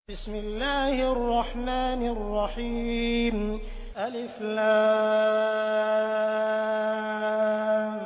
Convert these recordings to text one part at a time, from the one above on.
बिस्मिल्लाहिर्रहमानिर्रहीम अलिफ लाम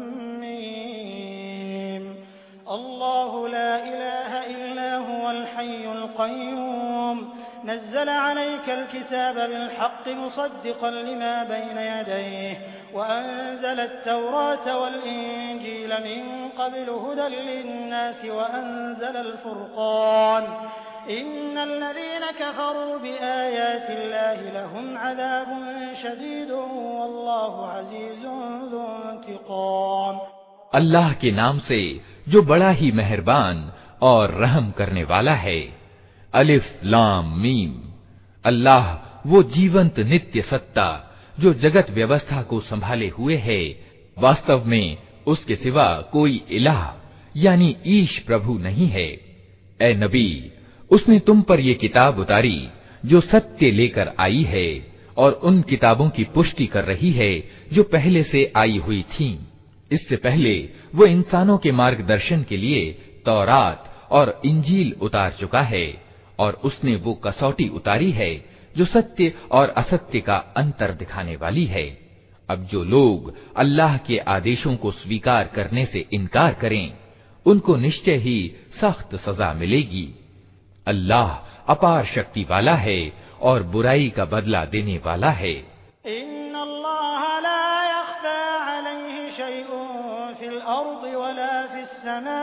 मीम अल्लाहु ला इलाहा इल्ला हुवल हय्युल क़य्यूम नज़्ज़ल अलैकल किताब बिलहक़्क़ि मुसद्दिक़न लिमा बैन यदैहि व अंज़लत तौरात वल इंजील मिन क़ब्लु हुदल लिन्नासि व अंज़लल फुरक़ान इन्नल्लज़ीन कफ़रू बिआयातिल्लाहि लहुम अज़ाबुन शदीदुन वल्लाहु अज़ीज़ुन ज़ु इंतिक़ाम। अल्लाह के नाम से जो बड़ा ही मेहरबान और रहम करने वाला है। अलिफ लाम मीम। अल्लाह वो जीवंत नित्य सत्ता जो जगत व्यवस्था को संभाले हुए है, वास्तव में उसके सिवा कोई इलाह यानी ईश प्रभु नहीं है। ए नबी, उसने तुम पर ये किताब उतारी जो सत्य लेकर आई है और उन किताबों की पुष्टि कर रही है जो पहले से आई हुई थीं। इससे पहले वो इंसानों के मार्गदर्शन के लिए तौरात और इंजील उतार चुका है और उसने वो कसौटी उतारी है जो सत्य और असत्य का अंतर दिखाने वाली है। अब जो लोग अल्लाह के आदेशों को स्वीकार करने से इनकार करें, उनको निश्चय ही सख्त सजा मिलेगी। अल्लाह अपार शक्ति वाला है और बुराई का बदला देने वाला है। इन्नल्लाह ला यख्फा अलैहि शैउन फिल अर्दि वला फिस समा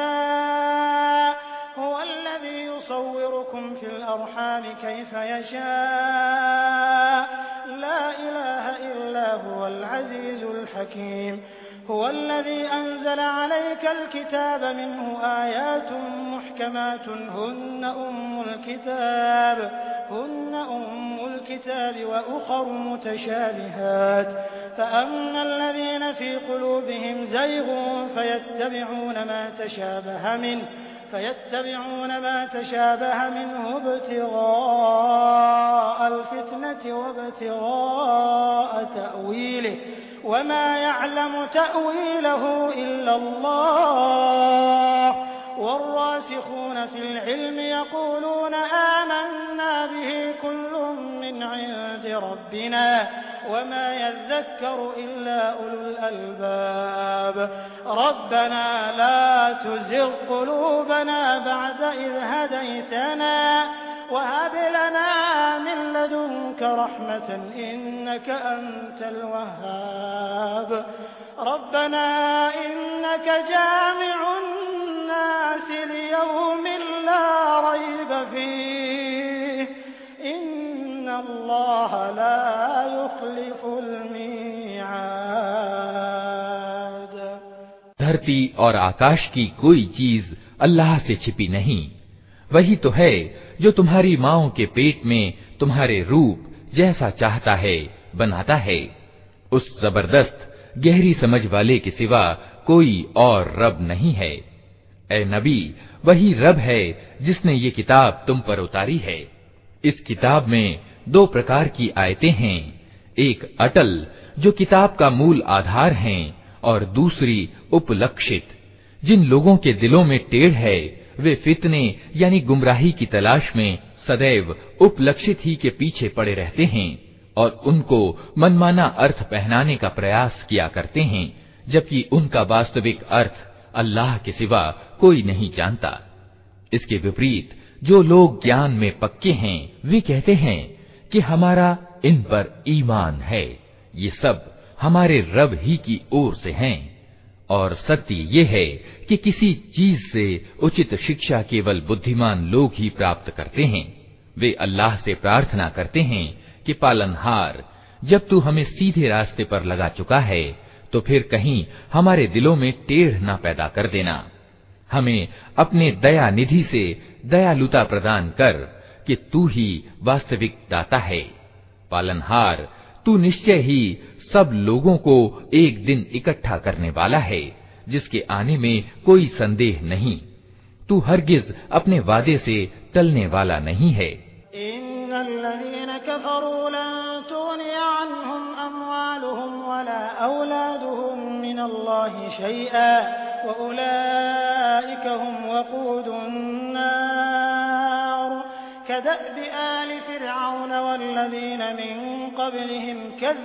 हुवल्लज़ी युसव्विरुकुम फिल अरहाम कैफ़ यशा ला इलाहा इल्ला हुवल अज़ीज़ुल हकीम। हुवल्लज़ी अंज़ल अलैकल किताब मिन्हु आयातुन मुहकमातुन हुन्ना उम्मुल किताब व उखर मुतशाबिहात फ़अम्मल्लज़ीन फ़ी क़ुलूबिहिम ज़ैग़ुन फ़यत्तबिऊन मा तशाबह मिन्हु इब्तिग़ाअल फ़ित्नति व इब्तिग़ाअ तअवीलिहि वमा यअलमु तअवीलहु इल्लल्लाह वर्रासिख़ून फ़िल इल्मि यक़ूलून आमन्ना बिहि कुल्लुम मिन इंदि रब्बिना वमा यज़्ज़क्करु इल्ला उलुल अलबाब रब्बना ला तुज़िग़ क़ुलूबना बअद इज़ हदैतना वहब लना मिन लदुनक रहमतन इन्नक अंतल वह्हाब रब्बना इन्नक जामिउन नास लियौमिन ला रैब फीह इन्नल्लाह ला युख्लिफुल मीआद। धरती और आकाश की कोई चीज अल्लाह से छिपी नहीं। वही तो है जो तुम्हारी माँओं के पेट में तुम्हारे रूप जैसा चाहता है बनाता है। उस जबरदस्त गहरी समझ वाले के सिवा कोई और रब नहीं है। ए नबी, वही रब है जिसने ये किताब तुम पर उतारी है। इस किताब में दो प्रकार की आयतें हैं, एक अटल जो किताब का मूल आधार हैं और दूसरी उपलक्षित। जिन लोगों के दिलों में टेढ़ है वे फितने यानी गुमराही की तलाश में सदैव उपलक्षित ही के पीछे पड़े रहते हैं और उनको मनमाना अर्थ पहनाने का प्रयास किया करते हैं, जबकि उनका वास्तविक अर्थ अल्लाह के सिवा कोई नहीं जानता। इसके विपरीत जो लोग ज्ञान में पक्के हैं वे कहते हैं कि हमारा इन पर ईमान है, ये सब हमारे रब ही की ओर से हैं। और सत्य ये है कि किसी चीज से उचित शिक्षा केवल बुद्धिमान लोग ही प्राप्त करते हैं। वे अल्लाह से प्रार्थना करते हैं कि पालनहार, जब तू हमें सीधे रास्ते पर लगा चुका है तो फिर कहीं हमारे दिलों में टेढ़ न पैदा कर देना। हमें अपने दया निधि से दयालुता प्रदान कर कि तू ही वास्तविक दाता है। पालनहार, तू निश्चय ही सब लोगों को एक दिन इकट्ठा करने वाला है जिसके आने में कोई संदेह नहीं। तू हरगिज अपने वादे से टलने वाला नहीं है। इन्नल्लज़ीन कफ़रू लन तुग़नी अन्हुम अम्वालुहुम वला औलादुहुम मिनल्लाहि शैअन व उलाइका हुम वक़ूदुन नार कदअबि आलि फ़िरऔन वल्लज़ीन मिन क़ब्लिहिम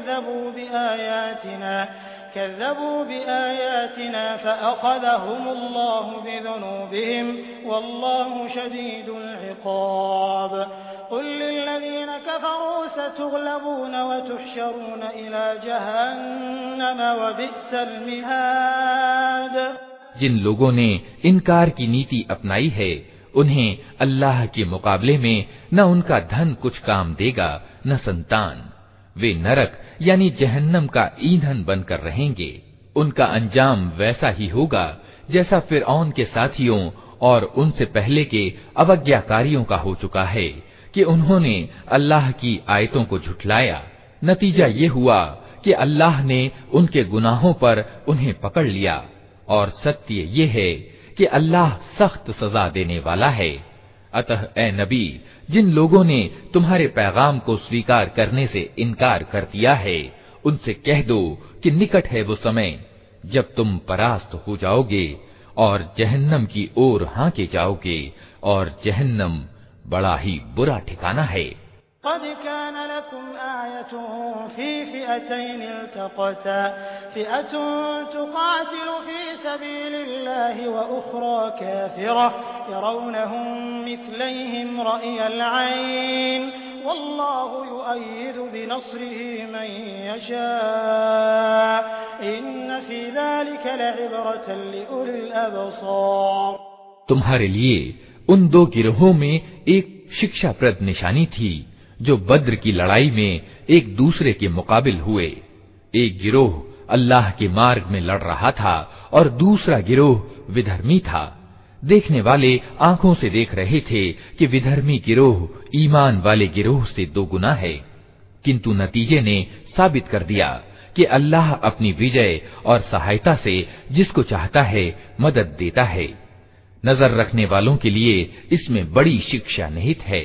कज़्ज़बू बिआयातिना फ़अख़ज़हुमुल्लाहु बिज़ुनूबिहिम वल्लाहु शदीदुल इक़ाब क़ुल लिल्लज़ीन कफ़रू सतुग़लबून वतुहशरून इला जहन्नम वबिअसल मिहाद। जिन लोगों ने इनकार की नीति अपनाई है उन्हें अल्लाह के मुकाबले में न उनका धन कुछ काम देगा न संतान। वे नरक यानी जहन्नम का ईंधन बनकर रहेंगे। उनका अंजाम वैसा ही होगा जैसा फिरऔन के साथियों और उनसे पहले के अवज्ञाकारियों का हो चुका है कि उन्होंने अल्लाह की आयतों को झुठलाया। नतीजा ये हुआ कि अल्लाह ने उनके गुनाहों पर उन्हें पकड़ लिया और सत्य ये है कि अल्लाह सख्त सजा देने वाला है। अतः ए नबी, जिन लोगों ने तुम्हारे पैगाम को स्वीकार करने से इनकार कर दिया है उनसे कह दो कि निकट है वो समय जब तुम परास्त हो जाओगे और जहन्नम की ओर हांके जाओगे और जहन्नम बड़ा ही बुरा ठिकाना है। क़द कान लकुम आयतुन फ़ी फ़िअतैन इल्तक़ता फ़िअतुन तुक़ातिलु फ़ी सबीलिल्लाहि व उख़रा काफ़िरा यरौनहुम मिस्लैहिम रअयल ऐन वल्लाहु युअय्यिदु बिनस्रिहि मन यशा इन्न फ़ी ज़ालिका लइब्रतन लिउलिल अबसार। तुम्हारे लिए उन दो गिरोहों में एक शिक्षाप्रद निशानी थी जो बद्र की लड़ाई में एक दूसरे के मुकाबिल हुए। एक गिरोह अल्लाह के मार्ग में लड़ रहा था और दूसरा गिरोह विधर्मी था। देखने वाले आंखों से देख रहे थे कि विधर्मी गिरोह ईमान वाले गिरोह से 2 गुना है, किंतु नतीजे ने साबित कर दिया कि अल्लाह अपनी विजय और सहायता से जिसको चाहता है मदद देता है। नजर रखने वालों के लिए इसमें बड़ी शिक्षा निहित है।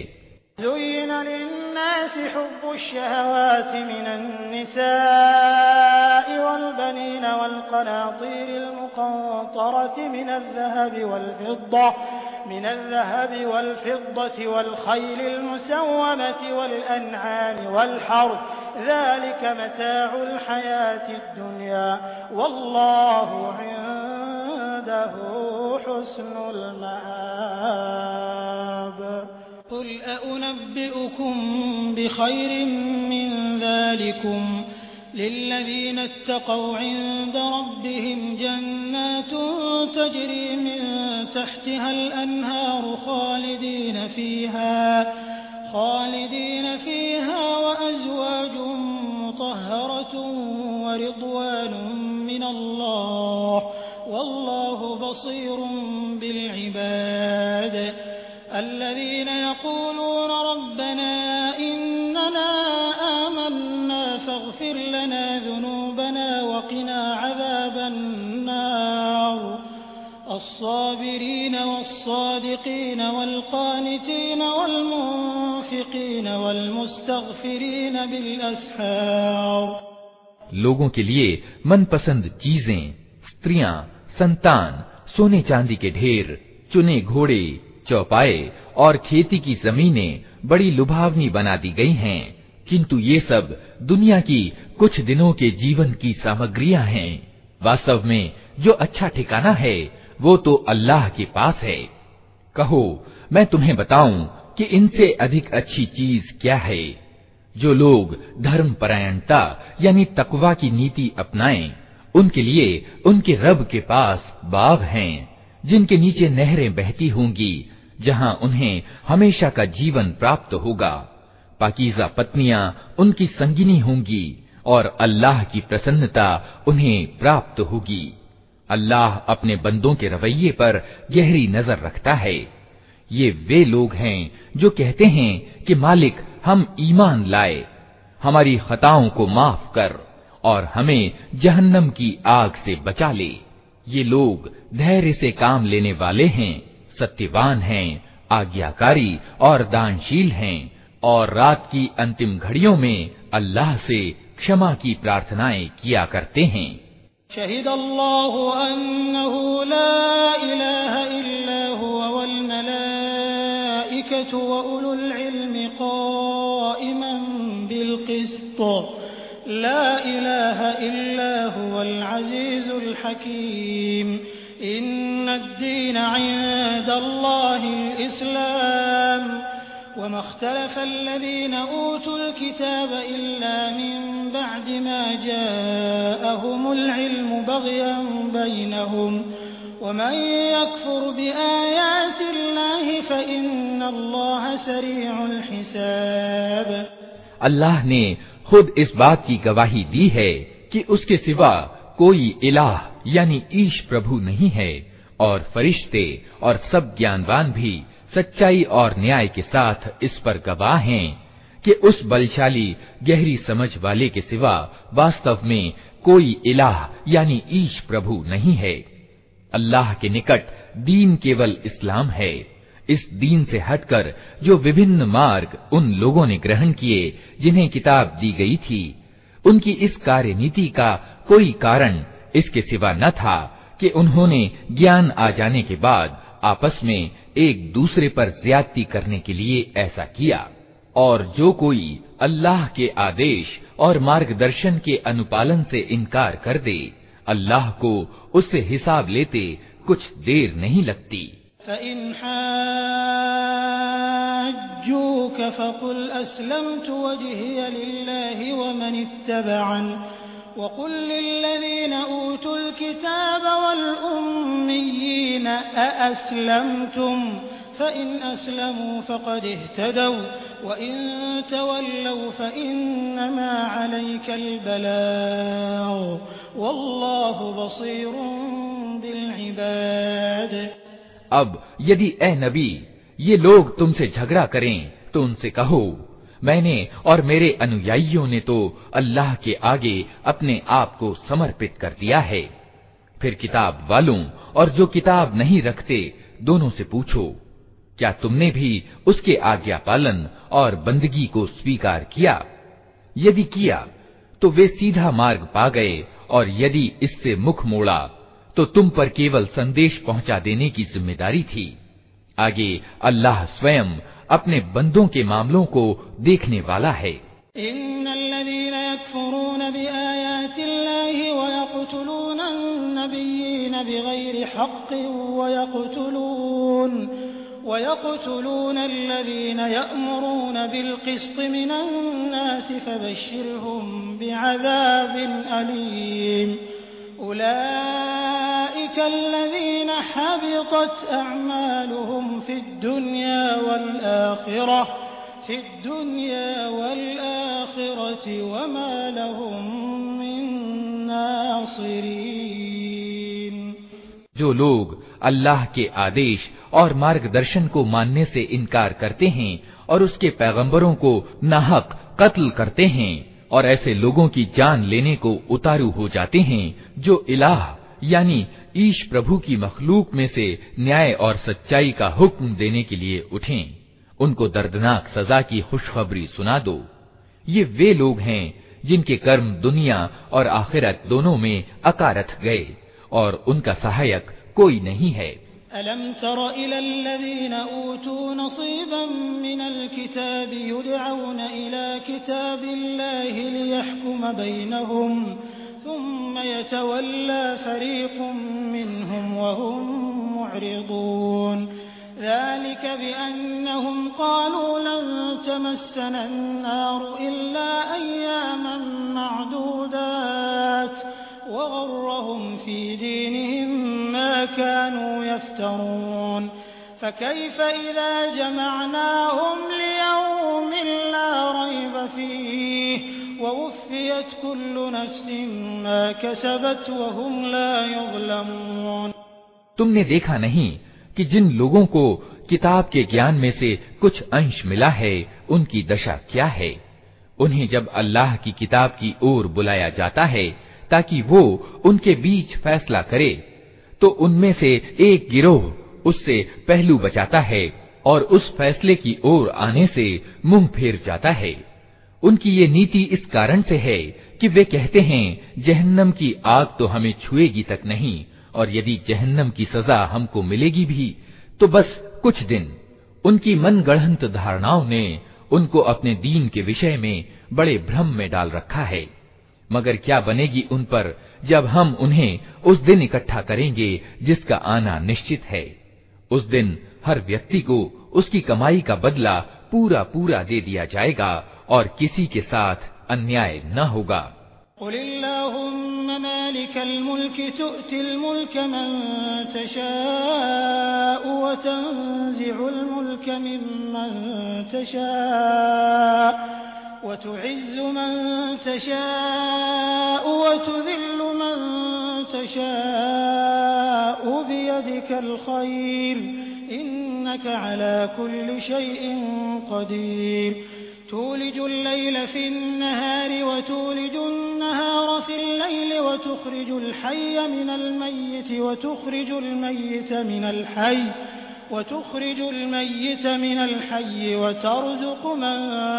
من الذهب والفضة والخيل المسومة والأنعام والحرث ذلك متاع الحياة الدنيا والله عنده حسن المآب قل أنبئكم بخير من ذلكم للذين اتقوا عند ربهم جنات تجري من تحتها الأنهار خالدين فيها وأزواج مطهرة ورضوان من الله والله بصير بالعباد الذين يقولون ربنا إننا آمنا فاغفر لنا ذنوبنا وقنا عذاب النار الصابرين والصادقين والقانتين والمنفقين والمستغفرين بالأسحار। लोगों के लिए मनपसंद चीजें, स्त्रियां, संतान, सोने चांदी के ढेर, चुने घोड़े, चौपाए और खेती की जमीनें बड़ी लुभावनी बना दी गई हैं, किंतु ये सब दुनिया की कुछ दिनों के जीवन की सामग्रियां हैं। वास्तव में जो अच्छा ठिकाना है वो तो अल्लाह के पास है। कहो, मैं तुम्हें बताऊं कि इनसे अधिक अच्छी चीज क्या है? जो लोग धर्म परायणता यानी तकवा की नीति अपनाएं, उनके लिए उनके रब के पास बाग हैं जिनके नीचे नहरें बहती होंगी, जहां उन्हें हमेशा का जीवन प्राप्त होगा। पाकीज़ा पत्नियां उनकी संगिनी होंगी और अल्लाह की प्रसन्नता उन्हें प्राप्त होगी। अल्लाह अपने बंदों के रवैये पर गहरी नजर रखता है। ये वे लोग हैं जो कहते हैं कि मालिक, हम ईमान लाए, हमारी खताओं को माफ कर और हमें जहन्नम की आग से बचा ले। ये लोग धैर्य से काम लेने वाले हैं, सत्यवान हैं, आज्ञाकारी और दानशील हैं और रात की अंतिम घड़ियों में अल्लाह से क्षमा की प्रार्थनाएं किया करते हैं। शहीदल्लाहु अन्नहु ला इलाहा इल्ला हुवा वल मलाइकतु व उलुल इल्मि क़ाइमन बिल क़िस्त ला इलाहा इल्ला हुवल अज़ीज़ुल हकीम इन्नद्दीन इंदल्लाहिल इस्लाम वमा इख्तलफ़ल्लज़ीन ऊतुल किताब इल्ला मिन बअदि मा जाअहुमुल इल्मु बग़यन बैनहुम वमन यकफुर बिआयातिल्लाहि फ़इन्नल्लाह सरीउल हिसाब। अल्लाह ने खुद इस बात की गवाही दी है कि उसके सिवा कोई इलाह यानी ईश प्रभु नहीं है, और फरिश्ते और सब ज्ञानवान भी सच्चाई और न्याय के साथ इस पर गवाह हैं कि उस बलशाली गहरी समझ वाले के सिवा वास्तव में कोई इलाह यानी ईश प्रभु नहीं है। अल्लाह के निकट दीन केवल इस्लाम है। इस दीन से हटकर जो विभिन्न मार्ग उन लोगों ने ग्रहण किए जिन्हें किताब दी गई थी, उनकी इस कार्यनीति का कोई कारण इसके सिवा न था कि उन्होंने ज्ञान आ जाने के बाद आपस में एक दूसरे पर ज्यादती करने के लिए ऐसा किया। और जो कोई अल्लाह के आदेश और मार्गदर्शन के अनुपालन से इनकार कर दे, अल्लाह को उससे हिसाब लेते कुछ देर नहीं लगती। फ़इन हाज्जूक फ़क़ुल अस्लमतु वजहिय लिल्लाहि वमन इत्तबअन वक़ुल लिल्लज़ीन ऊतुल किताब वल उम्मिय्यीन अअस्लमतुम फ़इन अस्लमू फ़क़द इह्तदौ वइन तवल्लौ फ़इन्नमा अलैकल बलाग़ वल्लाहु बसीरुन बिल इबाद। अब यदि ए नबी ये लोग तुमसे झगड़ा करें तो उनसे कहो, मैंने और मेरे अनुयायियों ने तो अल्लाह के आगे अपने आप को समर्पित कर दिया है। फिर किताब वालों और जो किताब नहीं रखते दोनों से पूछो, क्या तुमने भी उसके आज्ञा पालन और बंदगी को स्वीकार किया? यदि किया तो वे सीधा मार्ग पा गए, और यदि इससे मुख मोड़ा तो तुम पर केवल संदेश पहुंचा देने की जिम्मेदारी थी। आगे अल्लाह स्वयं अपने बंदों के मामलों को देखने वाला है। इन्नल्लज़ीन यकफुरून बिआयातिल्लाहि व यक़्तुलूनन नबिय्यीन बिग़ैरि हक़्क़िन व यक़्तुलून अल्लज़ीन यअमुरून बिल-क़िस्ति मिनन नासि फ़बश्शिरहुम बिअज़ाबिन अलीम। उलाइका अल्लज़ीन हबितत अअमालुहुम फ़िद्दुन्या वल-आख़िरति वमा लहुम मिन नासिरीन। जो लोग अल्लाह के आदेश और मार्गदर्शन को मानने से इनकार करते हैं और उसके पैगंबरों को नाहक कत्ल करते हैं और ऐसे लोगों की जान लेने को उतारू हो जाते हैं जो इलाह यानी ईश प्रभु की मखलूक में से न्याय और सच्चाई का हुक्म देने के लिए उठें, उनको दर्दनाक सजा की खुशखबरी सुना दो। ये वे लोग हैं जिनके कर्म दुनिया और आखिरत दोनों में अकारथ गए और उनका सहायक कोई नहीं है। अलम तर इलल्लज़ीन ऊतू नसीबन मिनल किताबि युदअऊन इला किताबिल्लाहि लियहकुम बैनहुम थुम्मा यतवल्ला फरीक़ुम मिनहुम वहुम मुअरिदून। ज़ालिक बिअन्नहुम क़ालू लन तमस्सना अन्नारु इल्ला अय्यामन मअदूदात वग़र्रहुम फ़ी दीनिहिम मा कानू यफ्तरून। फ़कैफ़ इज़ा जमअनाहुम लियौमिन ला रैब फ़ीह ववुफ़्फ़ियत कुल्लु नफ़्सिन मा कसबत वहुम ला युज़लमून। तुमने देखा नहीं कि जिन लोगों को किताब के ज्ञान में से कुछ अंश मिला है उनकी दशा क्या है। उन्हें जब अल्लाह की किताब की ओर बुलाया जाता है ताकि वो उनके बीच फैसला करे, तो उनमें से एक गिरोह उससे पहलू बचाता है और उस फैसले की ओर आने से मुंह फेर जाता है। उनकी ये नीति इस कारण से है कि वे कहते हैं जहन्नम की आग तो हमें छुएगी तक नहीं, और यदि जहन्नम की सजा हमको मिलेगी भी तो बस कुछ दिन। उनकी मनगढ़ंत धारणाओं ने उनको अपने दीन के विषय में बड़े भ्रम में डाल रखा है। मगर क्या बनेगी उन पर जब हम उन्हें उस दिन इकट्ठा करेंगे जिसका आना निश्चित है। उस दिन हर व्यक्ति को उसकी कमाई का बदला पूरा पूरा दे दिया जाएगा और किसी के साथ अन्याय न होगा। वतुइज़्ज़ु मन तशाअ वतुज़िल्लु मन तशाअ बियदिकल खैर इन्नका अला कुल्लि शैइन क़दीर तूलिजुल लैल फिन्नहारि वतूलिजुन नहार फिल्लैल वतुख़रिजुल हय्य मिनल मय्यित वतुख़रिजुल मय्यित मिनल हय्य वतरज़ुक़ु मन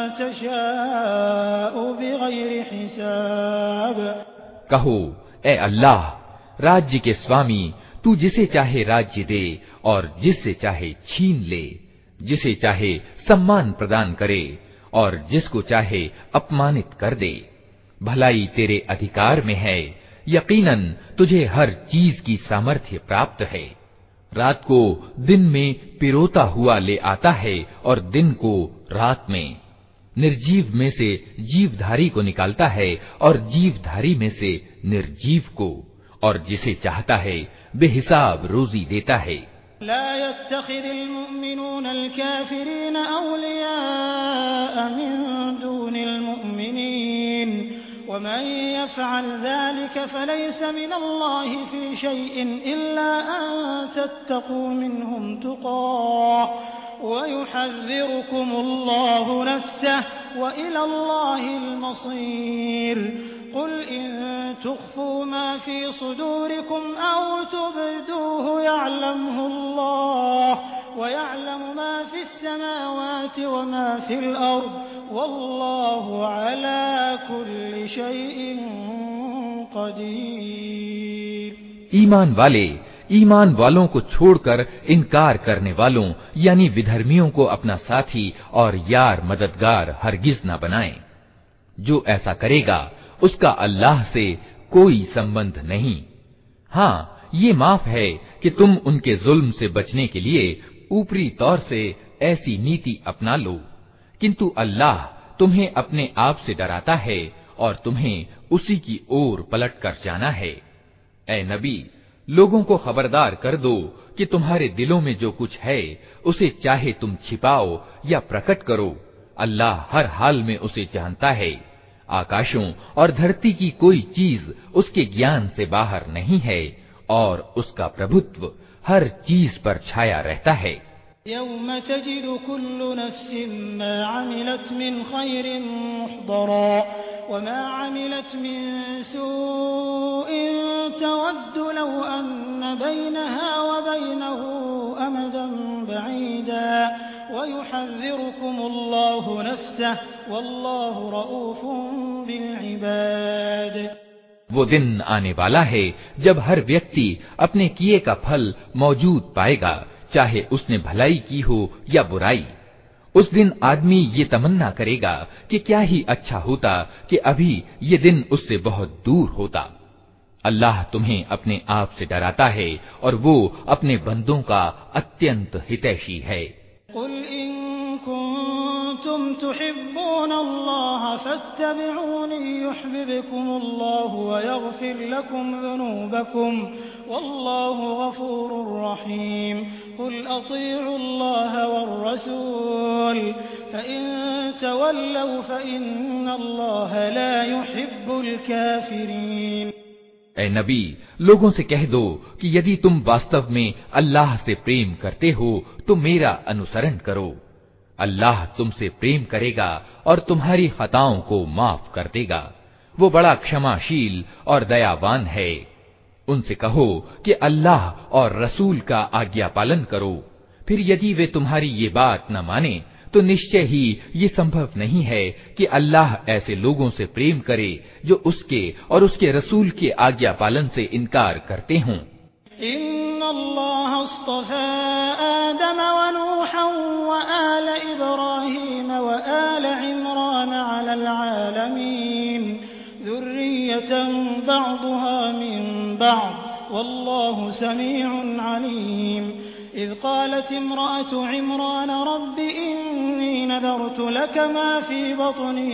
तशाअ बिग़ैरि हिसाब। कहो, ए अल्लाह, राज्य के स्वामी, तू जिसे चाहे राज्य दे और जिससे चाहे छीन ले, जिसे चाहे सम्मान प्रदान करे और जिसको चाहे अपमानित कर दे। भलाई तेरे अधिकार में है, यकीनन तुझे हर चीज की सामर्थ्य प्राप्त है। रात को दिन में पिरोता हुआ ले आता है और दिन को रात में। निर्जीव में से जीवधारी को निकालता है और जीवधारी में से निर्जीव को, और जिसे चाहता है बेहिसाब रोजी देता है। ला यत्तखिदिल मुमिनूनल काफिरीन औलिया मिन दूनिल मुमिनीन वमन यफ़अल ज़ालिक फलैस मिनल्लाहि फ़ी शैइन इल्ला अन तत्तक़ू मिनहुम तुक़ाह वयुहज़्ज़िरुकुमुल्लाहु नफ़्सहु व इलल्लाहिल मसीर। क़ुल इन तुख़्फ़ू मा फ़ी सुदूरिकुम औ तुब्दूहु यअलमुहुल्लाह व यअलमु मा फ़िस समावाति व मा फ़िल अर्ज़ वल्लाहु अला कुल्लि शैइन क़दीर। ईमान वालों को छोड़कर इनकार करने वालों यानी विधर्मियों को अपना साथी और यार मददगार हरगिज न बनाएं। जो ऐसा करेगा उसका अल्लाह से कोई संबंध नहीं। हाँ, ये माफ है कि तुम उनके जुल्म से बचने के लिए ऊपरी तौर से ऐसी नीति अपना लो, किंतु अल्लाह तुम्हें अपने आप से डराता है और तुम्हें उसी की ओर पलट कर जाना है। ऐ नबी, लोगों को खबरदार कर दो कि तुम्हारे दिलों में जो कुछ है उसे चाहे तुम छिपाओ या प्रकट करो, अल्लाह हर हाल में उसे जानता है। आकाशों और धरती की कोई चीज उसके ज्ञान से बाहर नहीं है और उसका प्रभुत्व हर चीज पर छाया रहता है। यौम तजिदु कुल्लु नफ्सिन मा अमिलत मिन खैरिन मुहदरा व मा अमिलत मिन सूइन तवद्दु लौ अन्न बैनहा व बैनहु अमदन बईदा व युहज़्ज़िरुकुमुल्लाहु नफ़्सहु वल्लाहु रऊफ़ुन बिल इबाद। वो दिन आने वाला है जब हर व्यक्ति अपने किए का फल मौजूद पाएगा, चाहे उसने भलाई की हो या बुराई। उस दिन आदमी ये तमन्ना करेगा कि क्या ही अच्छा होता कि अभी ये दिन उससे बहुत दूर होता। अल्लाह तुम्हें अपने आप से डराता है और वो अपने बंदों का अत्यंत हितैषी है। कुल इन कुंतुम तुहिब्बूनल्लाह फत्तबिऊनी युहब्बिबकुमुल्लाहु व यग़फिर लकुम ज़ुनूबकुम वल्लाहु गफूरुर रहीम। कुल अतीउल्लाह वर्रसूल फ़इन तवल्लव फ़इन्नल्लाह ला युहिब्बुल काफ़िरीन। ऐ नबी, लोगों से कह दो कि यदि तुम वास्तव में अल्लाह से प्रेम करते हो तो मेरा अनुसरण करो। अल्लाह तुमसे प्रेम करेगा और तुम्हारी खताओं को माफ कर देगा। वो बड़ा क्षमाशील और दयावान है। उनसे कहो कि अल्लाह और रसूल का आज्ञा पालन करो। फिर यदि वे तुम्हारी ये बात न माने तो निश्चय ही ये संभव नहीं है कि अल्लाह ऐसे लोगों से प्रेम करे जो उसके और उसके रसूल के आज्ञा पालन से इनकार करते हों। इन्नल्लाह अस्तफ़ा आदम व नूहन व आल इमरान अलल आलमीन ज़ुर्रियतन बअदुहा मिन बअद वल्लाहु समीउन अलीम इज़ क़ालत इम्रअतु इमरान रब्बि इन्नी नज़रतु लक मा फ़ी बत्नी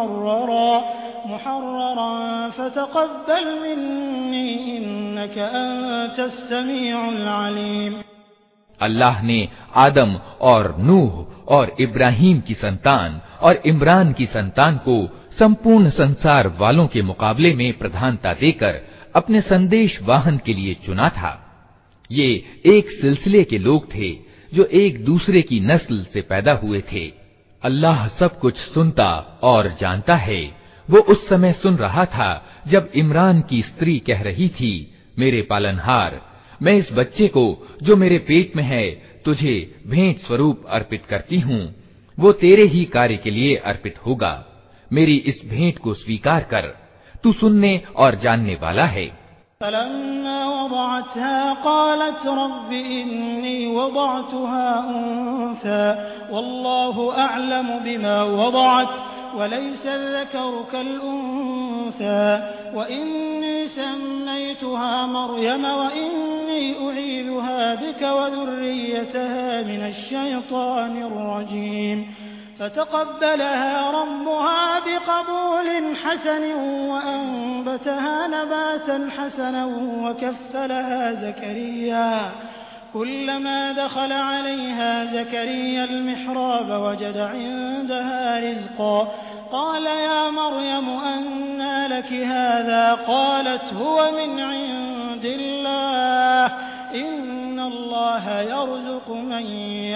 मुहर्ररन फ़तक़ब्बल मिन्नी इन्नक अंतस समीउल अलीम। अल्लाह ने आदम और नूह और इब्राहीम की संतान और इमरान की संतान को संपूर्ण संसार वालों के मुकाबले में प्रधानता देकर अपने संदेश वाहन के लिए चुना था। ये एक सिलसिले के लोग थे जो एक दूसरे की नस्ल से पैदा हुए थे। अल्लाह सब कुछ सुनता और जानता है। वो उस समय सुन रहा था जब इमरान की स्त्री कह रही थी, मेरे पालनहार, मैं इस बच्चे को जो मेरे पेट में है तुझे भेंट स्वरूप अर्पित करती हूँ। वो तेरे ही कार्य के लिए अर्पित होगा। मेरी इस भेंट को स्वीकार कर, तू सुनने और जानने वाला है। फलम्मा वदअतहा क़ालत रब्बि इन्नी वदअतुहा उन्सा वल्लाहु अअलमु बिमा वदअत वलैसा ज़करु कल-उन्सा वइन्नी सम्मय्तुहा मर्यम वइन्नी उईदुहा बिक वज़ुर्रियतहा मिनश्शैतानिर्रजीम फ़तक़ब्बलहा रब्बुहा बिक़बूल हसन वअन्बतहा नबातन हसनन वकफ़्फ़लहा ज़करिया कुल्लमा दख़ल अलैहा ज़करिया अल-मिहराब वजद इन्दहा रिज़क़ा क़ाल या मर्यम अन्ना लकी हाज़ा क़ालत हुव मिन इन्दिल्लाह इन्नल्लाह यर्ज़ुक़ु मन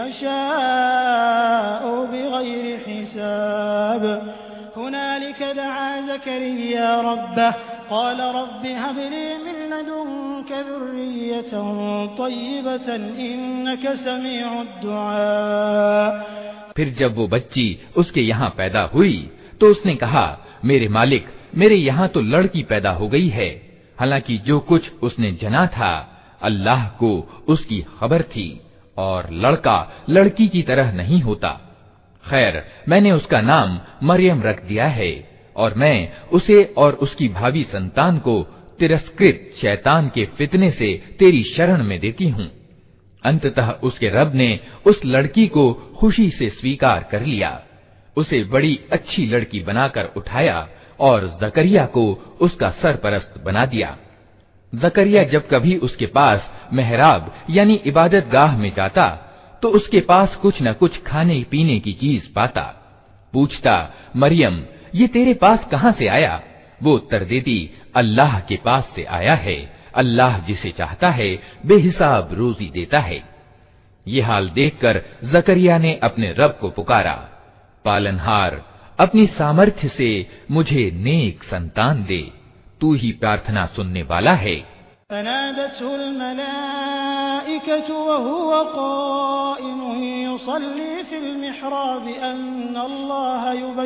यशाअु बिग़ैरि हिसाब हुनालिक दआ ज़करिया रब्बह क़ाल रब्बि हब ली मिन लदुनक ज़ुर्रियतन तय्यिबतन इन्नक समीउद दुआ। फिर जब वो बच्ची उसके यहाँ पैदा हुई तो उसने कहा, मेरे मालिक, मेरे यहाँ तो लड़की पैदा हो गई है। हालांकि जो कुछ उसने जना था अल्लाह को उसकी खबर थी और लड़का लड़की की तरह नहीं होता। खैर, मैंने उसका नाम मरियम रख दिया है और मैं उसे और उसकी भावी संतान को तिरस्कृत शैतान के फितने से तेरी शरण में देती हूँ। अंततः उसके रब ने उस लड़की को खुशी से स्वीकार कर लिया, उसे बड़ी अच्छी लड़की बनाकर उठाया और जकरिया को उसका सरपरस्त बना दिया। जकरिया जब कभी उसके पास मेहराब यानी इबादत गाह में जाता तो उसके पास कुछ न कुछ खाने पीने की चीज पाता। पूछता, मरियम, ये तेरे पास कहाँ से आया? वो उत्तर देती, अल्लाह के पास से आया है। अल्लाह जिसे चाहता है बेहिसाब रोजी देता है। ये हाल देखकर जकरिया ने अपने रब को पुकारा, पालनहार, अपनी सामर्थ्य से मुझे नेक संतान दे, तू ही प्रार्थना सुनने वाला है। फनादतहुल मलाइकतु वहुव क़ाइमुन युसल्ली फिल मिहराब अन्नल्लाह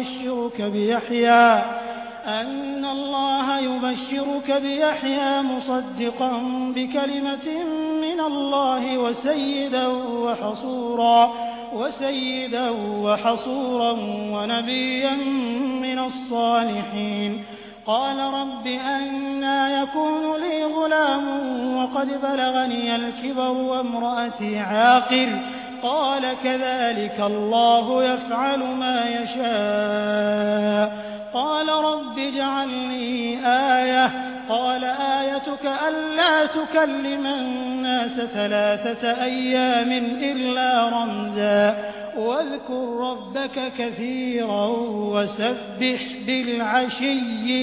युबश्शिरुक बियहया मुसद्दिक़न बिकलिमतिन मिनल्लाहि वसय्यिदन वहसूरन वनबिय्यन मिनस्सालिहीन क़ाल रब्बि अन्ना यकूनु ली ग़ुलामुन वक़द बलगनियल किबरु वम्रअती आक़िर क़ाल कज़ालिक अल्लाहु यफ़अलु मा यशाअ क़ाल रब्बि इजअल ली आयह क़ाल आयतुक अल्ला तुकल्लिम अन्नास थलाथata अय्यामिन इल्ला रमज़ा वज़कुर रब्बक कसीरन वसब्बिह बिलअश्यि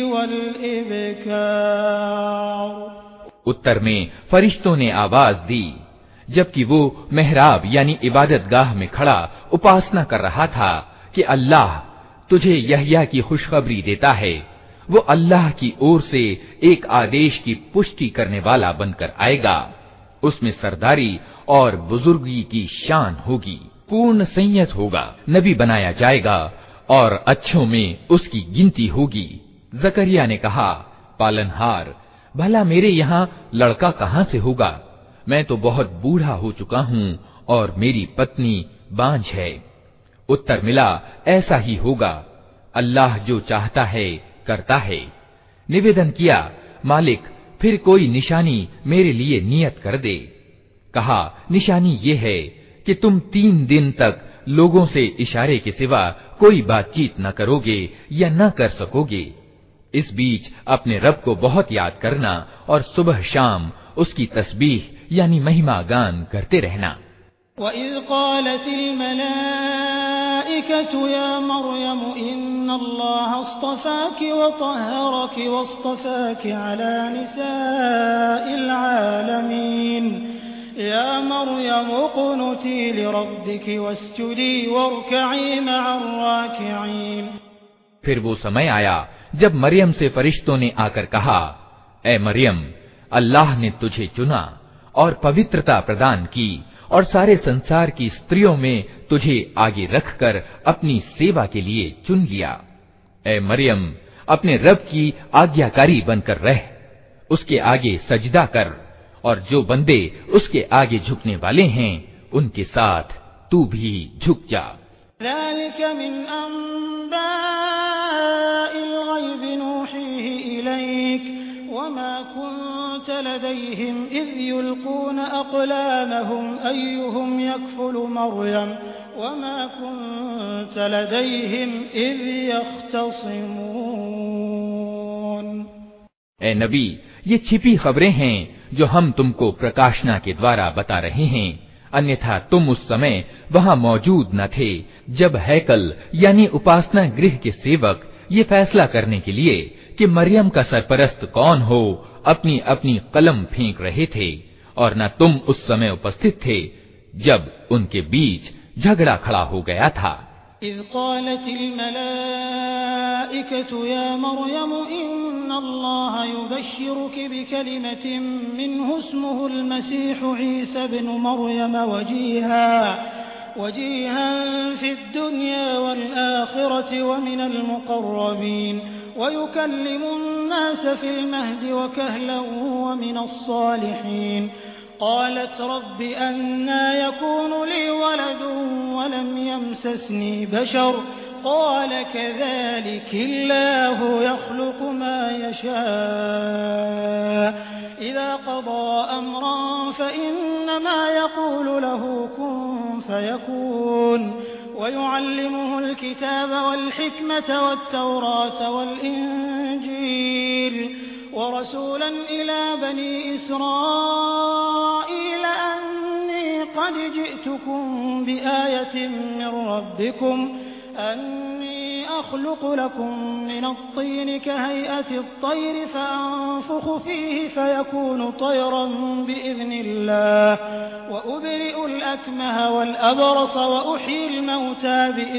वल-इब्कार। उत्तर में फरिश्तों ने आवाज दी जबकि वो मेहराब यानी इबादत गाह में खड़ा उपासना कर रहा था कि अल्लाह तुझे यहया की खुशखबरी देता है। वो अल्लाह की ओर से एक आदेश की पुष्टि करने वाला बनकर आएगा। उसमें सरदारी और बुजुर्गी की शान होगी, पूर्ण संयत होगा, नबी बनाया जाएगा और अच्छों में उसकी गिनती होगी। जकरिया ने कहा, पालनहार, भला मेरे यहाँ लड़का कहाँ से होगा? मैं तो बहुत बूढ़ा हो चुका हूँ और मेरी पत्नी बांझ है। उत्तर मिला, ऐसा ही होगा। अल्लाह जो चाहता है करता है। निवेदन किया, मालिक फिर कोई निशानी मेरे लिए नियत कर दे। कहा, निशानी ये है कि तुम 3 दिन तक लोगों से इशारे के सिवा कोई बातचीत न करोगे या न कर सकोगे। इस बीच अपने रब को बहुत याद करना और सुबह शाम उसकी तस्बीह यानी महिमा गान करते रहना। वइज़ क़ालतिल मलाइकतु या मरियम इन्नल्लाह अस्तफ़ाकि व तहहरकि वस्तफ़ाकि अला निसाइल आलमीन या मरियम उक़नुती लिरब्बिकि वस्जुदी वरकई मअर राकिईन। फिर वो समय आया जब मरियम से फरिश्तों ने आकर कहा, ए मरियम, अल्लाह ने तुझे चुना और पवित्रता प्रदान की और सारे संसार की स्त्रियों में तुझे आगे रखकर अपनी सेवा के लिए चुन लिया। ए मरियम, अपने रब की आज्ञाकारी बनकर रह, उसके आगे सजदा कर और जो बंदे उसके आगे झुकने वाले हैं उनके साथ तू भी झुक जा। ज़ालिक मिन अंबाइल ग़ैबि नूहीही इलैक वमा कुन्त लदैहिम इज़ युल्क़ून अक़लामहुम अय्युहुम यकफ़ुलु मर्यम वमा कुन्त लदैहिम इज़ यख़्तसिमून। ए नबी, ये छिपी खबरें हैं जो हम तुमको प्रकाशना के द्वारा बता रहे हैं, अन्यथा तुम उस समय वहां मौजूद न थे जब हैकल यानी उपासना गृह के सेवक ये फैसला करने के लिए कि मरियम का सरपरस्त कौन हो अपनी अपनी कलम फेंक रहे थे, और न तुम उस समय उपस्थित थे जब उनके बीच झगड़ा खड़ा हो गया था। इज़ क़ालतिल मलाइकतु या मरियम इन्नल्लाह युबश्शिरुकी बिकलिमतिन मिन्हु इस्मुहुल मसीहु ईसा इब्नु मरियम वजीहान फिद दुनिया वल आखिरति व मिनल मुक़र्रबीन वयुकल्लिमुन नास फिल महदि व कहलन व मिनस सालिहीन। क़ालत रब्बि अन्ना यकूनु ली वलदुन वलम यमससनी बशर क़ाल कज़ालिकल्लाहु यख़्लुक़ु मा यशा इज़ा क़ज़ा अम्रन फ़इन्नमा यक़ूलु लहु कुन फ़यकून वयुअल्लिमुहुल किताब वल हिकमत वत्तौरात वल इंजील वरसूलन इला बनी इस्राईल अन्नी क़द जिअ्तुकुम बिआयतिन मिन रब्बिकुम अन्नी अख़्लुक़ु लकुम मिनत्तीन कहैअतित्तैरि फ़अन्फ़ुख़ु फ़ीहि फ़यकूनु तयरन बिइज़निल्लाह वउबरिउल अकमह वल अबरस वउह्यिल मौता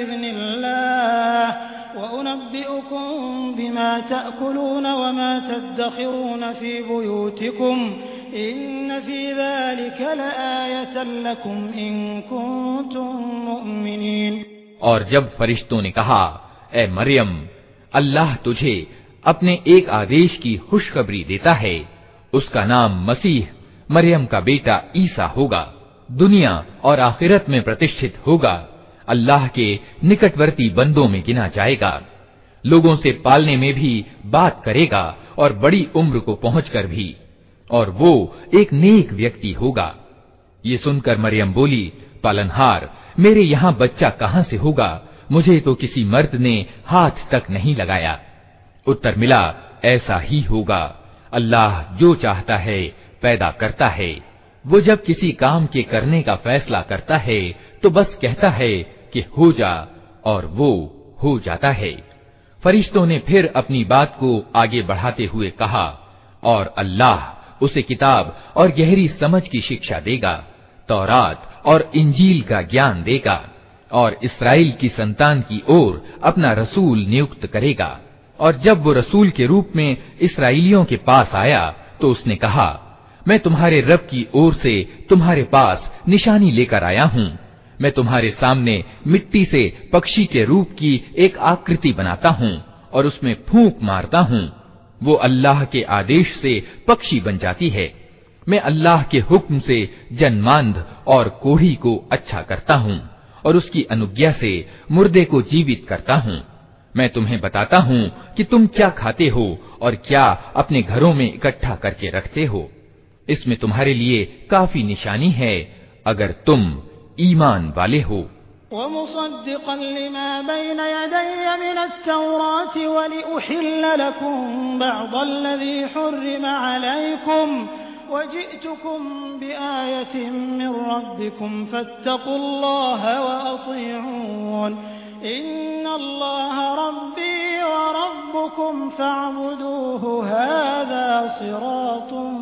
बिइज़निल्लाह वउनब्बिउकुम बिमा तअकुलून वमा तद्दखिरून फ़ी बुयूतिकुम इन्न फ़ी ज़ालिक लआयतन लकुम इन कुन्तुम मुअ्मिनीन। और जब फरिश्तों ने कहा, ए मरियम, अल्लाह तुझे अपने एक आदेश की खुशखबरी देता है, उसका नाम मसीह मरियम का बेटा ईसा होगा, दुनिया और आखिरत में प्रतिष्ठित होगा, अल्लाह के निकटवर्ती बंदों में गिना जाएगा, लोगों से पालने में भी बात करेगा और बड़ी उम्र को पहुंचकर भी, और वो एक नेक व्यक्ति होगा। ये सुनकर मरियम बोली, पालनहार, मेरे यहाँ बच्चा कहाँ से होगा, मुझे तो किसी मर्द ने हाथ तक नहीं लगाया। उत्तर मिला, ऐसा ही होगा, अल्लाह जो चाहता है पैदा करता है। वो जब किसी काम के करने का फैसला करता है तो बस कहता है कि हो जा, और वो हो जाता है। फरिश्तों ने फिर अपनी बात को आगे बढ़ाते हुए कहा, और अल्लाह उसे किताब और गहरी समझ की शिक्षा देगा, तौरात और इंजील का ज्ञान देगा, और इस्राएल की संतान की ओर अपना रसूल नियुक्त करेगा। और जब वो रसूल के रूप में इस्राएलियों के पास आया तो उसने कहा, मैं तुम्हारे रब की ओर से तुम्हारे पास निशानी लेकर आया हूँ। मैं तुम्हारे सामने मिट्टी से पक्षी के रूप की एक आकृति बनाता हूँ और उसमें फूंक मारता हूँ, वो अल्लाह के आदेश से पक्षी बन जाती है। मैं अल्लाह के हुक्म से जन्मांध और कोढ़ी को अच्छा करता हूँ, और उसकी अनुज्ञा से मुर्दे को जीवित करता हूँ। मैं तुम्हें बताता हूँ कि तुम क्या खाते हो और क्या अपने घरों में इकट्ठा करके रखते हो। इसमें तुम्हारे लिए काफी निशानी है अगर तुम ईमान वाले हो। वमुसद्दिक़न लिमा बैन यदैय मिनत-तौरात वलिउहिल्ल लकुम बअदल्लज़ी हुर्रिम अलैकुम वजि'तुकुम बिआयतिन मिन रब्बिकुम फत्तक़ुल्लाह वअतीऊन इन्नल्लाह रब्बी व रब्बुकुम फअबुदूहु हाज़ा सिरातुम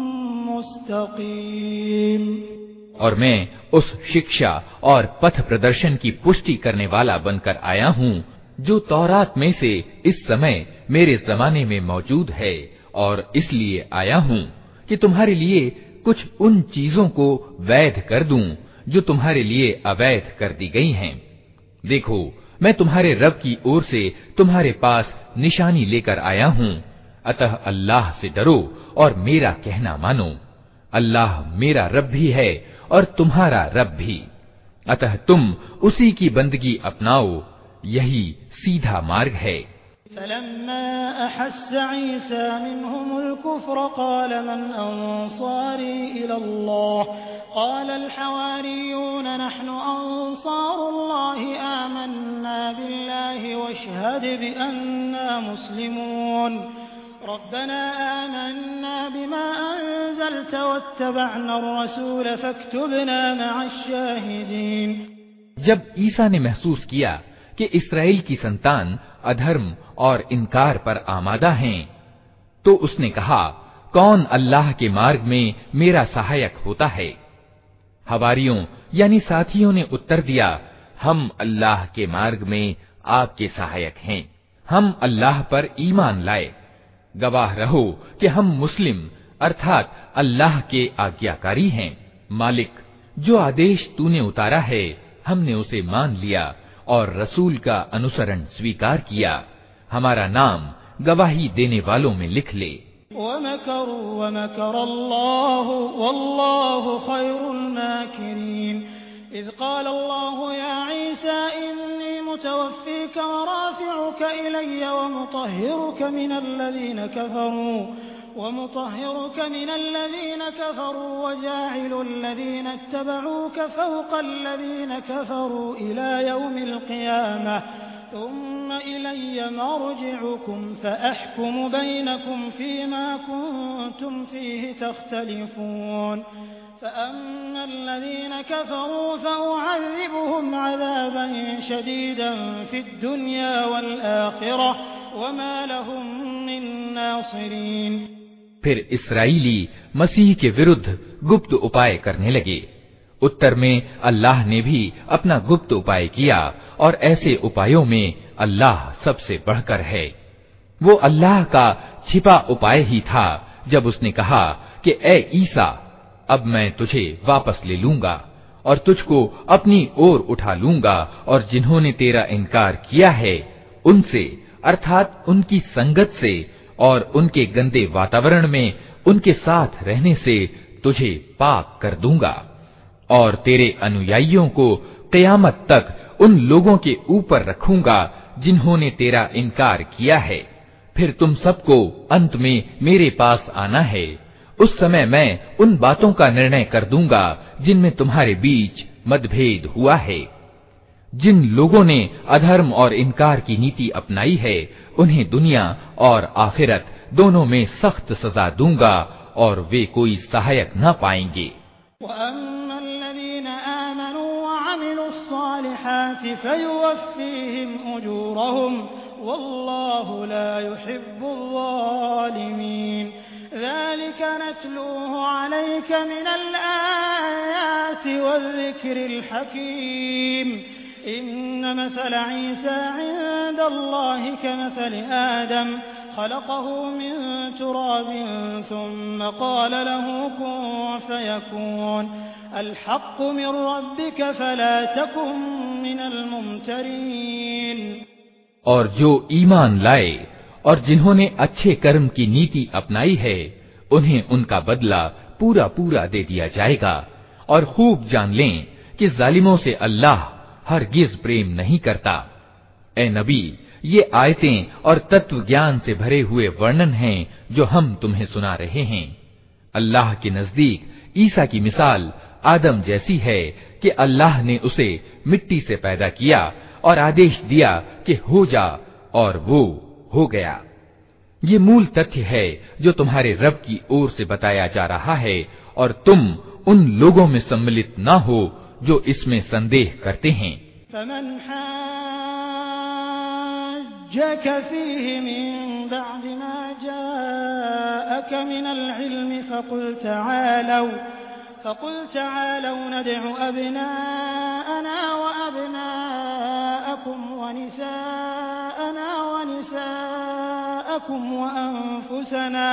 मुस्तक़ीम। और मैं उस शिक्षा और पथ प्रदर्शन की पुष्टि करने वाला बनकर आया हूँ जो तौरात में से इस समय मेरे जमाने में मौजूद है, और इसलिए आया हूँ कि तुम्हारे लिए कुछ उन चीजों को वैध कर दूं जो तुम्हारे लिए अवैध कर दी गई हैं। देखो, मैं तुम्हारे रब की ओर से तुम्हारे पास निशानी लेकर आया हूँ, अतः अल्लाह से डरो और मेरा कहना मानो। अल्लाह मेरा रब भी है और तुम्हारा रब भी, अतः तुम उसी की बंदगी अपनाओ, यही सीधा मार्ग है। फलम्मा अहस्स ईसा मिनहुमुल कुफ्र क़ाल मन अंसारी इलल्लाह क़ाल अल हवारियून नहनु अंसारुल्लाहि आमन्ना बिल्लाहि वशहद बिअन्ना मुस्लिमून रब्बना आमन्ना बिमा अंज़लत वत्तबअना अर्रसूल फक्तुबना मअश शाहिदीन। जब ईसा ने महसूस किया कि इस्राएल की संतान अधर्म और इनकार पर आमादा हैं, तो उसने कहा, कौन अल्लाह के मार्ग में मेरा सहायक होता है। हवारियों यानी साथियों ने उत्तर दिया, हम अल्लाह के मार्ग में आपके सहायक हैं, हम अल्लाह पर ईमान लाए, गवाह रहो कि हम मुस्लिम अर्थात अल्लाह के आज्ञाकारी हैं। मालिक, जो आदेश तूने उतारा है हमने उसे मान लिया और रसूल का अनुसरण स्वीकार किया, हमारा नाम गवाही देने वालों में लिख ले। वमकरू वमकरल्लाहु वल्लाहु खैरुल माकिरीन। इज़ क़ाल अल्लाहु या ईसा इन्नी मुतवफ़्फ़ीका व राफ़ि'ुका इलय्या व मुतahhiruka मिनल लज़ीना कफ़रू व जा'iलुल लज़ीना इत्तबa'ूका फ़ौक़ल लज़ीना कफ़रू इला यौमिल क़ियामह थुम्मा इलय्या मर्जि'ुकुम फ़अहकुमु बैनकुम फ़ीमा कुन्तुम फ़ीहि तख़्तलिफ़ून फ़अम्मा الذين كفروا فأعذبهم عذابا شديدا في الدنيا والآخرة وما لهم من ناصرين। फिर इस्राएली मसीह के विरुद्ध गुप्त उपाय करने लगे। उत्तर में अल्लाह ने भी अपना गुप्त उपाय किया, और ऐसे उपायों में अल्लाह सबसे बढ़कर है। वो अल्लाह का छिपा उपाय ही था जब उसने कहा कि ए ईसा, अब मैं तुझे वापस ले लूंगा और तुझको अपनी ओर उठा लूंगा, और जिन्होंने तेरा इनकार किया है उनसे अर्थात उनकी संगत से और उनके गंदे वातावरण में उनके साथ रहने से तुझे पाक कर दूंगा, और तेरे अनुयायियों को क़यामत तक उन लोगों के ऊपर रखूंगा जिन्होंने तेरा इनकार किया है। फिर तुम सबको अंत में मेरे पास आना है। उस समय मैं उन बातों का निर्णय कर दूंगा जिनमें तुम्हारे बीच मतभेद हुआ है। जिन लोगों ने अधर्म और इनकार की नीति अपनाई है उन्हें दुनिया और आखिरत दोनों में सख्त सजा दूंगा, और वे कोई सहायक न पाएंगे। ज़ालिक नत्लूहु अलैका मिनल आयाति वज़्ज़िक्रिल हकीम। इन्न मसल ईसा इंदल्लाहि कमसलि आदम खलक़हु मिन तुराबिन सुम्मा क़ाल लहू कुन फ़यकून। अल हक़्क़ु मिन रब्बिका फ़ला तकुन मिनल मुमतरीन। और जो ईमान लाए और जिन्होंने अच्छे कर्म की नीति अपनाई है उन्हें उनका बदला पूरा पूरा दे दिया जाएगा। और खूब जान लें कि जालिमों से अल्लाह हरगिज प्रेम नहीं करता। ए नबी, ये आयतें और तत्व ज्ञान से भरे हुए वर्णन हैं जो हम तुम्हें सुना रहे हैं। अल्लाह के नजदीक ईसा की मिसाल आदम जैसी है कि अल्लाह ने उसे मिट्टी से पैदा किया और आदेश दिया कि हो जा, और वो हो गया। ये मूल तथ्य है जो तुम्हारे रब की ओर से बताया जा रहा है, और तुम उन लोगों में सम्मिलित न हो जो इसमें संदेह करते हैं। फकुल तआलौ नदउ अबनाअना व अबनाअकुम व निसाअना व निसाअकुम व अनफुसना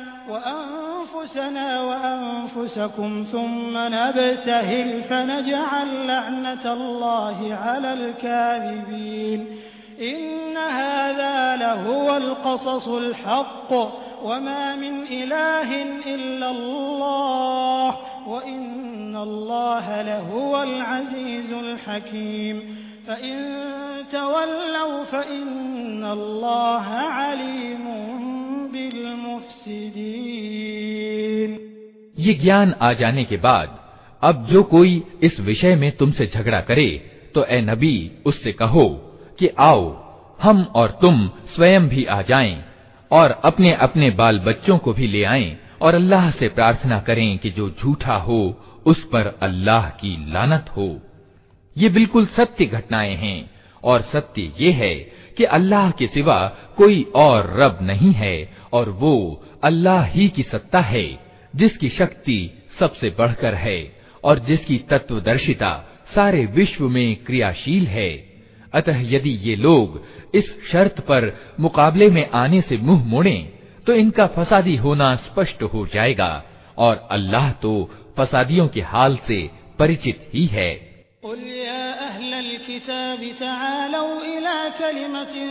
व अनफुसकुम थुम्मा नब्तहिल फनजअल लअनतल्लाहि अलल काज़िबीन इन्न हाज़ा लहुवल क़ससुल हक़्क़ वमा मिन इलाहिन इल्लल्लाह व इन्नल्लाह लहुवल अज़ीज़ुल हकीम फ़इन तवल्लौ फ़इन्नल्लाह अलीमुन बिल मुफ़्सिदीन। ये ज्ञान आ जाने के बाद अब जो कोई इस विषय में तुमसे झगड़ा करे तो ए नबी उससे कहो कि आओ हम और तुम स्वयं भी आ जाएं और अपने अपने बाल बच्चों को भी ले आएं और अल्लाह से प्रार्थना करें कि जो झूठा हो उस पर अल्लाह की लानत हो। ये बिल्कुल सत्य घटनाएं हैं और सत्य ये है कि अल्लाह के सिवा कोई और रब नहीं है और वो अल्लाह ही की सत्ता है जिसकी शक्ति सबसे बढ़कर है और जिसकी तत्वदर्शिता सारे विश्व में क्रियाशील है। अतः यदि ये लोग इस शर्त पर मुकाबले में आने से मुंह मोड़ें तो इनका फसादी होना स्पष्ट हो जाएगा और अल्लाह तो फसादियों के हाल से परिचित ही है। कुल या अहलल किताब तआलौ इला कलिमतिन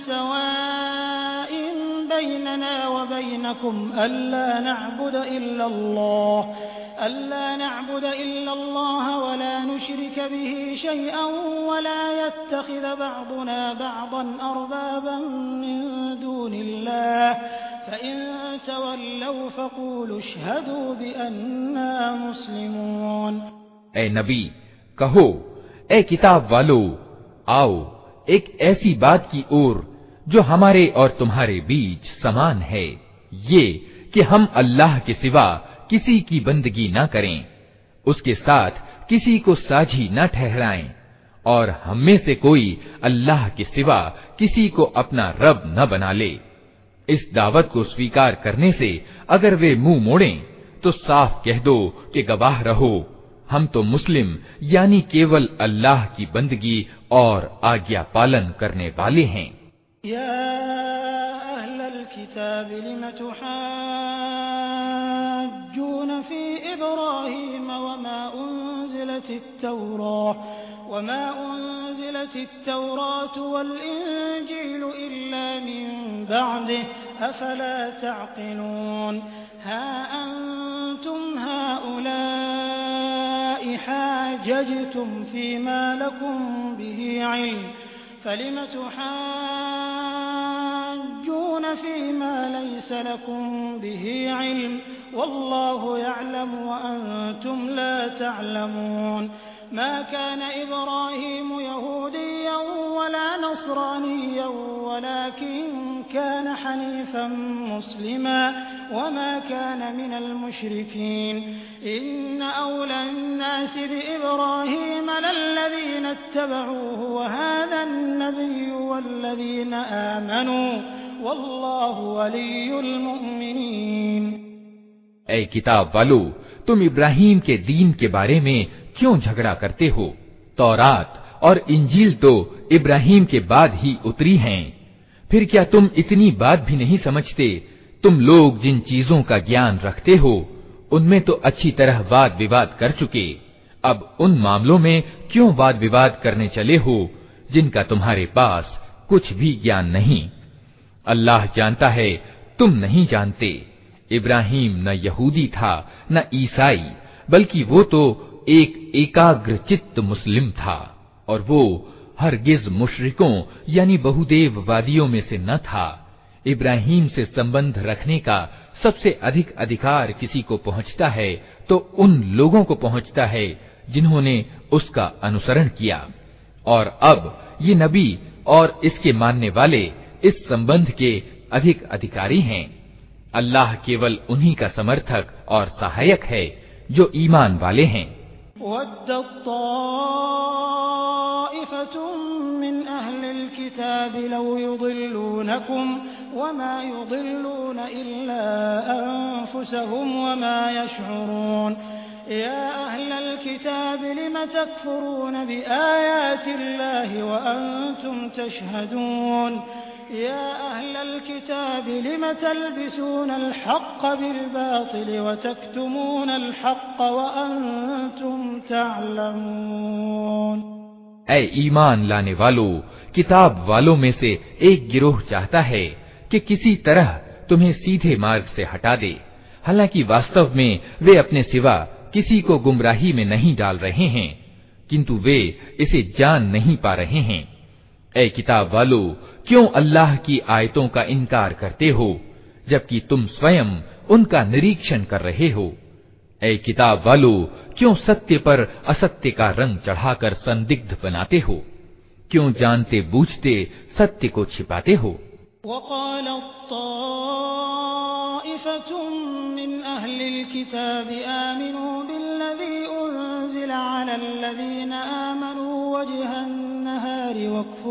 सवाइन बैनना व बैनकुम अल्ला नअबुद इल्लल्लाह व ला नुशरिक बिही शैअन व ला यत्तखिज़ बअदुना बअदन अरबाबन मिन दूनिल्लाह फ़इन तवल्लौ फ़क़ूलू अशहदू बिअन्ना मुस्लिमून। ए नबी कहो, ए किताब वालो, आओ एक ऐसी बात की ओर जो हमारे और तुम्हारे बीच समान है, ये कि हम अल्लाह के सिवा किसी की बंदगी न करें, उसके साथ किसी को साझी न ठहराएं और हम में से कोई अल्लाह के सिवा किसी को अपना रब न बना ले। इस दावत को स्वीकार करने से अगर वे मुंह मोड़ें तो साफ कह दो कि गवाह रहो, हम तो मुस्लिम यानी केवल अल्लाह की बंदगी और आज्ञा पालन करने वाले हैं। या अहलल किताब लिम तुहाज्जून फी इब्राहीम वमा उन्ज़िलतित तौरातु वल इंजीलु इल्ला मिन बअदिही अफला तअक़िलून। हा अंतुम हाउलाइ हाजजतुम फीमा लकुम बिही इल्म फलिम तुहाज्जून फीमा लैस लकुम बिही इल्म वल्लाहु यअलमु व अंतुम ला तअलमून। मा कान इब्राहीम यहूदिय्यन वला नसरानिय्यन वलाकिन कान हनीफan मुस्लिमा वमा कान मिनल मुशरिकीन। इन्न औला अन्नासि बिइब्राहीम लल्लज़ीना इत्तबऊहु वहाज़ा अन्नबिय्यु वल्लज़ीना आमनू वल्लाहु वलियुल मुमिनीन। ऐ किताब वालो, तुम इब्राहीम के दीन के बारे में क्यों झगड़ा करते हो? तौरात और इंजील तो इब्राहीम के बाद ही उतरी हैं। फिर क्या तुम इतनी बात भी नहीं समझते? तुम लोग जिन चीजों का ज्ञान रखते हो उनमें तो अच्छी तरह वाद विवाद कर चुके, अब उन मामलों में क्यों वाद विवाद करने चले हो जिनका तुम्हारे पास कुछ भी ज्ञान नहीं? अल्लाह जानता है, तुम नहीं जानते। इब्राहीम न यहूदी था न ईसाई, बल्कि वो तो एक एकाग्र चित्त मुस्लिम था और वो हरगिज मुशरिकों यानी बहुदेववादियों में से न था। इब्राहीम से संबंध रखने का सबसे अधिक अधिकार किसी को पहुंचता है तो उन लोगों को पहुंचता है जिन्होंने उसका अनुसरण किया, और अब ये नबी और इसके मानने वाले इस संबंध के अधिक अधिकारी हैं। अल्लाह केवल उन्हीं का समर्थक और सहायक है जो ईमान वाले हैं। या अहलल किताब लिम तकफुरून बिआयातिल्लाहि व अंतुम तशहदून या अहलल किताब लिम तल्बिसूनल हक़्क़ बिल-बातिल व तक्तुमूनल हक़्क़ व अंतुम तअलमून। ऐ ईमान लाने वालों, किताब वालों में से एक गिरोह चाहता है कि किसी तरह तुम्हें सीधे मार्ग से हटा दे, हालांकि वास्तव में वे अपने सिवा किसी को गुमराही में नहीं डाल रहे हैं, किंतु वे इसे जान नहीं पा रहे हैं। ऐ किताब वालों, क्यों अल्लाह की आयतों का इनकार करते हो जबकि तुम स्वयं उनका निरीक्षण कर रहे हो। ऐ किताब वालों, क्यों सत्य पर असत्य का रंग चढ़ाकर संदिग्ध बनाते हो, क्यों जानते बूझते सत्य को छिपाते हो। मिन अहलिल किताब आमिनू बिल्लज़ी उन्ज़िला अलल्लज़ीना आमनू वजहन नहारी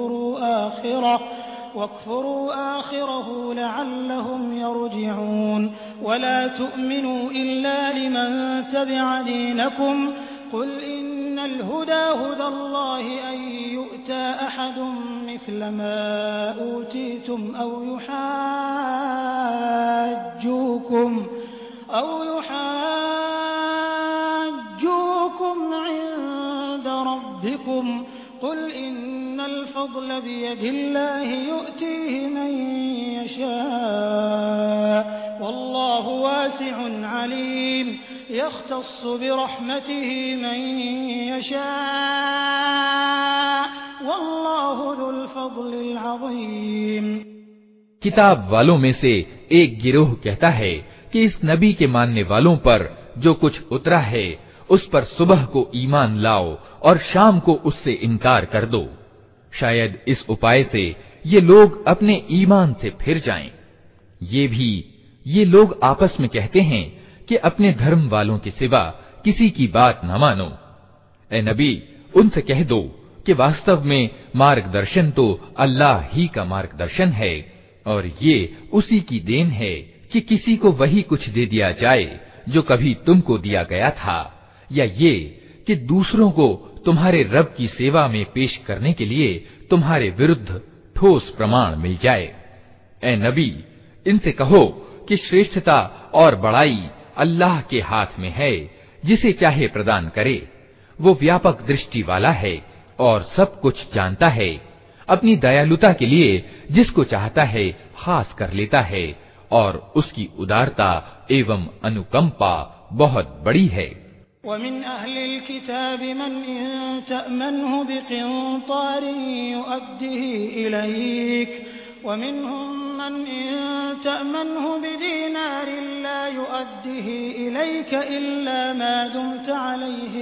वक्फुरू आखिरहू लअल्लहुम यरजिऊन वला तुअमिनू इल्ला लिमन तबिअ दीनकुम कुल इन्नल हुदा हुदल्लाहि अन यु'ता अहदुम मिस्ल मा ऊतीतुम औ युहाज्जूकुम इन्द रब्बिकुम कुल इन्नल फ़ज़्ल बियदिल्लाहि यु'तीहि मन यशा वल्लाहु वासिउन अलीम यख्तस्सु बिरहमतिहि मन यशा वल्लाहु ज़ुल फ़ज़्लिल अज़ीम। किताब वालों में से एक गिरोह कहता है कि इस नबी के मानने वालों पर जो कुछ उतरा है उस पर सुबह को ईमान लाओ और शाम को उससे इनकार कर दो। शायद इस उपाय से ये लोग अपने ईमान से फिर जाएं। ये लोग आपस में कहते हैं कि अपने धर्म वालों के सिवा किसी की बात न मानो। ए नबी, उनसे कह दो कि वास्तव में मार्गदर्शन तो अल्लाह ही का मार्गदर्शन है, और ये उसी की देन है कि किसी को वही कुछ दे दिया जाए जो कभी तुमको दिया गया था, या ये कि दूसरों को तुम्हारे रब की सेवा में पेश करने के लिए तुम्हारे विरुद्ध ठोस प्रमाण मिल जाए। ए नबी, इनसे कहो कि श्रेष्ठता और बड़ाई अल्लाह के हाथ में है, जिसे चाहे प्रदान करे। वो व्यापक दृष्टि वाला है और सब कुछ जानता है। अपनी दयालुता के लिए जिसको चाहता है खास कर लेता है, और उसकी उदारता एवं अनुकंपा बहुत बड़ी है। वमिन अहलिल किताबि मन इन तअमनहु बिक़िंतारिन युअद्दिही इलैक वमिनहुम मन इन तअमनहु बिदीनारिन ला युअद्दिही इलैक इल्ला मा दुमत अलैहि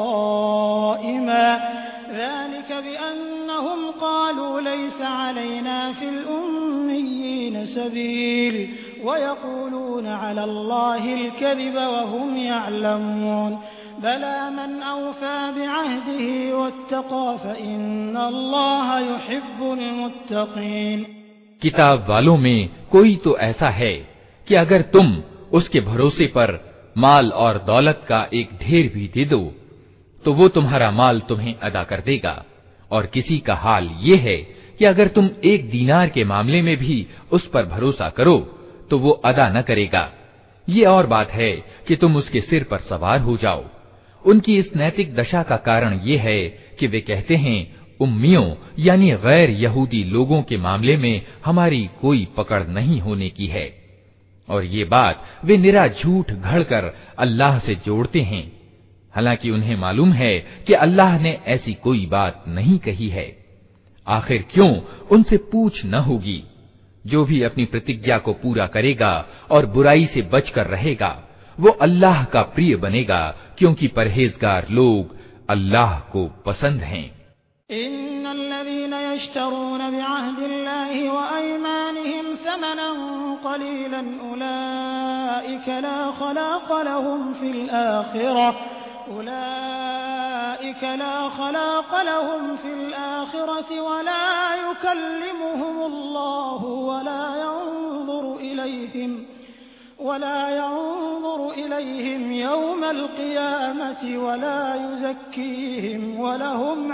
क़ाइमा ज़ालिक बिअन्नहुम क़ालू लैसा अलैना फ़िल उम्मिय्यीन सबील वयक़ूलून अलल्लाहिल कज़िब वहुम यअलमून बला मन औफ़ा बिअहदिही वत्तक़ा फ़इन्नल्लाहा युहिब्बुल मुत्तक़ीन। किताब वालों में कोई तो ऐसा है कि अगर तुम उसके भरोसे पर माल और दौलत का एक ढेर भी दे दो तो वो तुम्हारा माल तुम्हें अदा कर देगा, और किसी का हाल ये है कि अगर तुम एक दीनार के मामले में भी उस पर भरोसा करो तो वो अदा न करेगा। ये और बात है कि तुम उसके सिर पर सवार हो जाओ। उनकी इस नैतिक दशा का कारण ये है कि वे कहते हैं उम्मियों यानी गैर यहूदी लोगों के मामले में हमारी कोई पकड़ नहीं होने की है, और ये बात वे निरा झूठ घड़कर अल्लाह से जोड़ते हैं। हालांकि उन्हें मालूम है कि अल्लाह ने ऐसी कोई बात नहीं कही है। आखिर क्यों उनसे पूछ न होगी। जो भी अपनी प्रतिज्ञा को पूरा करेगा और बुराई से बचकर रहेगा वो अल्लाह का प्रिय बनेगा, क्योंकि परहेजगार लोग अल्लाह को पसंद हैं। इन्नल्लज़ीना यश्तरून बिअहदिल्लाहि व अयमानिहिम समनन क़लीलन उलाइका ला खलाक़ लहुम फिल आखिरति वला युकल्लिमुहुमुल्लाहु वला यंज़ुरु इलैहिम यौमल क़ियामति वला युज़क्कीहिम वलहुम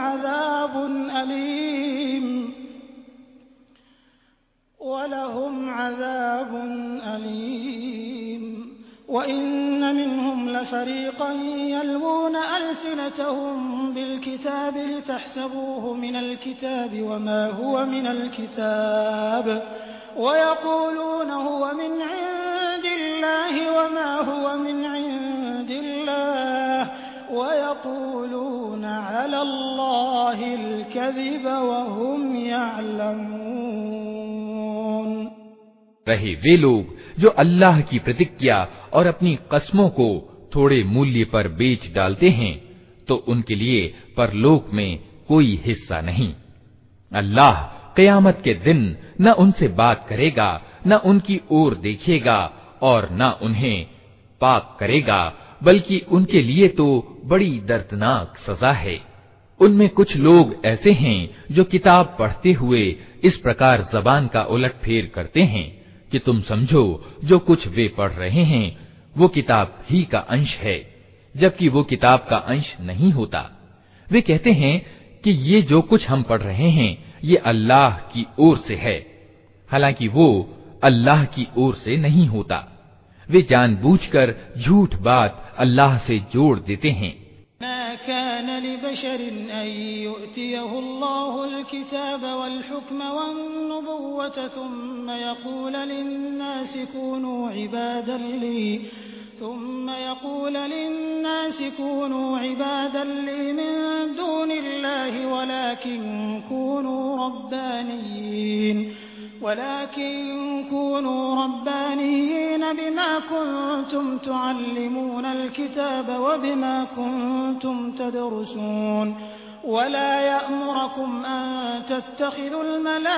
अज़ाबुन अलीम। वइन्न मिनहुम लफ़रीक़न यल्वून अल्सिनतहुम बिलकिताब लितहसबूहु मिनल किताबि वमा हुवा मिनल किताब वयक़ूलून हुवा मिन इंदिल्लाहि वमा हुवा मिन इंदिल्लाह वयक़ूलून अलल्लाहिल कज़िब वहुम यअलमून। रहे वे लोग जो अल्लाह की प्रतिज्ञा और अपनी कस्मों को थोड़े मूल्य पर बेच डालते हैं, तो उनके लिए परलोक में कोई हिस्सा नहीं। अल्लाह क़यामत के दिन न उनसे बात करेगा, न उनकी ओर देखेगा और न उन्हें पाक करेगा, बल्कि उनके लिए तो बड़ी दर्दनाक सजा है। उनमें कुछ लोग ऐसे हैं जो किताब पढ़ते हुए इस प्रकार ज़बान का उलटफेर करते हैं कि तुम समझो जो कुछ वे पढ़ रहे हैं वो किताब ही का अंश है, जबकि वो किताब का अंश नहीं होता। वे कहते हैं कि ये जो कुछ हम पढ़ रहे हैं ये अल्लाह की ओर से है, हालांकि वो अल्लाह की ओर से नहीं होता। वे जानबूझकर झूठ बात अल्लाह से जोड़ देते हैं। मा कान लिबशरिन अन युअतियहुल्लाहुल किताब वल हुक्म वन नुबुव्वत थुम्मा यक़ूल लिन्नासि कूनू इबादन ली मिन दूनिल्लाहि वलाकिन कूनू रब्बानिय्यीन बिमा कुन्तुम तुअल्लिमूनल किताब व बिमा कुन्तुम तदरुसून वला यअमुरुकुम अन तत्तखिज़ुल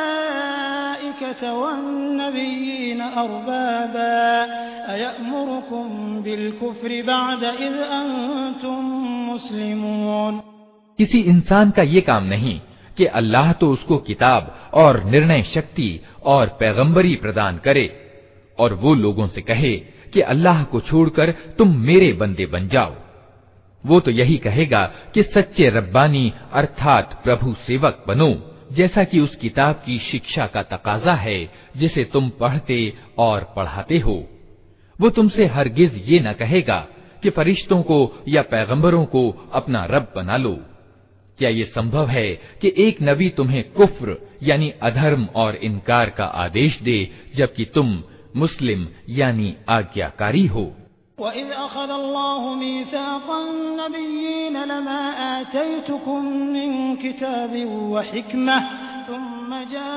मलाइकत वन्नबिय्यीन अर्बाबा अयअमुरुकुम बिलकुफ्रि बअद इज़ अंतुम मुस्लिमून। किसी इंसान का ये काम नहीं कि अल्लाह तो उसको किताब और निर्णय शक्ति और पैगंबरी प्रदान करे और वो लोगों से कहे कि अल्लाह को छोड़कर तुम मेरे बंदे बन जाओ। वो तो यही कहेगा कि सच्चे रब्बानी अर्थात प्रभु सेवक बनो, जैसा कि उस किताब की शिक्षा का तकाजा है जिसे तुम पढ़ते और पढ़ाते हो। वो तुमसे हरगिज ये न कहेगा कि फरिश्तों को या पैगंबरों को अपना रब बना लो। क्या ये संभव है कि एक नबी तुम्हें कुफ्र यानी अधर्म और इनकार का आदेश दे, जबकि तुम मुस्लिम यानी आज्ञाकारी हो। वइज़ अख़ज़ल्लाहु मीसाक़न नबिय्यीन लमा आतैतुकुम मिन किताबिन व हिक्मह थुम्मा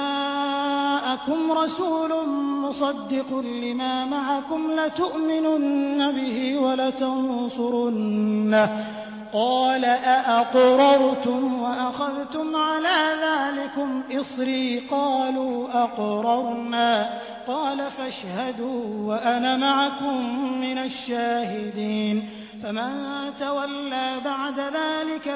जाअकुम रसूलुन मुसद्दिक़ुन लिमा मअकुम लतु'मिनुन्न बिही व लतंसुरुन्नह क़ाल अअक़ररतुम व अख़ज़्तुम अला ज़ालिकुम इस्री क़ालू अक़ररना क़ाल फ़अशहदू व अना मअकुम मिनश्शाहिदीन फ़मन तवल्ला बअद ज़ालिक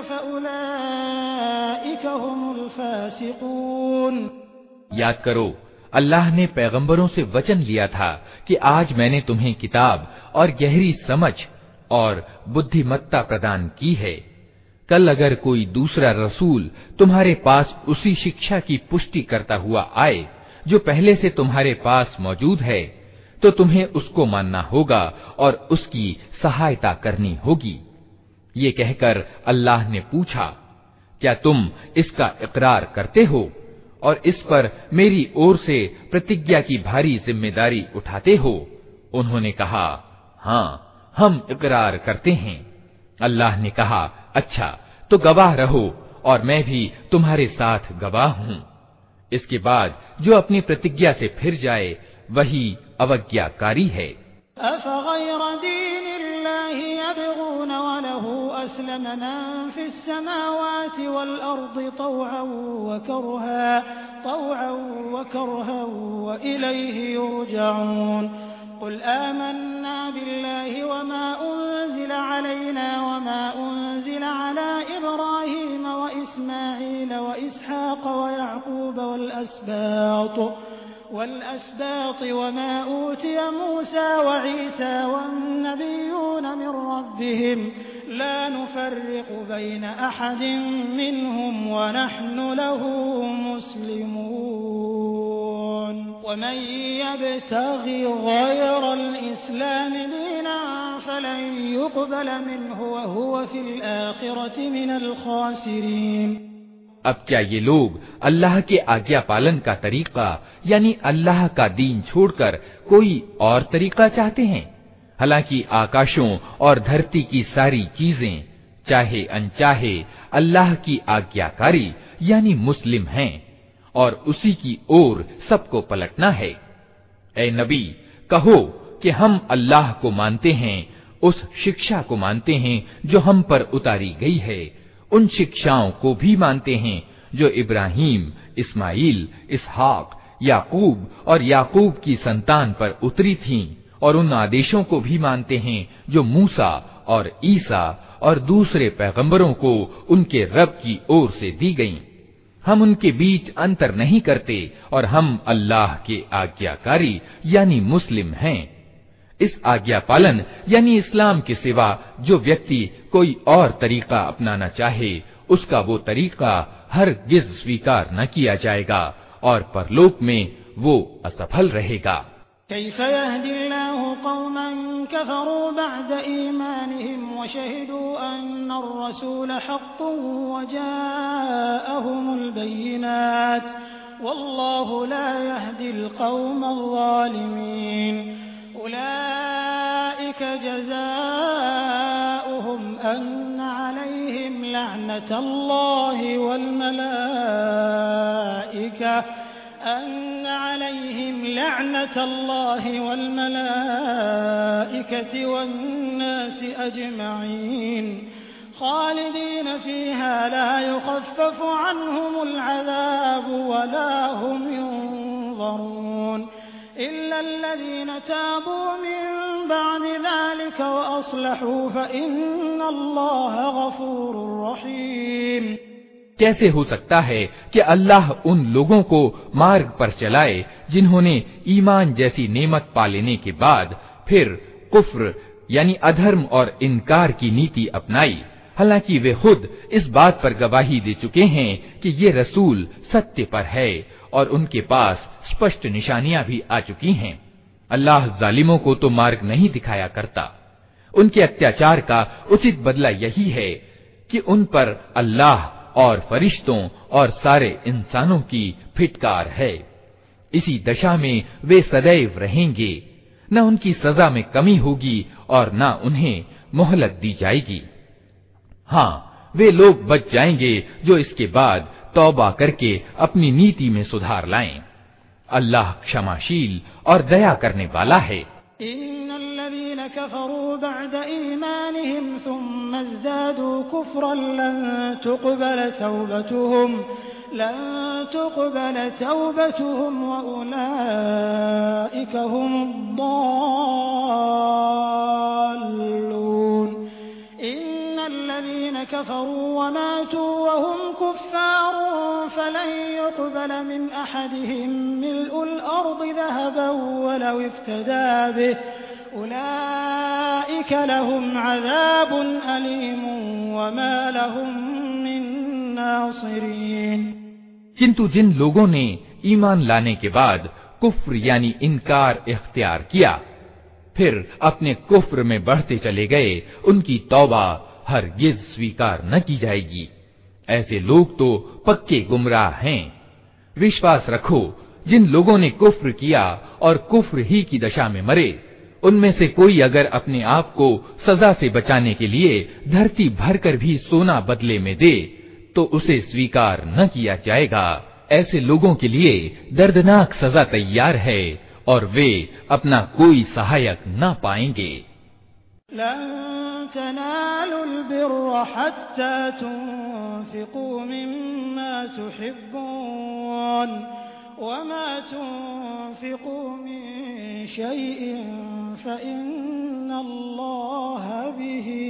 फ़उलाइका हुमुल फ़ासिक़ून। याद करो, अल्लाह ने पैगंबरों से वचन लिया था कि आज मैंने तुम्हें किताब और गहरी समझ और बुद्धिमत्ता प्रदान की है। कल अगर कोई दूसरा रसूल तुम्हारे पास उसी शिक्षा की पुष्टि करता हुआ आए जो पहले से तुम्हारे पास मौजूद है, तो तुम्हें उसको मानना होगा और उसकी सहायता करनी होगी। ये कहकर अल्लाह ने पूछा, क्या तुम इसका इकरार करते हो और इस पर मेरी ओर से प्रतिज्ञा की भारी जिम्मेदारी उठाते हो? उन्होंने कहा, हाँ, हम इकरार करते हैं। अल्लाह ने कहा, अच्छा तो गवाह रहो और मैं भी तुम्हारे साथ गवाह हूँ। इसके बाद जो अपनी प्रतिज्ञा से फिर जाए वही अवज्ञाकारी है। क़ुल आमन्ना बिल्लाहि वमा उन्ज़िला अलैना वमा उन्ज़िला अला इब्राहीम व इस्माईल व इसहाक़ व याक़ूब वल-अस्बात वमा ऊतिय मूसा व ईसा वन्नबिय्यून मिन रब्बिहिम ला नुफ़र्रिक़ु बैन अहदिन मिनहुम व नहनु लहू मुस्लिमून। वमन यब्तग़ि ग़यरल इस्लाम दीनन फ़लन युक़बल मिन्हु व हुव फ़िल आख़िरति मिनल ख़ासिरीन। अब क्या ये लोग अल्लाह के आज्ञा पालन का तरीका यानी अल्लाह का दीन छोड़कर कोई और तरीका चाहते हैं? हालांकि आकाशों और धरती की सारी चीजें चाहे अनचाहे अल्लाह की आज्ञाकारी यानी मुस्लिम हैं और उसी की ओर सबको पलटना है। ऐ नबी, कहो कि हम अल्लाह को मानते हैं, उस शिक्षा को मानते हैं जो हम पर उतारी गई है, उन शिक्षाओं को भी मानते हैं जो इब्राहीम, इस्माइल, इसहाक, याकूब और याकूब की संतान पर उतरी थीं, और उन आदेशों को भी मानते हैं जो मूसा और ईसा और दूसरे पैगंबरों को उनके रब की ओर से दी गईं। हम उनके बीच अंतर नहीं करते और हम अल्लाह के आज्ञाकारी यानी मुस्लिम हैं। इस आज्ञा पालन यानी इस्लाम के सिवा जो व्यक्ति कोई और तरीका अपनाना चाहे उसका वो तरीका हरगिज़ स्वीकार न किया जाएगा और परलोक में वो असफल रहेगा। कैफ़ यहदिल्लाहु क़ौमन कफ़रू बअद ईमानिहिम व शहिदू अन्नर रसूल हक़्क़ुन व जाअहुमुल बय्यिनात वल्लाहु ला यहदिल क़ौमल ज़ालिमीन। उलाइक जज़ाउहुम अन्न अलैहिम लअनतल्लाहि वल मलाइकति वन्नासि अजमईन खालिदीन फ़ीहा ला युख़फ़फ़ु अन्हुमुल अज़ाबु वला हुम युनज़रून इल्ला अल्लज़ीन ताबू मिन बअदि ज़ालिका व अस्लहू फ़इन्नल्लाह गफ़ूरुर रहीम। कैसे हो सकता है कि अल्लाह उन लोगों को मार्ग पर चलाए जिन्होंने ईमान जैसी नेमत पा लेने के बाद फिर कुफ्र यानी अधर्म और इनकार की नीति अपनाई, हालांकि वे खुद इस बात पर गवाही दे चुके हैं कि ये रसूल सत्य पर है और उनके पास स्पष्ट निशानियां भी आ चुकी हैं। अल्लाह जालिमों को तो मार्ग नहीं दिखाया करता। उनके अत्याचार का उचित बदला यही है कि उन पर अल्लाह और फरिश्तों और सारे इंसानों की फिटकार है। इसी दशा में वे सदैव रहेंगे, न उनकी सजा में कमी होगी और न उन्हें मोहलत दी जाएगी। हाँ, वे लोग बच जाएंगे जो इसके बाद तौबा करके अपनी नीति में सुधार लाएं। अल्लाह क्षमाशील और दया करने वाला है। इन्नल्लज़ीन कफ़रू बअद ईमानिहिम सुम्मा इज़्दादू कुफ़्रन लन तुक़बल तौबतुहुम व उलाइका हुमुद्दाल्लून। इन्नल्लज़ीन कफ़रू व मातू व हुम कुफ़्फ़ारुन फ़लन युक़बल मिन अहदिहिम मिल्उल अर्दि ज़हबन वलौ इफ़्तदा बिहि उलाइका लहुम अज़ाबुन अलीमुन व मा लहुम मिन नासिरीन। किंतु जिन लोगों ने ईमान लाने के बाद कुफ्र यानी इनकार इख्तियार किया फिर अपने कुफ्र में बढ़ते चले गए, उनकी तौबा हरगिज़ स्वीकार न की जाएगी। ऐसे लोग तो पक्के गुमराह हैं। विश्वास रखो, जिन लोगों ने कुफ्र किया और कुफ्र ही की दशा में मरे उनमें से कोई अगर अपने आप को सजा से बचाने के लिए धरती भरकर भी सोना बदले में दे तो उसे स्वीकार न किया जाएगा। ऐसे लोगों के लिए दर्दनाक सजा तैयार है और वे अपना कोई सहायक न पाएंगे। लन तनालुल बिर्र हत्ता तुनफिकू मिम्मा तुहिब्बून वमा तुनफिकू मिन शैइन फइन्नल्लाह बिही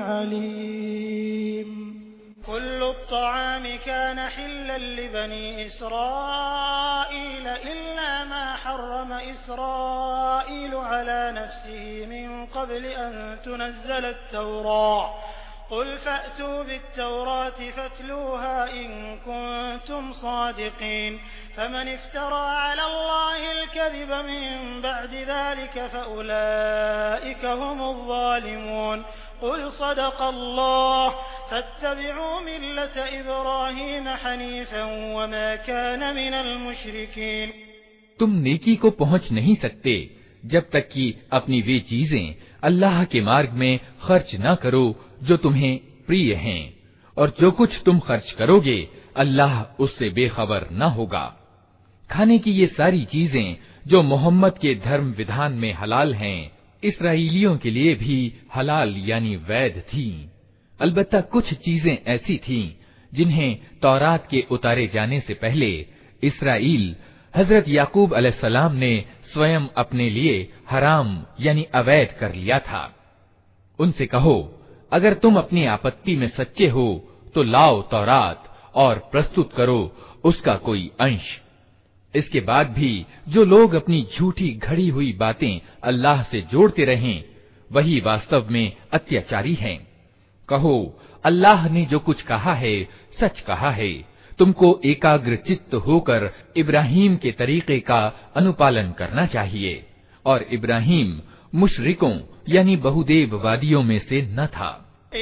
अलीम। कुल्लु त्ताआम कान हिल्लन लिबनी इस्राईल इल्ला मा हर्रम इस्राईल अला नफ्सिही मिन क़ब्ल अन तुनज़्ज़ल अत-तौरात क़ुल फ़अतू बित-तौरात फ़ातलूहा इन कुन्तुम सादिक़ीन फमन इफ्तरा अला अल्लाहि अल-कज़िब मिन बअदि ज़ालिक फ़उलाइक हुमुज़-ज़ालिमून। क़ुल सदक़ल्लाह फत्तबि'ू मिल्लत इब्राहीम हनीफ़न वमा कान मिनल मुशरिकीन। तुम नेकी को पहुंच नहीं सकते जब तक कि अपनी वे चीजें अल्लाह के मार्ग में खर्च न करो जो तुम्हें प्रिय हैं, और जो कुछ तुम खर्च करोगे अल्लाह उससे बेखबर न होगा। खाने की ये सारी चीजें जो मोहम्मद के धर्म विधान में हलाल हैं, इसराइलियों के लिए भी हलाल यानी वैध थीं। अलबत्ता कुछ चीजें ऐसी थीं जिन्हें तौरात के उतारे जाने से पहले इसराइल हजरत याकूब अलैहिस्सलाम ने स्वयं अपने लिए हराम यानी अवैध कर लिया था। उनसे कहो, अगर तुम अपनी आपत्ति में सच्चे हो तो लाओ तौरात और प्रस्तुत करो उसका कोई अंश। इसके बाद भी जो लोग अपनी झूठी घड़ी हुई बातें अल्लाह से जोड़ते रहें वही वास्तव में अत्याचारी हैं। कहो, अल्लाह ने जो कुछ कहा है सच कहा है। तुमको एकाग्र चित्त होकर इब्राहीम के तरीके का अनुपालन करना चाहिए, और इब्राहीम मुशरिकों यानी बहुदेववादियों में से न था।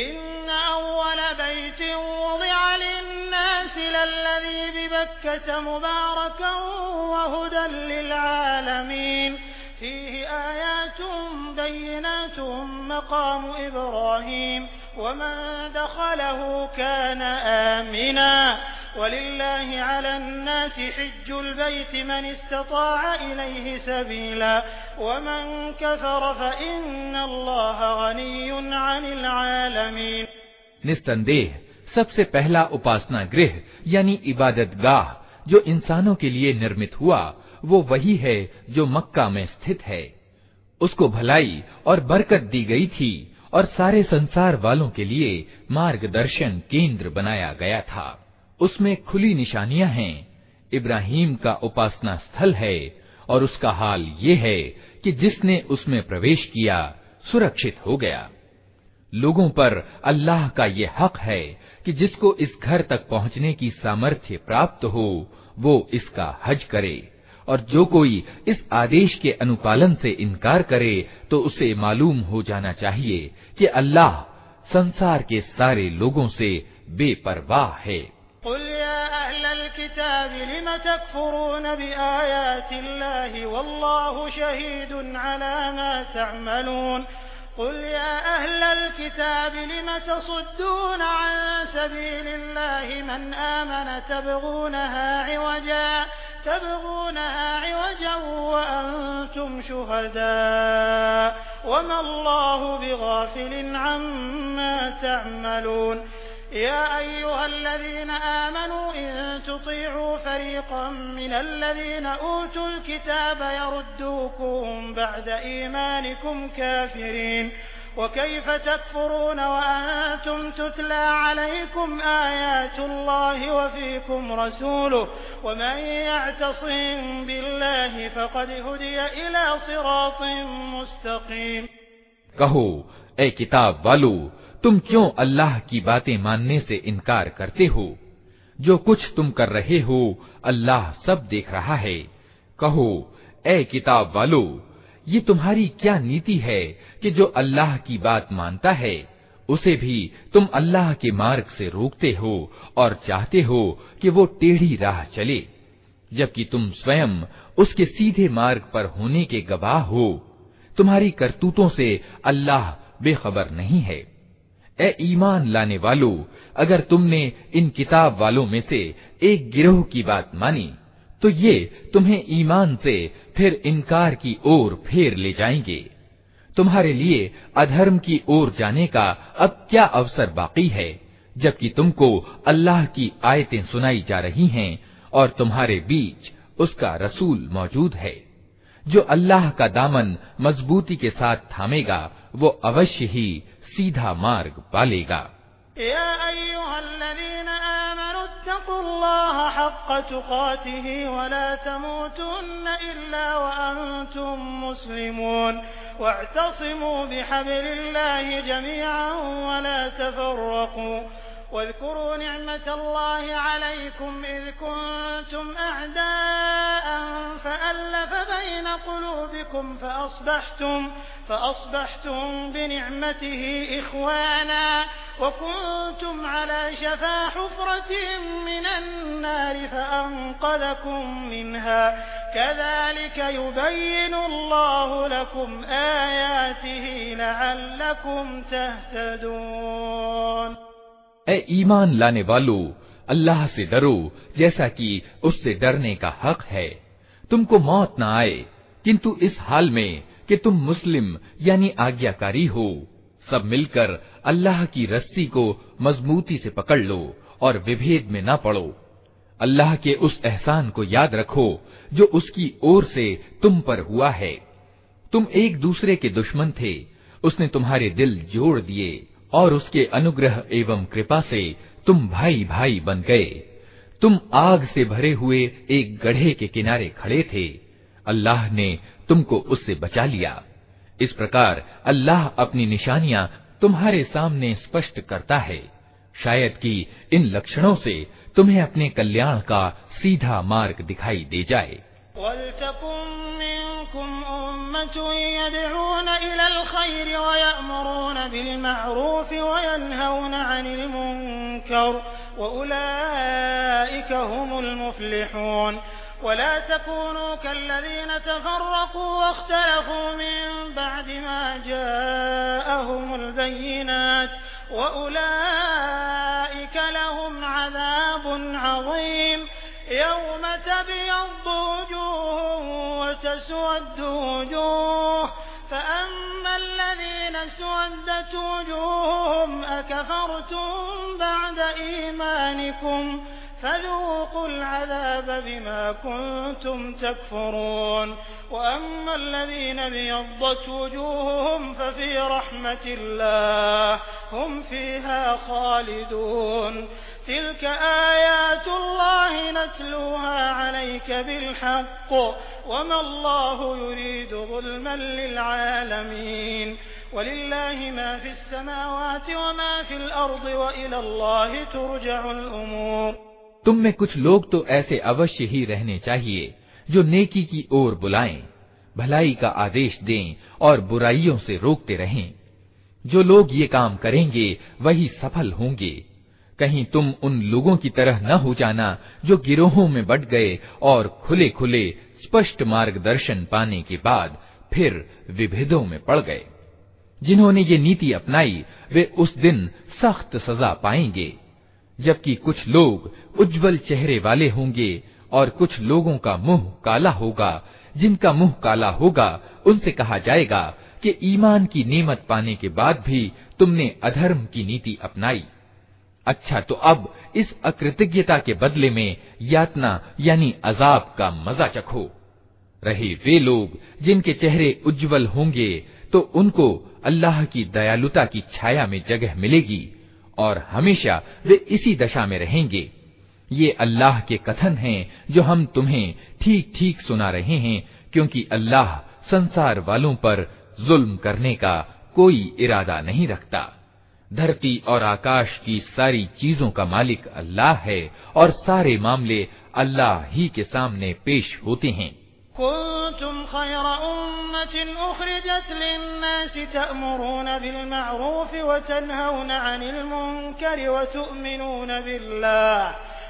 फीही आयातुम बय्यिनातुम मक़ाम इब्राहीम वमन दख़लहु कान आमिना वलिल्लाहि अलन्नासि हिज्जुल बैति मन इस्तताअ इलैहि सबीला वमन कफ़र फ़इन्नल्लाह गनिय्युन अनिल आलमीन। निस्संदेह सबसे पहला उपासना गृह यानी इबादत गाह जो इंसानों के लिए निर्मित हुआ वो वही है जो मक्का में स्थित है। उसको भलाई और बरकत दी गई थी और सारे संसार वालों के लिए मार्गदर्शन केंद्र बनाया गया था। उसमें खुली निशानियां हैं। इब्राहीम का उपासना स्थल है और उसका हाल ये है कि जिसने उसमें प्रवेश किया सुरक्षित हो गया। लोगों पर अल्लाह का ये हक है कि जिसको इस घर तक पहुंचने की सामर्थ्य प्राप्त हो वो इसका हज करे, और जो कोई इस आदेश के अनुपालन से इनकार करे तो उसे मालूम हो जाना चाहिए कि अल्लाह संसार के सारे लोगों से बेपरवाह है। कुल या अहलल किताब लिम तकफुरून बिआयातिल्लाहि वल्लाहु शहीदुन अला मा तअमलून। कुल या अहलल किताब लिम तसुद्दून अन सबीलिल्लाहि मन आमन तबगूनहा इवजा वअंतुम शुहदाअ वमा अल्लाहु बिगाफिलिन अम्मा तअमलून। या अय्युहल्लज़ीना आमनू इन तुतीअू फरीक़न मिनल्लज़ीना ऊतुल किताब यरुद्दूकुम बअद ईमानिकुम काफिरीन वकैफ तकफुरून वअंतुम तुतला अलैकुम आयातुल्लाहि वफीकुम रसूलुहु वमन यअतसिम बिल्लाहि फक़द हुदिय इला सिरातिन मुस्तक़ीम। कहो, ए किताब वालो, तुम क्यों अल्लाह की बातें मानने से इनकार करते हो? जो कुछ तुम कर रहे हो अल्लाह सब देख रहा है। कहो, ए किताब वालो, ये तुम्हारी क्या नीति है कि जो अल्लाह की बात मानता है उसे भी तुम अल्लाह के मार्ग से रोकते हो और चाहते हो कि वो टेढ़ी राह चले, जबकि तुम स्वयं उसके सीधे मार्ग पर होने के गवाह हो। तुम्हारी करतूतों से अल्लाह बेखबर नहीं है। ए ईमान लाने वालों, अगर तुमने इन किताब वालों में से एक गिरोह की बात मानी तो ये तुम्हें ईमान से फिर इनकार की ओर फेर ले जाएंगे। तुम्हारे लिए अधर्म की ओर जाने का अब क्या अवसर बाकी है, जबकि तुमको अल्लाह की आयतें सुनाई जा रही हैं और तुम्हारे बीच उसका रसूल मौजूद है। जो अल्लाह का दामन मजबूती के साथ थामेगा वो अवश्य ही सीधा मार्ग पालेगा। या अय्युहल्लज़ीना आमनू इत्तक़ुल्लाहा हक़्क़ तुक़ातिही वला तमूतुन्ना इल्ला व अंतुम मुस्लिमून वअतसिमू बिहब्लिल्लाहि जमीअन वला तफ़र्रक़ू वाज़कुरू निअमतल्लाहि अलैकुम इज़ कुंतुम अअदाअन फ़अल्लफ़ बैन क़ुलूबिकुम फ़अस्बह्तुम बिनिअमतिही इख़वाना वकुंतुम अला शफ़ा हुफ़रतिन मिनन नारि फ़अन्क़ज़कुम मिन्हा कज़ालिक युबय्यिनुल्लाहु लकुम आयातिही लअल्लकुम तहतदून। ए ईमान लाने वालों, अल्लाह से डरो जैसा कि उससे डरने का हक है। तुमको मौत न आए किंतु इस हाल में कि तुम मुस्लिम यानी आज्ञाकारी हो। सब मिलकर अल्लाह की रस्सी को मजबूती से पकड़ लो और विभेद में न पड़ो। अल्लाह के उस एहसान को याद रखो जो उसकी ओर से तुम पर हुआ है। तुम एक दूसरे के दुश्मन थे, उसने तुम्हारे दिल जोड़ दिए और उसके अनुग्रह एवं कृपा से तुम भाई भाई बन गए। तुम आग से भरे हुए एक गड्ढे के किनारे खड़े थे, अल्लाह ने तुमको उससे बचा लिया। इस प्रकार अल्लाह अपनी निशानियां तुम्हारे सामने स्पष्ट करता है, शायद कि इन लक्षणों से तुम्हें अपने कल्याण का सीधा मार्ग दिखाई दे जाए। वला तकूनू कल्लज़ीना तफ़र्रक़ू वख्तलफ़ू मिन बअदि मा जाअहुमुल बय्यिनात व उलाइका लहुम अज़ाबुन अज़ीम। यौम तबयद्दु वुजूहुन व तस्वद्दु वुजूह फ़अम्मा अल्लज़ीना स्वद्दत वुजूहुहुम अकफ़रतुम बअद ईमानिकुम फ़ज़ूक़ुल अज़ाब बिमा कुन्तुम तकफ़ुरून। वअम्मा अल्लज़ीना बियद्दत वुजूहुहुम फ़फ़ी रहमतिल्लाह हुम फ़ीहा ख़ालिदून। तिल्क आयातुल्लाहि नत्लूहा अलैक बिल्हक़्क़ वमा अल्लाहु युरीदु ज़ुल्मन लिलआलमीन। वलिल्लाहि मा फ़िस्समावाति वमा फ़िल अर्दि व इलल्लाहि तुरजअुल उमूर। तुम में कुछ लोग तो ऐसे अवश्य ही रहने चाहिए जो नेकी की ओर बुलाएं, भलाई का आदेश दें और बुराइयों से रोकते रहें। जो लोग ये काम करेंगे वही सफल होंगे। कहीं तुम उन लोगों की तरह न हो जाना जो गिरोहों में बंट गए और खुले खुले स्पष्ट मार्गदर्शन पाने के बाद फिर विभेदों में पड़ गए। जिन्होंने ये नीति अपनाई वे उस दिन सख्त सजा पाएंगे। जबकि कुछ लोग उज्जवल चेहरे वाले होंगे और कुछ लोगों का मुंह काला होगा। जिनका मुंह काला होगा उनसे कहा जाएगा कि ईमान की नेमत पाने के बाद भी तुमने अधर्म की नीति अपनाई। अच्छा, तो अब इस अकृतज्ञता के बदले में यातना यानी अजाब का मजा चखो। रहे वे लोग जिनके चेहरे उज्जवल होंगे तो उनको अल्लाह की दयालुता की छाया में जगह मिलेगी और हमेशा वे इसी दशा में रहेंगे। ये अल्लाह के कथन हैं जो हम तुम्हें ठीक ठीक सुना रहे हैं, क्योंकि अल्लाह संसार वालों पर जुल्म करने का कोई इरादा नहीं रखता। धरती और आकाश की सारी चीजों का मालिक अल्लाह है और सारे मामले अल्लाह ही के सामने पेश होते हैं। कुंतुम खैरा उम्मतिन उखरिजत लिन्नासि तअमुरूना बिलमअरूफि व तनहौना अनिल मुनकरि व तु'मिनूना बिल्लाह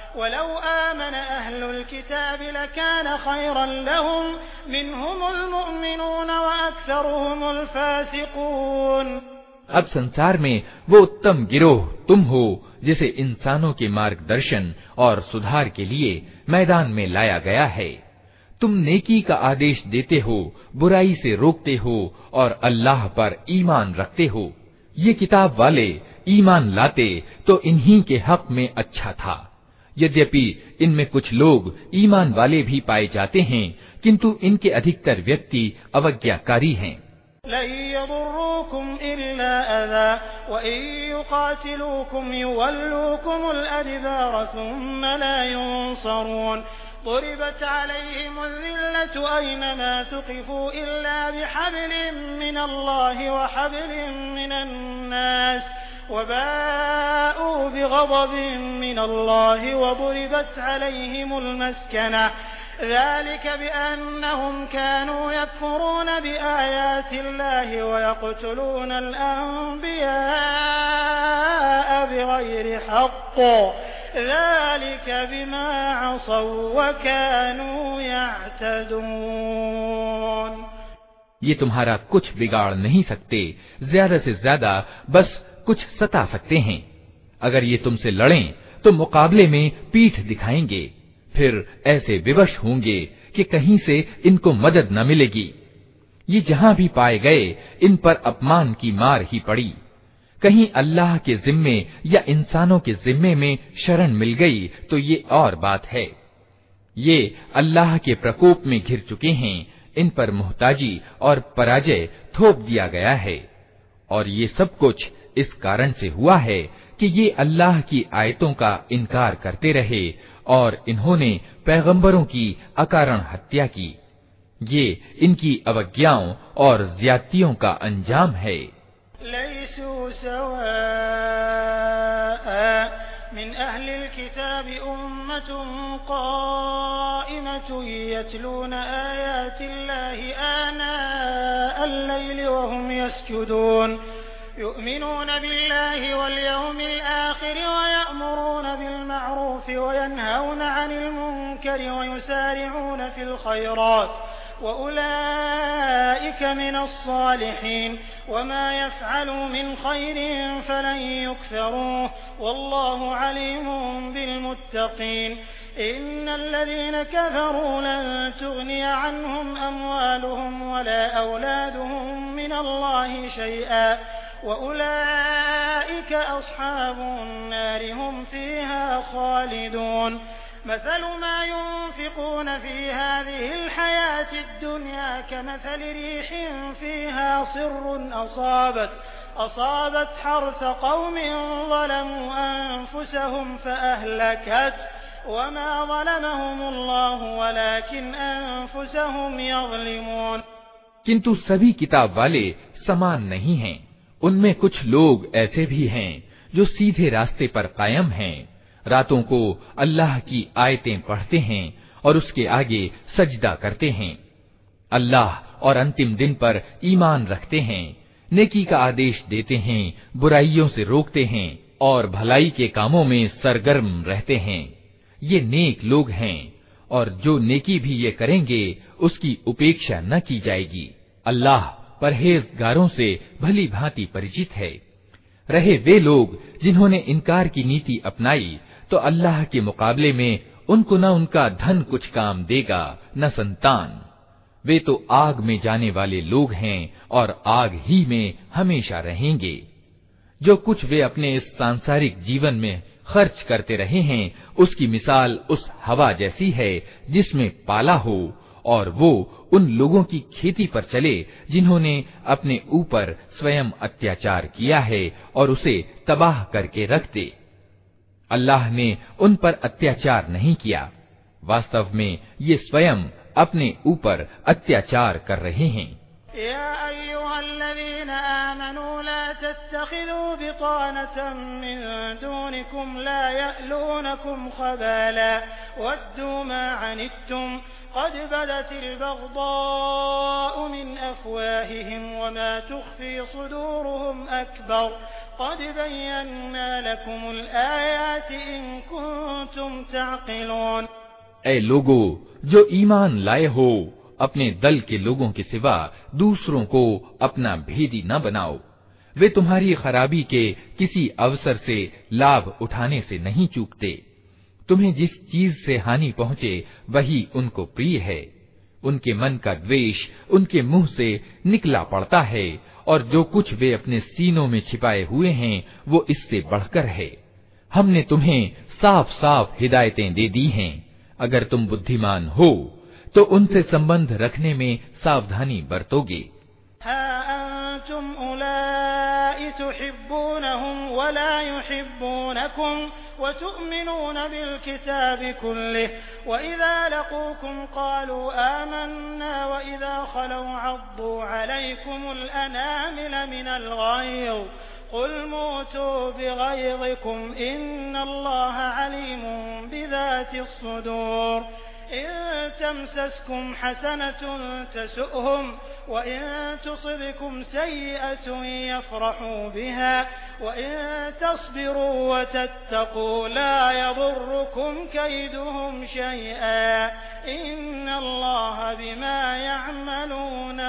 वलौ आमन अहलुल किताब लकान खैरन लहुम मिनहुमुल मुमिनून व अक्सरुहुमुल फासिकून। अब संसार में वो उत्तम गिरोह तुम हो जिसे इंसानों के मार्गदर्शन और सुधार के लिए मैदान में लाया गया है। तुम नेकी का आदेश देते हो, बुराई से रोकते हो और अल्लाह पर ईमान रखते हो। ये किताब वाले ईमान लाते तो इन्हीं के हक में अच्छा था। यद्यपि इनमें कुछ लोग ईमान वाले भी पाए जाते हैं, किंतु इनके अधिकतर व्यक्ति अवज्ञाकारी हैं। लन यदुर्रूकुम इल्ला अज़ा व इन युक़ातिलूकुम युवल्लूकुमुल अदबार सुम्मा ला युनसरून। ضربت عليهم الذلة أينما ثقفوا إلا بحبل من الله وحبل من الناس وباءوا بغضب من الله وضربت عليهم المسكنة ذلك بأنهم كانوا يكفرون بآيات الله ويقتلون الأنبياء بغير حق ذلك بما عصوا وكانوا يعتدون। ये तुम्हारा कुछ बिगाड़ नहीं सकते, ज्यादा से ज्यादा बस कुछ सता सकते हैं। अगर ये तुमसे लड़ें तो मुकाबले में पीठ दिखाएंगे, फिर ऐसे विवश होंगे कि कहीं से इनको मदद न मिलेगी। ये जहां भी पाए गए इन पर अपमान की मार ही पड़ी। कहीं अल्लाह के जिम्मे या इंसानों के जिम्मे में शरण मिल गई तो ये और बात है। ये अल्लाह के प्रकोप में घिर चुके हैं, इन पर मुहताजी और पराजय थोप दिया गया है। और ये सब कुछ इस कारण से हुआ है कि ये अल्लाह की आयतों का इनकार करते रहे और इन्होंने पैगंबरों की अकारण हत्या की। ये इनकी अवज्ञाओं और ज्यादतियों का अंजाम है। लैसू सवाअ मिन अहलिल किताबि उम्मतुन क़ाइमतुन यतलून आयातिल्लाहि आनाअल लैलि व हुम यस्जुदून युमिनून बिल्लाहि वल यौमिल आखिर व यअमुरून बिल मअरूफ व यनहौन अनिल मुनकरि व युसारिऊन फिल खैरात वउलाइक मिनस्सालिहीन वमा यफ़अलू मिन खैरिन फलन युकफ़रूह वल्लाहु अलीमुम बिलमुत्तक़ीन। इन्नल्लज़ीन कफ़रू लन तुग़निय अन्हुम अम्वालुहुम वला औलादुहुम मिनल्लाहि शैअन वउलाइक अस्हाबुन नार हुम फ़ीहा ख़ालिदून। مثل ما ينفقون في هذه الحياة الدنيا كمثل ريح فيها صر أصابت حرث قوم ظلموا أنفسهم فأهلكت وما ظلمهم الله ولكن أنفسهم يظلمون। किंतु सभी किताब वाले समान नहीं हैं। उनमें कुछ लोग ऐसे भी हैं जो सीधे रास्ते पर कायम हैं, रातों को अल्लाह की आयतें पढ़ते हैं और उसके आगे सजदा करते हैं, अल्लाह और अंतिम दिन पर ईमान रखते हैं, नेकी का आदेश देते हैं, बुराइयों से रोकते हैं और भलाई के कामों में सरगर्म रहते हैं। ये नेक लोग हैं और जो नेकी भी ये करेंगे उसकी उपेक्षा न की जाएगी। अल्लाह परहेजगारों से भली भांति परिचित है। रहे वे लोग जिन्होंने इनकार की नीति अपनाई तो अल्लाह के मुकाबले में उनको न उनका धन कुछ काम देगा न संतान। वे तो आग में जाने वाले लोग हैं और आग ही में हमेशा रहेंगे। जो कुछ वे अपने इस सांसारिक जीवन में खर्च करते रहे हैं उसकी मिसाल उस हवा जैसी है जिसमें पाला हो और वो उन लोगों की खेती पर चले जिन्होंने अपने ऊपर स्वयं अत्याचार किया है और उसे तबाह करके रख दे। अल्लाह ने उन पर अत्याचार नहीं किया, वास्तव में ये स्वयं अपने ऊपर अत्याचार कर रहे हैं। या अय्युहल्लज़ीना आमनू ला तत्तखिज़ू बितानतन मिन दूनिकुम ला यअलूनकुम खबाला वद्दू मा अनित्तुम क़द बदतिल बग़दाउ मिन अफ़वाहिहिम वमा तुख़फ़ी सुदूरुहुम अकबर क़द बय्यन्ना लकुमुल आयाति इन कुन्तुम तअक़िलून। ऐ लोगो जो ईमान लाए हो, अपने दल के लोगों के सिवा दूसरों को अपना भेदी न बनाओ। वे तुम्हारी खराबी के किसी अवसर से लाभ उठाने से नहीं चूकते। तुम्हें जिस चीज से हानि पहुंचे वही उनको प्रिय है। उनके मन का द्वेष उनके मुंह से निकला पड़ता है, और जो कुछ वे अपने सीनों में छिपाए हुए हैं वो इससे बढ़कर है। हमने तुम्हें साफ साफ हिदायतें दे दी हैं। अगर तुम बुद्धिमान हो तो उनसे संबंध रखने में सावधानी बरतोगे। अंतुम उलाई तुहिब्बूनहुम वला युहिब्बूनकुम व तुअमिनून बिल किताबि कुल्लिहि व इज़ा लक़ूकुम क़ालू आमन्ना व इज़ा ख़लौ अद्दू अलैकुमुल अनामिल मिनल ग़ैज़ क़ुल मूतू बिग़ैज़िकुम इन्नल्लाह अलीमुन बिज़ातिस सुदूर। इन तमसस्कुम हसनतुन तसुअहुम व इन तुसिबकुम सय्यअतुन यफ़रहू बिहा व इन तस्बिरू व तत्तक़ू ला यदुर्रुकुम कैदुहुम शयअन इन्नल्लाह बिमा यअमलून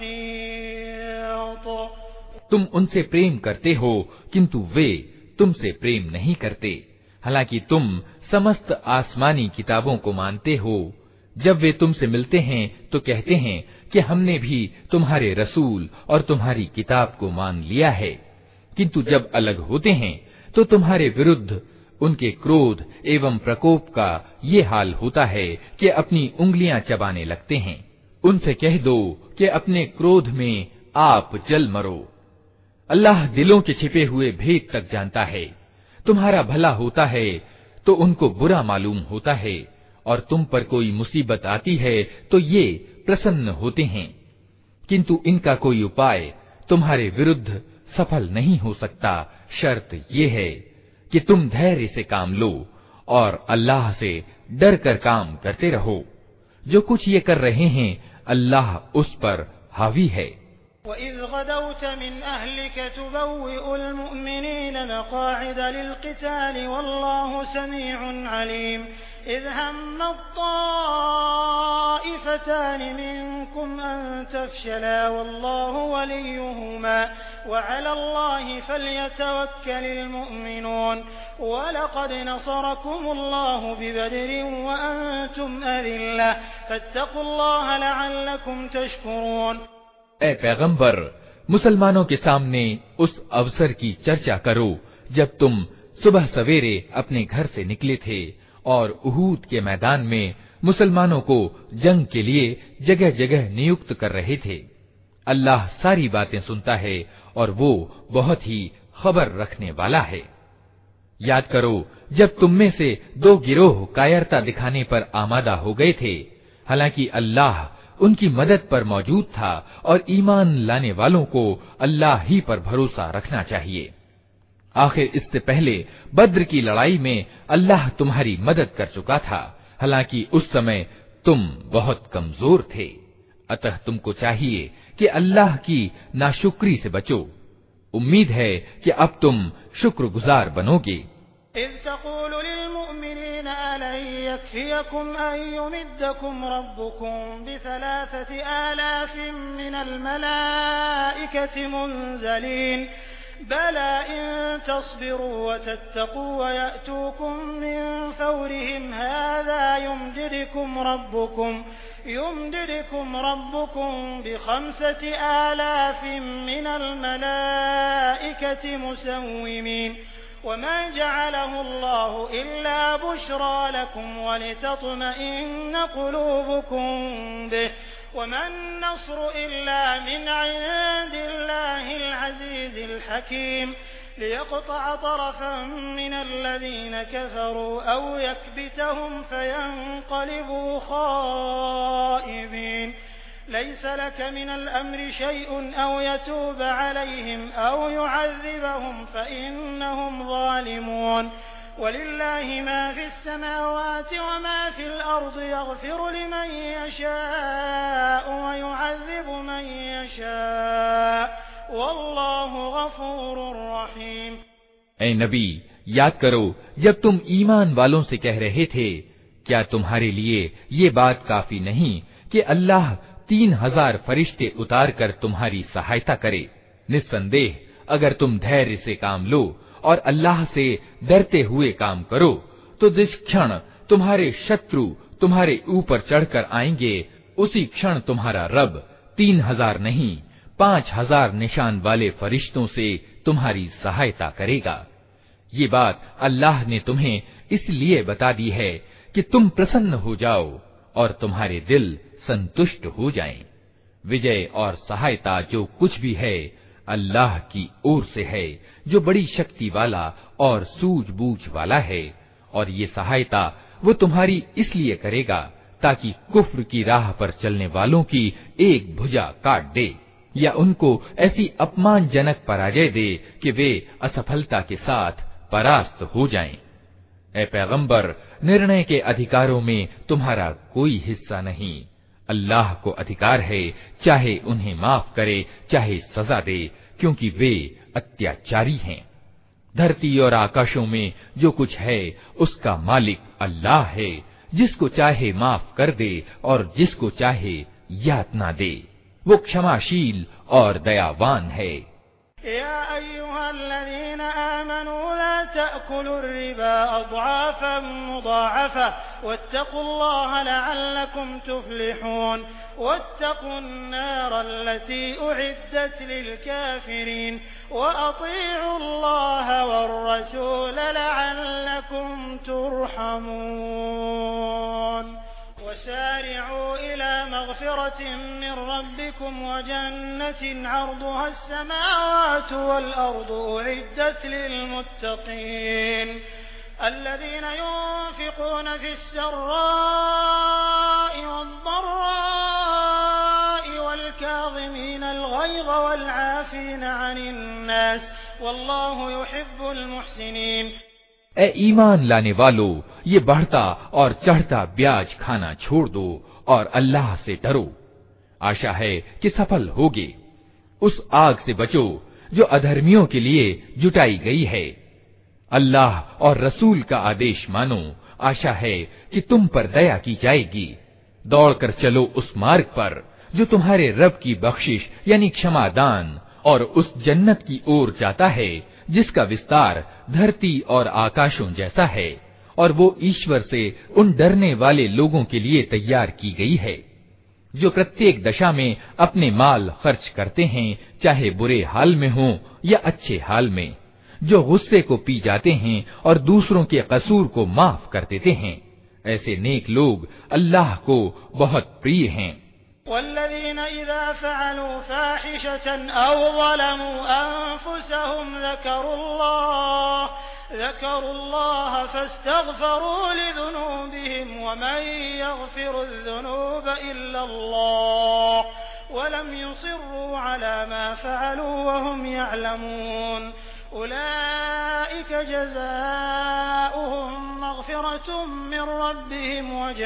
मुहीत। तुम उनसे प्रेम करते हो किंतु वे तुमसे प्रेम नहीं करते, हालांकि तुम समस्त आसमानी किताबों को मानते हो। जब वे तुमसे मिलते हैं तो कहते हैं कि हमने भी तुम्हारे रसूल और तुम्हारी किताब को मान लिया है, किंतु जब अलग होते हैं तो तुम्हारे विरुद्ध उनके क्रोध एवं प्रकोप का ये हाल होता है कि अपनी उंगलियां चबाने लगते हैं। उनसे कह दो कि अपने क्रोध में आप जल मरो। अल्लाह दिलों के छिपे हुए भेद तक जानता है। तुम्हारा भला होता है तो उनको बुरा मालूम होता है, और तुम पर कोई मुसीबत आती है तो ये प्रसन्न होते हैं, किंतु इनका कोई उपाय तुम्हारे विरुद्ध सफल नहीं हो सकता। शर्त ये है कि तुम धैर्य से काम लो और अल्लाह से डर कर काम करते रहो। जो कुछ ये कर रहे हैं अल्लाह उस पर हावी है। वइज़ गदौत मिन अहलिक तुबव्विउल मुमिनीन मक़ाइद लिलक़िताल वल्लाहु समीउन अलीम। इज़ हम्मत ताइफ़तान मिनकुम अन तफ़शला वल्लाहु वलियुहुमा वअलल्लाहि फ़ल्यतवक्कलिल मुमिनून। वलक़द नसरकुमुल्लाहु बिबदरिन वअंतुम अज़िल्ला फ़त्तक़ुल्लाह लअल्लकुम तशकुरून। ऐ पैगंबर, मुसलमानों के सामने उस अवसर की चर्चा करो जब तुम सुबह सवेरे अपने घर से निकले थे और उहूद के मैदान में मुसलमानों को जंग के लिए जगह जगह नियुक्त कर रहे थे। अल्लाह सारी बातें सुनता है और वो बहुत ही खबर रखने वाला है। याद करो जब तुम में से दो गिरोह कायरता दिखाने पर आमादा हो गए थे, हालांकि अल्लाह उनकी मदद पर मौजूद था और ईमान लाने वालों को अल्लाह ही पर भरोसा रखना चाहिए। आखिर इससे पहले बद्र की लड़ाई में अल्लाह तुम्हारी मदद कर चुका था, हालांकि उस समय तुम बहुत कमजोर थे। अतः तुमको चाहिए कि अल्लाह की नाशुक्री से बचो। उम्मीद है कि अब तुम शुक्रगुजार बनोगे। इज़ तक़ूलु लिलमुअमिनीना अलन यकफ़ियकुम अन युमिद्दकुम रब्बुकुम बिसलासति आलाफिन मिनल मलाइकति मुनज़लीन बला इन तस्बिरू व तत्तक़ू व यअतूकुम मिन फ़ौरिहिम हाज़ा युमदिदकुम रब्बुकुम बिख़म्सति आलाफिन मिनल मलाइकति मुसव्विमीन वमा जअलहु अल्लाहु इल्ला बुश्रा लकुम वलितत्मइन्न क़ुलूबुकुम बिहि वमन नस्रु इल्ला मिन इंदिल्लाहिल अज़ीज़िल हकीम लियक़तअ तरफ़न मिनल्लज़ीन कफ़रू औ यकबितहुम फ़यन्क़लिबू ख़ाइबीन। लैस लक मिनल अम्रि शैउन औ यतूब अलैहिम औ युअज़्ज़िबहुम फ़इन्नहुम ज़ालिमून। वलिल्लाहि मा फ़िस समावाति व मा फ़िल अर्दि यग़फ़िरु लिमन यशाअ व युअज़्ज़िबु मन यशाअ वल्लाहु गफूरुर रहीम। ऐ नबी, याद करो जब तुम ईमान वालों से कह रहे थे, क्या तुम्हारे लिए ये बात काफी नहीं कि अल्लाह 3000 फरिश्ते उतार कर तुम्हारी सहायता करे। निस्संदेह अगर तुम धैर्य से काम लो और अल्लाह से डरते हुए काम करो, तो जिस क्षण तुम्हारे शत्रु तुम्हारे ऊपर चढ़कर आएंगे, उसी क्षण तुम्हारा रब 3000 नहीं 5000 निशान वाले फरिश्तों से तुम्हारी सहायता करेगा। ये बात अल्लाह ने तुम्हें इसलिए बता दी है कि तुम प्रसन्न हो जाओ और तुम्हारे दिल संतुष्ट हो जाएं। विजय और सहायता जो कुछ भी है अल्लाह की ओर से है, जो बड़ी शक्ति वाला और सूझबूझ वाला है। और ये सहायता वो तुम्हारी इसलिए करेगा ताकि कुफ्र की राह पर चलने वालों की एक भुजा काट दे या उनको ऐसी अपमानजनक पराजय दे कि वे असफलता के साथ परास्त हो जाएं। ऐ पैगंबर, निर्णय के अधिकारों में तुम्हारा कोई हिस्सा नहीं। अल्लाह को अधिकार है चाहे उन्हें माफ करे चाहे सजा दे, क्योंकि वे अत्याचारी हैं। धरती और आकाशों में जो कुछ है उसका मालिक अल्लाह है, जिसको चाहे माफ कर दे और जिसको चाहे यातना दे। वो क्षमाशील और दयावान है। या अय्युहल्लज़ीना आमनू ला तअकुलुर रिबा अज़आफ़न मुज़ाअफ़ा वत्तक़ुल्लाहा लअल्लकुम तुफ़्लिहून वत्तक़ुन्नारल्लती उइद्दत लिलकाफ़िरीन वअतीउल्लाहा वर्रसूल लअल्लकुम तुरहमून वसारि'ू इला मग़फ़िरतिन मिन रब्बिकुम वजन्नतिन 'अर्दुहा अस्समावातु वल अर्दु उइद्दत लिलमुत्तक़ीन الذين ينفقون في السراء والضراء والكاظمين الغيظ والعافين عن الناس والله يحب المحسنين। ऐ ईमान लाने वालों, ये बढ़ता और चढ़ता ब्याज खाना छोड़ दो और अल्लाह से डरो। आशा है कि सफल होगे। उस आग से बचो जो अधर्मियों के लिए जुटाई गई है। अल्लाह और रसूल का आदेश मानो। आशा है कि तुम पर दया की जाएगी। दौड़कर चलो उस मार्ग पर जो तुम्हारे रब की बख्शिश यानी क्षमादान और उस जन्नत की ओर जाता है जिसका विस्तार धरती और आकाशों जैसा है, और वो ईश्वर से उन डरने वाले लोगों के लिए तैयार की गई है जो प्रत्येक दशा में अपने माल खर्च करते हैं, चाहे बुरे हाल में हो या अच्छे हाल में, जो गुस्से को पी जाते हैं और दूसरों के कसूर को माफ कर देते हैं। ऐसे नेक लोग अल्लाह को बहुत प्रिय हैं। वल्लज़ीना इज़ा फ़अलू फ़ाहिशतन औ ज़लमू अन्फुसहुम ज़करुल्लाह फ़स्तग़फ़रू लिज़ुनूबिहिम वमन यग़फ़िरुज़्ज़ुनूब इल्लल्लाह वलम युसिर्रू अला मा फ़अलू वहुम यअलमून उलाइक जज़ाउहुम मग़फ़िरतुम मिन रब्बिहिम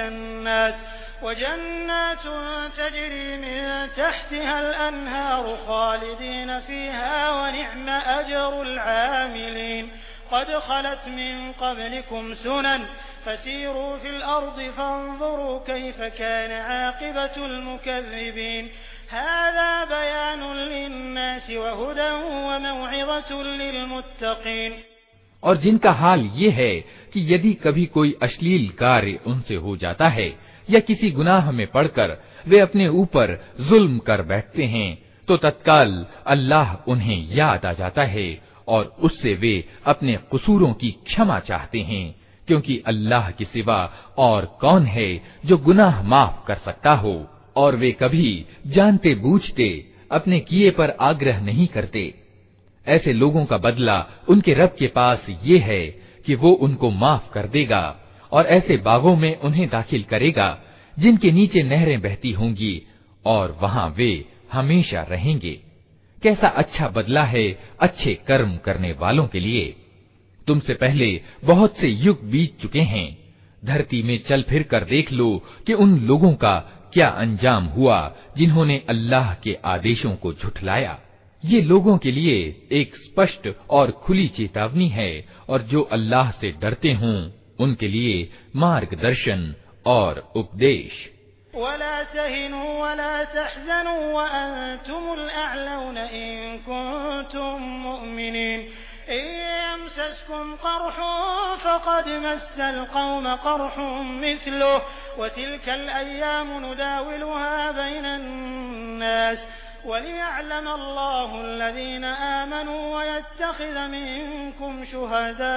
वजन्नात तजरी मिन तहतिहा अल-अनहार ख़ालिदीन फ़ीहा वनिअम अजरुल आमिलीन क़द ख़लत मिन क़ब्लिकुम सुनन फसीरू फ़िल अर्दि फ़न्ज़ुरू कैफ़ कान आक़िबतुल मुकज़्ज़िबीन हाज़ा बयानुन लिन्नास वहुदन वमौइज़तुन लिलमुत्तक़ीन। और जिनका हाल ये है कि यदि कभी कोई अश्लील कार्य उनसे हो जाता है या किसी गुनाह में पड़कर वे अपने ऊपर जुल्म कर बैठते हैं, तो तत्काल अल्लाह उन्हें याद आ जाता है और उससे वे अपने कसूरों की क्षमा चाहते हैं, क्योंकि अल्लाह के सिवा और कौन है जो गुनाह माफ कर सकता हो। और वे कभी जानते बूझते अपने किए पर आग्रह नहीं करते। ऐसे लोगों का बदला उनके रब के पास ये है कि वो उनको माफ कर देगा और ऐसे बागों में उन्हें दाखिल करेगा जिनके नीचे नहरें बहती होंगी और वहां वे हमेशा रहेंगे। कैसा अच्छा बदला है अच्छे कर्म करने वालों के लिए। तुमसे पहले बहुत से युग बीत चुके हैं। धरती में चल फिर कर देख लो कि उन लोगों का क्या अंजाम हुआ जिन्होंने अल्लाह के आदेशों को झुठलाया। ये लोगों के लिए एक स्पष्ट और खुली चेतावनी है, और जो अल्लाह से डरते हों उनके लिए मार्गदर्शन और उपदेश। वला तहिनू वला तहज़नू व अंतुमुल अअलौन इन कुंतुम मुमिनीन इन यमसस्कुम क़रहुन फ़क़द मस्सल क़ौम क़रहुन मिस्लुहु व तिल्कल अय्यामु नुदाविलुहा बैनन नास वलियअलम अल्लाहु अल्लज़ीना आमनू व यत्तख़िज़ मिनकुम शुहदा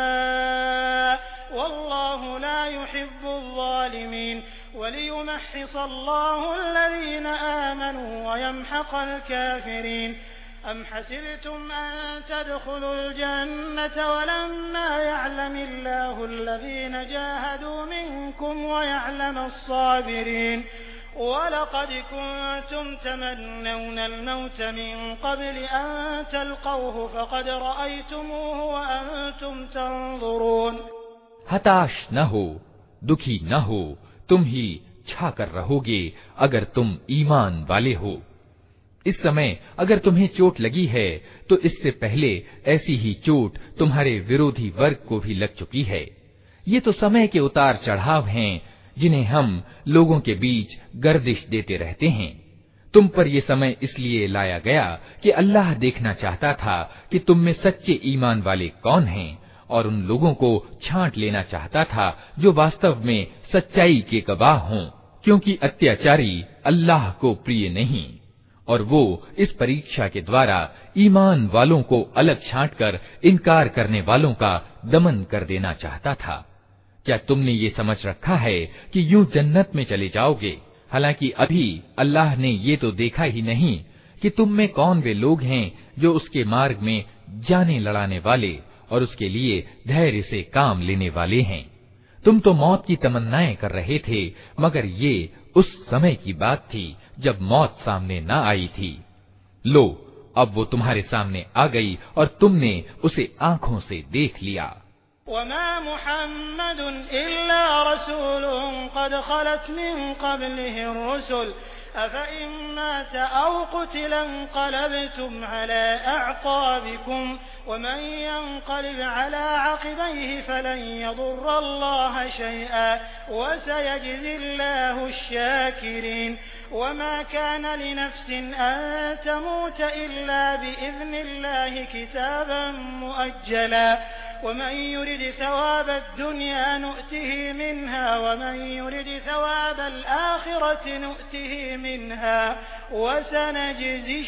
वल्लाहु ला युहिब्बुज़ ज़ालिमीन वलियुमह्हिस अल्लाहु अल्लज़ीना आमनू व यमहक़ल काफ़िरीन अम हसिबतुम अन तदखुलुल जन्नत वलम्मा यअलमिल्लाहु अल्लज़ीना जाहदू मिनकुम व यअलमस साबिरीन वलक़द कुन्तुम तमन्नौनल मौत मिन क़ब्ल अन तल्क़ौहु फ़क़द रअयतुमूहु व अंतुम तंज़ुरून। हताश न हो, दुखी न हो, तुम ही छाकर रहोगे अगर तुम ईमान वाले हो। इस समय अगर तुम्हें चोट लगी है तो इससे पहले ऐसी ही चोट तुम्हारे विरोधी वर्ग को भी लग चुकी है। ये तो समय के उतार चढ़ाव हैं जिन्हें हम लोगों के बीच गर्दिश देते रहते हैं। तुम पर ये समय इसलिए लाया गया कि अल्लाह देखना चाहता था कि तुम में सच्चे ईमान वाले कौन हैं, और उन लोगों को छांट लेना चाहता था जो वास्तव में सच्चाई के गवाह हों, क्योंकि अत्याचारी अल्लाह को प्रिय नहीं, और वो इस परीक्षा के द्वारा ईमान वालों को अलग छांटकर इनकार करने वालों का दमन कर देना चाहता था। क्या तुमने ये समझ रखा है कि यूं जन्नत में चले जाओगे, हालांकि अभी अल्लाह ने ये तो देखा ही नहीं कि तुम में कौन वे लोग हैं जो उसके मार्ग में जाने लड़ाने वाले और उसके लिए धैर्य से काम लेने वाले हैं। तुम तो मौत की तमन्नाएं कर रहे थे, मगर ये उस समय की बात थी जब मौत सामने न आई थी। लो, अब वो तुम्हारे सामने आ गई और तुमने उसे आंखों से देख लिया। वमा मुहम्मदुन इल्ला रसूलुन क़द ख़लत मिन क़ब्लिहि रुसुल अफ़इन मात औ क़ुतिला इंक़लबतुम अला अअक़ाबिकुम वमन यंक़लिब अला अक़बैहि फ़लन यदुर्रल्लाह शैअन वसयजज़िल्लाहु अश-शाकिरीन। वमा कान लिनफ्सिन अन तमूत इल्ला बिइज़निल्लाहि किताबन मुअज्जला वमन युरिद सवाब दुनिया नुअतिहि मिन्हा वमन युरिद सवाब आखिरति नुअतिहि मिन्हा वसनजज़ि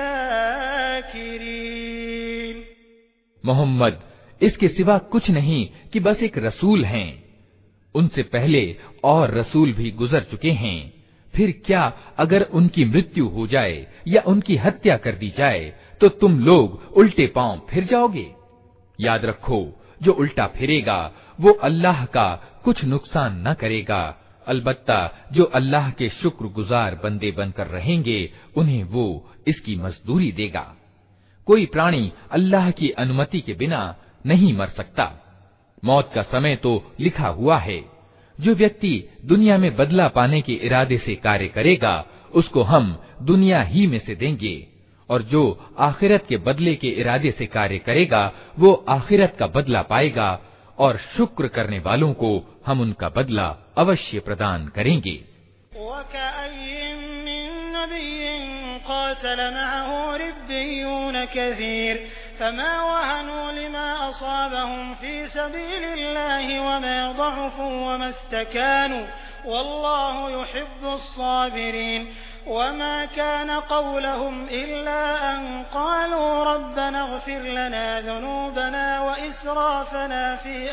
शाकिरीन। मोहम्मद इसके सिवा कुछ नहीं कि बस एक रसूल हैं। उनसे पहले और रसूल भी गुजर चुके हैं। फिर क्या अगर उनकी मृत्यु हो जाए या उनकी हत्या कर दी जाए तो तुम लोग उल्टे पांव फिर जाओगे? याद रखो, जो उल्टा फिरेगा वो अल्लाह का कुछ नुकसान न करेगा। अलबत्ता जो अल्लाह के शुक्रगुजार बंदे बनकर रहेंगे उन्हें वो इसकी मजदूरी देगा। कोई प्राणी अल्लाह की अनुमति के बिना नहीं मर सकता। मौत का समय तो लिखा हुआ है। जो व्यक्ति दुनिया में बदला पाने के इरादे से कार्य करेगा उसको हम दुनिया ही में से देंगे, और जो आखिरत के बदले के इरादे से कार्य करेगा वो आखिरत का बदला पाएगा, और शुक्र करने वालों को हम उनका बदला अवश्य प्रदान करेंगे। फमा वहनू लिमा असाबहुम फी सबीलिल्लाहि वमा ज़अफू वमस्तकानू वल्लाहु युहिब्बुस साबिरीन। वमा कान क़ौलहुम इल्ला अन क़ालू रब्बना इग़फिर लना ज़ुनूबना व इसराफना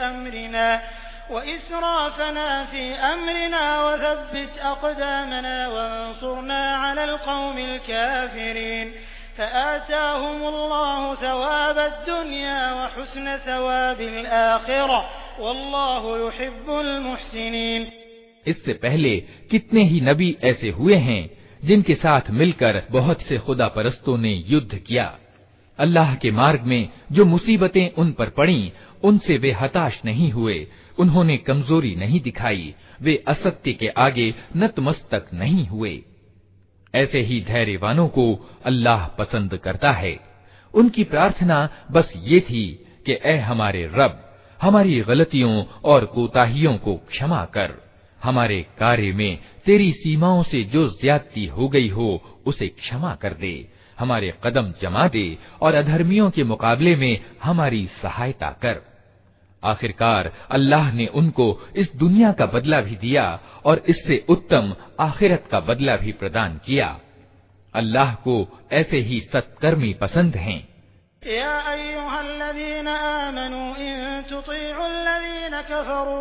फी अम्रिना व थब्बित अक़दामना वंसुरना अलल क़ौमिल काफ़िरीन। फ़आताहुमुल्लाहु सवाबद दुनिया व हुस्न सवाबिल आखिरह वल्लाहु युहिब्बुल मुहसिनीन। इससे पहले कितने ही नबी ऐसे हुए हैं जिनके साथ मिलकर बहुत से खुदा परस्तों ने युद्ध किया। अल्लाह के मार्ग में जो मुसीबतें उन पर पड़ीं उनसे वे हताश नहीं हुए, उन्होंने कमजोरी नहीं दिखाई, वे असत्य के आगे नतमस्तक नहीं हुए। ऐसे ही धैर्यवानों को अल्लाह पसंद करता है। उनकी प्रार्थना बस ये थी कि ऐ हमारे रब, हमारी गलतियों और कोताहियों को क्षमा कर, हमारे कार्य में तेरी सीमाओं से जो ज्यादती हो गई हो उसे क्षमा कर दे, हमारे कदम जमा दे और अधर्मियों के मुकाबले में हमारी सहायता कर। आखिरकार अल्लाह ने उनको इस दुनिया का बदला भी दिया और इससे उत्तम आखिरत का बदला भी प्रदान किया। अल्लाह को ऐसे ही सत्कर्मी पसंद हैं। या अय्युहल्लज़ीना आमनू इन तुतीउल्लज़ीना कफरू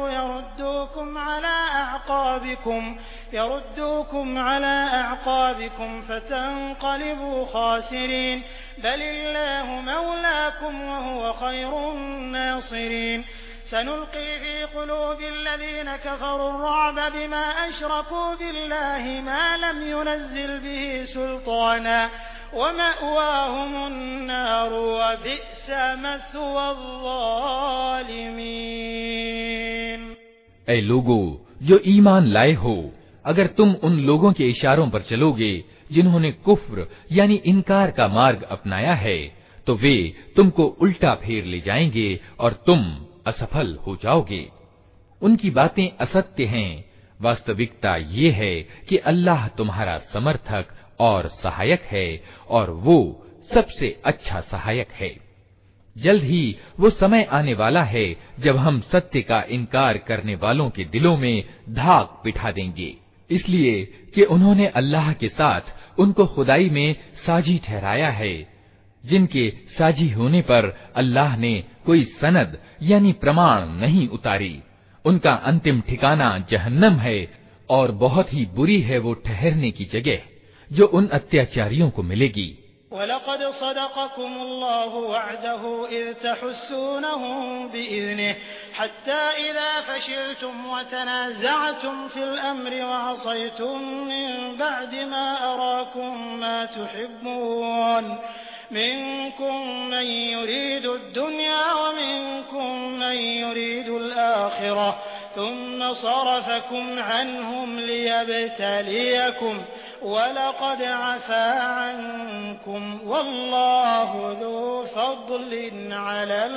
यरुद्दूकुम अला अअक़ाबिकुम फतंक़लिबू खासिरीन बलिल्लाहु मौलाकुम व हुवा खैरुन नासिरीन सनुल्क़ी फ़ी क़ुलूबिल्लज़ीना कफ़रू अर्रुअब बिमा अशरकू बिल्लाहि मा लम युनज़्ज़िल बिही सुल्ताना वमअवाहुमुन नार वबि'स मथवज़्ज़ालिमीन। ऐ लोगो जो ईमान लाए हो, अगर तुम उन लोगों के इशारों पर चलोगे जिन्होंने कुफ्र यानी इनकार का मार्ग अपनाया है, तो वे तुमको उल्टा फेर ले जाएंगे और तुम असफल हो जाओगे। उनकी बातें असत्य हैं, वास्तविकता ये है कि अल्लाह तुम्हारा समर्थक और सहायक है और वो सबसे अच्छा सहायक है। जल्द ही वो समय आने वाला है जब हम सत्य का इनकार करने वालों के दिलों में धाक बिठा देंगे, इसलिए कि उन्होंने अल्लाह के साथ उनको खुदाई में साझी ठहराया है, जिनके साझी होने पर अल्लाह ने कोई सनद यानी प्रमाण नहीं उतारी। उनका अंतिम ठिकाना जहन्नम है और बहुत ही बुरी है वो ठहरने की जगह जो उन अत्याचारियों को मिलेगी। वलक़द सदक़कुमुल्लाहु वअदहु इज़ तहुस्सूनहुम बिइज़निहि हत्ता इज़ा फशिलतुम व तनाज़अतुम फिल अम्रि व असयतुम मिन बअदि मा अराकुम मा तुहिब्बून मिनकुम मन युरीदु दुन्या व मिनकुम मन युरीदुल आखिरह थुम्मा सरफकुम अन्हुम लियब्तलियकुम वलक़द अफ़ा अन्कुम वल्लाहु ज़ू फ़ज़लिन अलल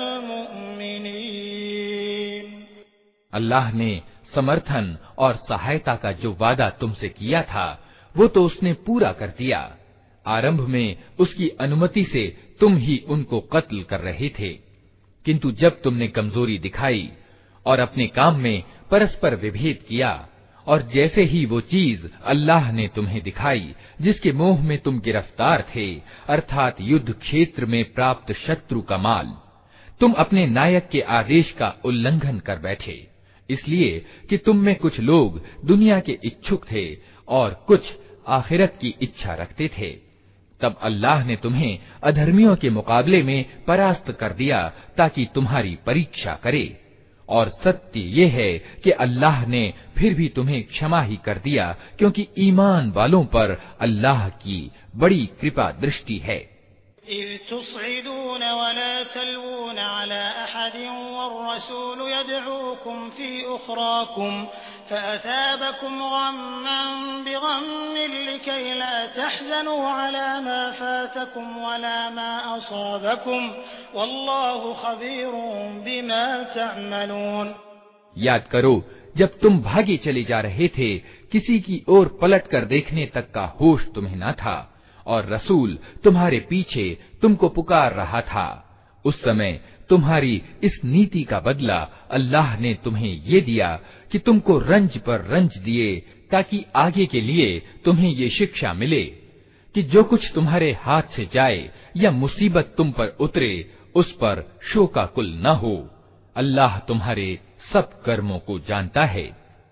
मुअमिनीन। अल्लाह ने समर्थन और सहायता का जो वादा तुमसे किया था वो तो उसने पूरा कर दिया। आरंभ में उसकी अनुमति से तुम ही उनको कत्ल कर रहे थे, किंतु जब तुमने कमजोरी दिखाई और अपने काम में परस्पर विभेद किया और जैसे ही वो चीज अल्लाह ने तुम्हें दिखाई जिसके मोह में तुम गिरफ्तार थे, अर्थात युद्ध क्षेत्र में प्राप्त शत्रु का माल, तुम अपने नायक के आदेश का उल्लंघन कर बैठे, इसलिए कि तुम में कुछ लोग दुनिया के इच्छुक थे और कुछ आखिरत की इच्छा रखते थे। तब अल्लाह ने तुम्हें अधर्मियों के मुकाबले में परास्त कर दिया ताकि तुम्हारी परीक्षा करे। और सत्य ये है कि अल्लाह ने फिर भी तुम्हें क्षमा ही कर दिया, क्योंकि ईमान वालों पर अल्लाह की बड़ी कृपा दृष्टि है। इज़ तुस्इदून वला तलवून अला अहदिन वर्रसूल यदऊकुम फी उखराकुम फअसाबकुम गम्मन बिगम्मिन लिकई ला तहज़नू अला मा फातकुम वला मा असाबकुम वल्लाहु खबीरुन बिमा तअमलून। याद करो जब तुम भागे चले जा रहे थे, किसी की ओर पलट कर देखने तक का होश तुम्हें न था और रसूल तुम्हारे पीछे तुमको पुकार रहा था। उस समय तुम्हारी इस नीति का बदला अल्लाह ने तुम्हें ये दिया कि तुमको रंज पर रंज दिए, ताकि आगे के लिए तुम्हें ये शिक्षा मिले कि जो कुछ तुम्हारे हाथ से जाए या मुसीबत तुम पर उतरे उस पर शोकाकुल न हो। अल्लाह तुम्हारे सब कर्मों को जानता है।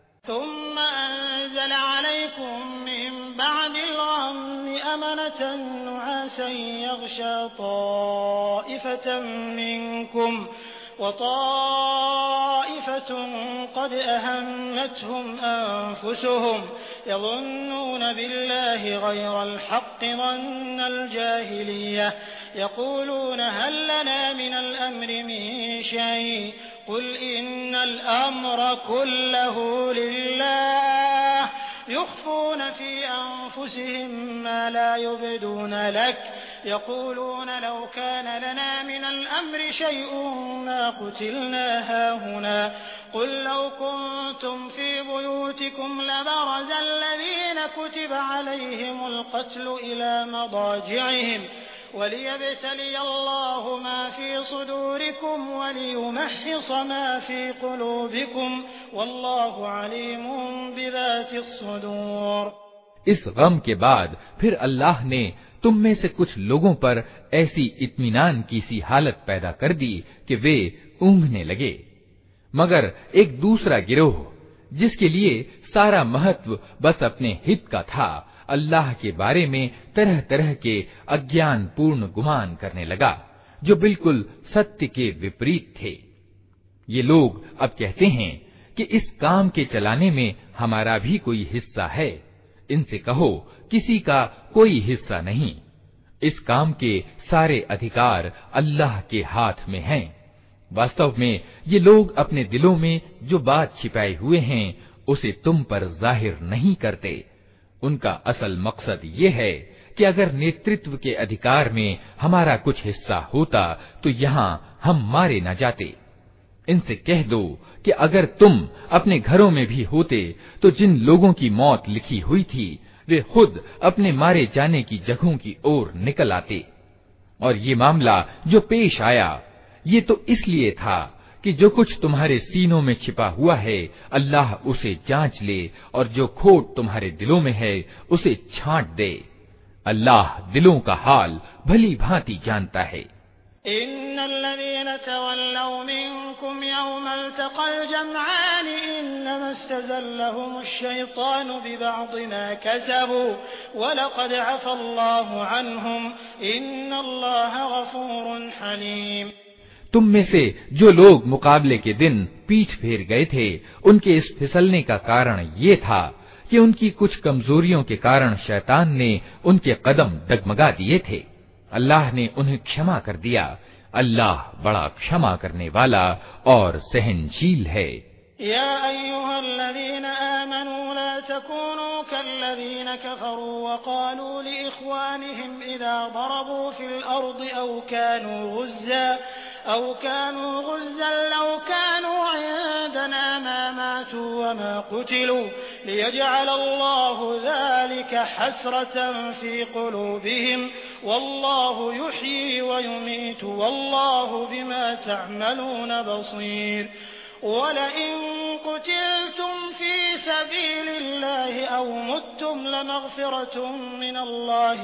वताइफतुन क़द अहम्मतहुम अन्फुसुहुम यज़ुन्नून बिल्लाहि ग़ैरल हक़्क़ि ज़न्नल जाहिलिय्यह यक़ूलून हल लना मिनल अम्रि मिन शै क़ुल इन्नल अम्र कुल्लहु लिल्लाह युख़्फ़ून फ़ी अन्फुसिहिम मा ला युब्दून लक यक़ूलून लौ कान लना मिनल अम्रि शैउन मा क़ुतिलना हाहुना क़ुल लौ कुन्तुम फ़ी बुयूतिकुम लबरज़ल लज़ीन कुतिब अलैहिमुल क़त्लु इला मदाजिअहिम वलियब्तलिय अल्लाहु मा फ़ी सुदूरिकुम वलियुमह्हिस मा फ़ी क़ुलूबिकुम वल्लाहु अलीमुम बिज़ातिस सुदूर। इस गम के बाद फिर अल्लाह ने तुम में से कुछ लोगों पर ऐसी इत्मीनान की सी हालत पैदा कर दी कि वे ऊँघने लगे, मगर एक दूसरा गिरोह जिसके लिए सारा महत्व बस अपने हित का था, अल्लाह के बारे में तरह तरह के अज्ञान पूर्ण गुमान करने लगा जो बिल्कुल सत्य के विपरीत थे। ये लोग अब कहते हैं कि इस काम के चलाने में हमारा भी कोई हिस्सा है। इनसे कहो किसी का कोई हिस्सा नहीं, इस काम के सारे अधिकार अल्लाह के हाथ में हैं। वास्तव में ये लोग अपने दिलों में जो बात छिपाए हुए हैं उसे तुम पर जाहिर नहीं करते। उनका असल मकसद ये है कि अगर नेतृत्व के अधिकार में हमारा कुछ हिस्सा होता तो यहाँ हम मारे न जाते। इनसे कह दो कि अगर तुम अपने घरों में भी होते तो जिन लोगों की मौत लिखी हुई थी वे खुद अपने मारे जाने की जगहों की ओर निकल आते। और ये मामला जो पेश आया ये तो इसलिए था कि जो कुछ तुम्हारे सीनों में छिपा हुआ है अल्लाह उसे जांच ले और जो खोट तुम्हारे दिलों में है उसे छांट दे। अल्लाह दिलों का हाल भली भांति जानता है। इन्नल्लज़ीन तवल्लौ मिनकुम यौमल तक़ल जमआन इन्नमा इस्तज़ल्लहुमुश्शैतानु बिबअज़ि मा कसबू वलक़द अफ़ल्लाहु अन्हुम इन्नल्लाह गफ़ूरुन हलीम। तुम में से जो लोग मुकाबले के दिन पीठ फेर गए थे उनके इस फिसलने का कारण ये था कि उनकी कुछ कमजोरियों के कारण शैतान ने उनके कदम डगमगा दिए थे। अल्लाह ने उन्हें क्षमा कर दिया। अल्लाह बड़ा क्षमा करने वाला और सहनशील है। या अय्युहल्लज़ीन आमनू ला तकूनू कल्लज़ीन कफ़रू वक़ालू लिइख़वानिहिम इज़ा ضरबू फ़िल अर्ज़ि أو كانوا غزا لو كانوا عندنا ما ماتوا وما قتلوا ليجعل الله ذلك حسرة في قلوبهم والله يحيي ويميت والله بما تعملون بصير ولئن قتلتم في سبيل الله أو متم لمغفرة من الله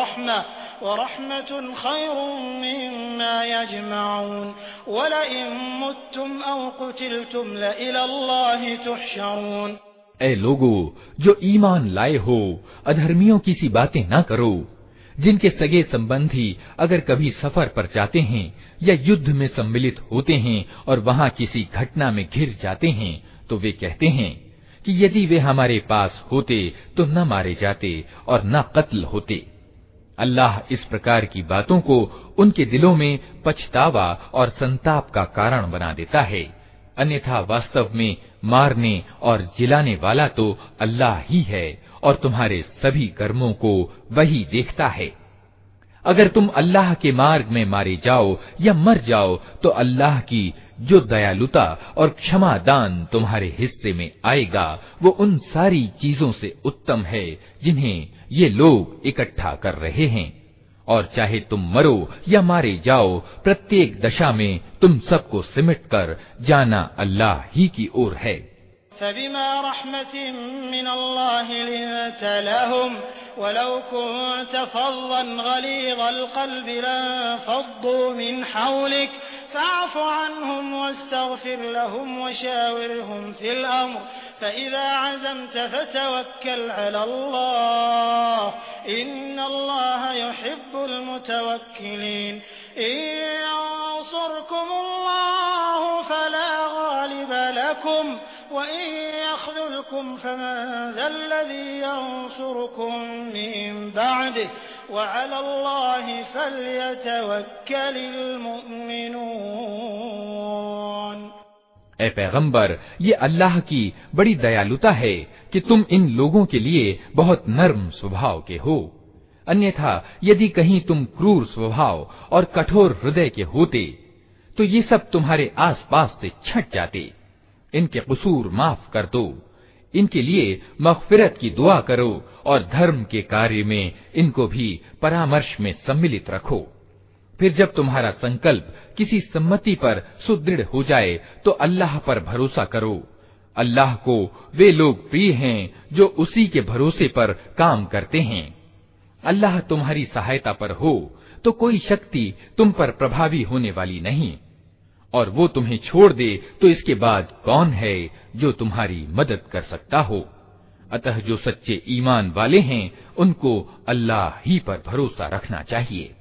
ورحمة خير مما يجمعون ولئن متم أو قتلتم لإلى الله تحشرون। ऐ लोगो जो ईमान लाए हो, अधर्मियों की सी बातें ना करो। जिनके सगे संबंधी अगर कभी सफर पर जाते हैं या युद्ध में सम्मिलित होते हैं और वहाँ किसी घटना में घिर जाते हैं तो वे कहते हैं कि यदि वे हमारे पास होते तो न मारे जाते और न कत्ल होते। अल्लाह इस प्रकार की बातों को उनके दिलों में पछतावा और संताप का कारण बना देता है। अन्यथा वास्तव में मारने और जिलाने वाला तो अल्लाह ही है और तुम्हारे सभी कर्मों को वही देखता है। अगर तुम अल्लाह के मार्ग में मारे जाओ या मर जाओ तो अल्लाह की जो दयालुता और क्षमा दान तुम्हारे हिस्से में आएगा वो उन सारी चीजों से उत्तम है जिन्हें ये लोग इकट्ठा कर रहे हैं। और चाहे तुम मरो या मारे जाओ, प्रत्येक दशा में तुम सबको सिमट कर जाना अल्लाह ही की ओर है। फबिमा रहमतिन मिनल्लाहि लिंत लहुम वलौ कुंत फज़्ज़न गलीज़ल क़ल्बि लंफ़ज़्ज़ू मिन हौलिक फ़अफ़ु अन्हुम वस्तग़फ़िर लहुम वशाविरहुम फ़िल अम्र फ़इज़ा अज़मत फ़तवक्कल अलल्लाह इन्नल्लाह युहिब्बुल मुतवक्किलीन। इन यंसुरकुमुल्लाहु फला गालिब लकुम वइन यख़ज़ुलकुम फमन ज़ल्लज़ी यंसुरुकुम मिन बअदिह वअलल्लाहि फ़ल्यतवक्कलिल मुमिनून। ऐ पैगंबर, ये अल्लाह की बड़ी दयालुता है कि तुम इन लोगों के लिए बहुत नर्म स्वभाव के हो। अन्यथा यदि कहीं तुम क्रूर स्वभाव और कठोर हृदय के होते तो ये सब तुम्हारे आसपास से छट जाते। इनके कसूर माफ कर दो, इनके लिए मग़फ़िरत की दुआ करो और धर्म के कार्य में इनको भी परामर्श में सम्मिलित रखो। फिर जब तुम्हारा संकल्प किसी सम्मति पर सुदृढ़ हो जाए तो अल्लाह पर भरोसा करो। अल्लाह को वे लोग प्रिय हैं जो उसी के भरोसे पर काम करते हैं। अल्लाह तुम्हारी सहायता पर हो तो कोई शक्ति तुम पर प्रभावी होने वाली नहीं, और वो तुम्हें छोड़ दे तो इसके बाद कौन है जो तुम्हारी मदद कर सकता हो। अतः जो सच्चे ईमान वाले हैं उनको अल्लाह ही पर भरोसा रखना चाहिए।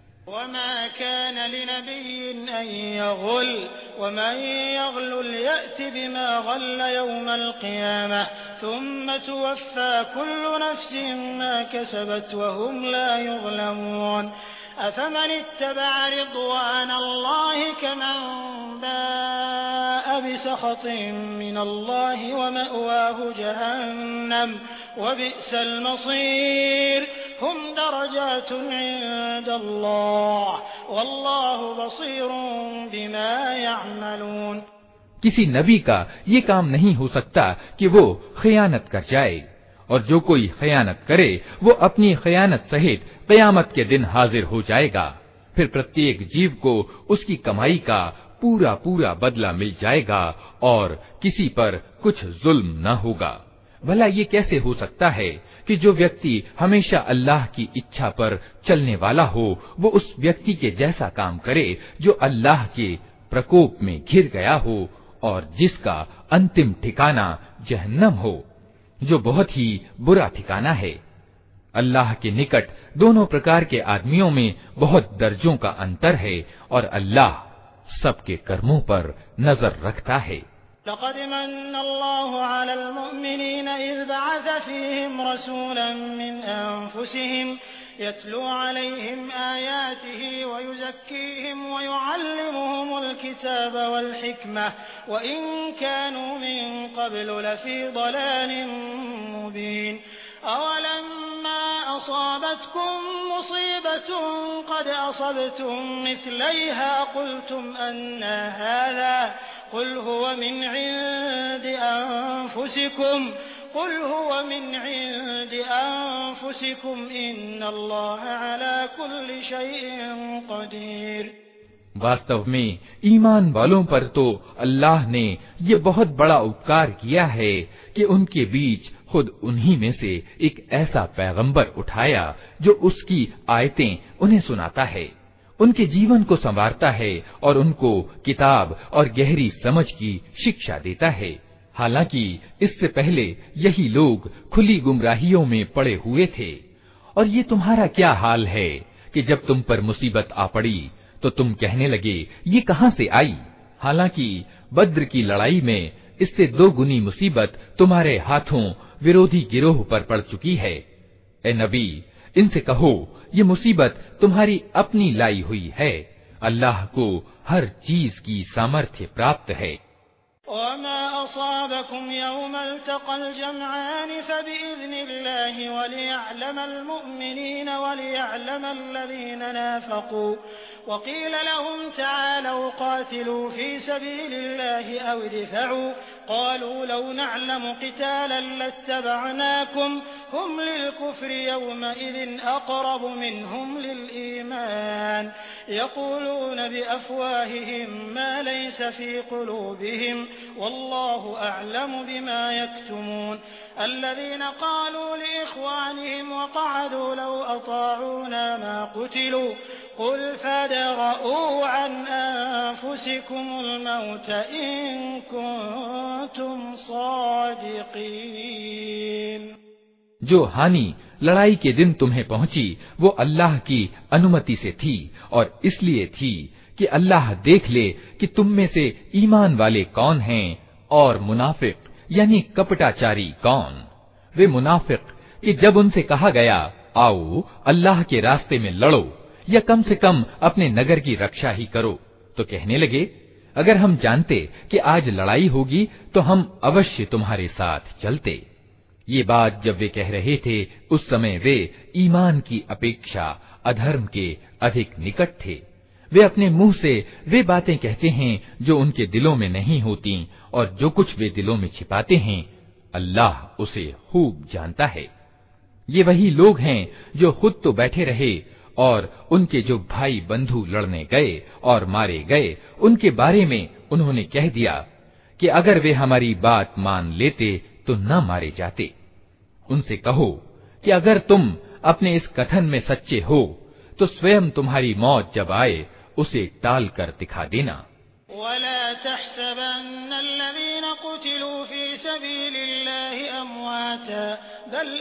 अफ़मन इत्तबअ रिज़वान अल्लाहि कमन बाअ बिसख़तिन मिनल्लाहि व मअवाहु जहन्नम व बि'सल मसीर हुम दरजातुन इंदल्लाह वल्लाहु बसीरुन बिमा यअमलून। किसी नबी का ये काम नहीं हो सकता कि वो खयानत कर जाए, और जो कोई खयानत करे वो अपनी खयानत सहित क़यामत के दिन हाजिर हो जाएगा। फिर प्रत्येक जीव को उसकी कमाई का पूरा पूरा बदला मिल जाएगा और किसी पर कुछ जुल्म न होगा। भला ये कैसे हो सकता है कि जो व्यक्ति हमेशा अल्लाह की इच्छा पर चलने वाला हो वो उस व्यक्ति के जैसा काम करे जो अल्लाह के प्रकोप में घिर गया हो और जिसका अंतिम ठिकाना जहन्नम हो, जो बहुत ही बुरा ठिकाना है। अल्लाह के निकट दोनों प्रकार के आदमियों में बहुत दर्जों का अंतर है और अल्लाह सबके कर्मों पर नजर रखता है। लक़द मन्नल्लाहु अलल मुअमिनीना इज़ बअथ फ़ीहिम रसूलन मिन अनफुसिहिम यत्लू अलैहिम आयातिही व युज़क्कीहिम व युअल्लिमुहुमुल किताब वल हिकमह व इन कानू मिन क़ब्लु लफ़ी ज़लालिन मुबीन। अवलम्मा असाबतकुम मुसीबतुन क़द असबतुम मिस्लैहा क़ुल्तुम अन्ना हाज़ा क़ुल हुव मिन इंदि अनफुसिकुम इन्नल्लाह अला कुल्लि शैइन क़दीर। वास्तव में ईमान वालों पर तो अल्लाह ने ये बहुत बड़ा उपकार किया है कि उनके बीच खुद उन्हीं में से एक ऐसा पैगंबर उठाया जो उसकी आयतें उन्हें सुनाता है, उनके जीवन को संवारता है और उनको किताब और गहरी समझ की शिक्षा देता है। हालांकि इससे पहले यही लोग खुली गुमराहियों में पड़े हुए थे। और ये तुम्हारा क्या हाल है कि जब तुम पर मुसीबत आ पड़ी तो तुम कहने लगे ये कहां से आई, हालांकि बद्र की लड़ाई में इससे 2 गुनी मुसीबत तुम्हारे हाथों विरोधी गिरोह पर पड़ चुकी है। ए नबी, इनसे कहो ये मुसीबत तुम्हारी अपनी लाई हुई है, अल्लाह को हर चीज की सामर्थ्य प्राप्त है। वमा असाबकुम यौमल तक़ल जमआन फबिइज़्निल्लाहि वलियअलमल मुअमिनीन वलियअलमल लज़ीना नाफ़क़ू वक़ील लहुम तआलू क़ातिलू फ़ी सबीलिल्लाहि औ इदफ़अू क़ालू लौ नअलमु क़ितालन लत्तबअनाकुम हुम लिलकुफ़्रि यौमइज़िन अक़रबु मिनहुम लिलईमान यक़ूलून बिअफ़वाहिहिम मा लैस फ़ी क़ुलूबिहिम वल्लाहु अअलमु बिमा यक्तुमून الذين قالوا لإخوانهم وقعدوا لو أطاعونا ما قتلوا قل فادرءوا عن أنفسكم الموت إن كنتم صادقين। जो हानि लड़ाई के दिन तुम्हें पहुंची वो अल्लाह की अनुमति से थी और इसलिए थी कि अल्लाह देख ले कि तुम में से ईमान वाले कौन हैं और मुनाफिक यानी कपटाचारी कौन। वे मुनाफिक कि जब उनसे कहा गया आओ अल्लाह के रास्ते में लड़ो या कम से कम अपने नगर की रक्षा ही करो, तो कहने लगे अगर हम जानते कि आज लड़ाई होगी तो हम अवश्य तुम्हारे साथ चलते। ये बात जब वे कह रहे थे, उस समय वे ईमान की अपेक्षा अधर्म के अधिक निकट थे। वे अपने मुंह से वे बातें कहते हैं जो उनके दिलों में नहीं होती, और जो कुछ वे दिलों में छिपाते हैं अल्लाह उसे खूब जानता है। ये वही लोग हैं जो खुद तो बैठे रहे और उनके जो भाई बंधु लड़ने गए और मारे गए, उनके बारे में उन्होंने कह दिया कि अगर वे हमारी बात मान लेते तो न मारे जाते। उनसे कहो कि अगर तुम अपने इस कथन में सच्चे हो तो स्वयं तुम्हारी मौत जब आए उसे टाल कर दिखा देना। वला तहसबन्नल्लज़ीन कुतिलू फी सबीलिल्लाहि अमवाता बल